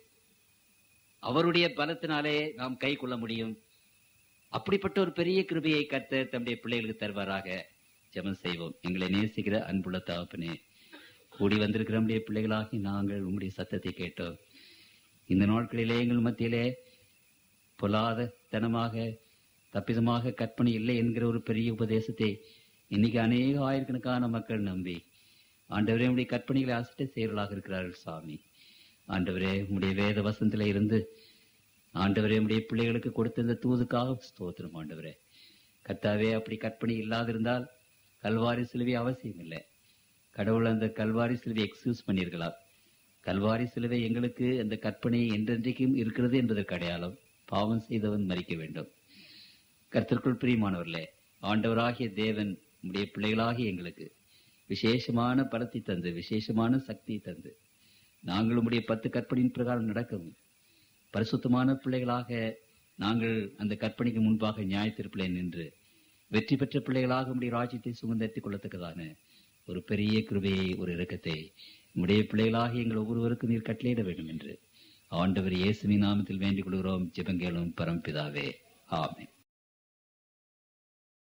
அவருடைய பலத்தினாலே நாம் கை கொள்ள முடியும். அப்படிப்பட்ட ஒரு பெரிய கிருபையை கர்த்தர் தம்முடைய பிள்ளைகளுக்கு தருவாராக. ஜெபம் செய்வோம். எங்களை நேசிக்கிற அன்புள்ள தகப்பனே, கூடி வந்திருக்கிற நம்முடைய பிள்ளைகளாகி நாங்கள் உங்களுடைய சத்தத்தை கேட்டோம். இந்த நாட்களிலே எங்கள் மத்தியிலே பொல்லாத தனமாக தப்பிதமாக கற்பனை இல்லை என்கிற ஒரு பெரிய உபதேசத்தை இன்னைக்கு அநேக ஆயிரக்கணக்கான மக்கள் நம்பி ஆண்டவரே உடைய கற்பனைகளை அசட்டை செயலாக இருக்கிறார்கள். சாமி ஆண்டவரே, உடைய வேத வசனத்தில இருந்து ஆண்டவரே உடைய பிள்ளைகளுக்கு கொடுத்த இந்த தூதுக்காக ஸ்தோத்திரம். ஆண்டவரே கர்த்தாவே, அப்படி கற்பனை இல்லாதிருந்தால் கல்வாரி சிலுவை அவசியம் இல்லை. கடவுள் அந்த கல்வாரி சிலுவை எக்ஸ்கியூஸ் பண்ணியிருக்கலாம். கல்வாரி சிலுவை எங்களுக்கு அந்த கற்பனை என்றென்றைக்கும் இருக்கிறது என்பதற்கு அடையாளம். பாவம் செய்தவன் மரிக்க வேண்டும். கர்த்தருக்குள் பிரியமானவர்களே, ஆண்டவராகிய தேவன் உடைய பிள்ளைகளாகிய எங்களுக்கு விசேஷமான பலத்தை தந்து, விசேஷமான சக்தியை தந்து, நாங்கள் உடைய 10 கற்பனையின் பிரகாரம் நடக்கவும், பரிசுத்தமான பிள்ளைகளாக நாங்கள் அந்த கற்பனைக்கு முன்பாக நியாய தீர்ப்பிலே நின்று வெற்றி பெற்ற பிள்ளைகளாக உடைய ராஜ்யத்தை சுமந்தெடுத்துக் கொள்ளத்தக்கதான ஒரு பெரிய கிருபையை, ஒரு இரக்கத்தை உடைய பிள்ளைகளாக எங்கள் ஒவ்வொருவருக்கும் நீர் கட்டளையிட வேண்டும் என்று ஆண்டவர் இயேசுவின் நாமத்தில் வேண்டிக் கொள்கிறோம். ஜெபங்கேளும் பரமபிதாவே, ஆமென்.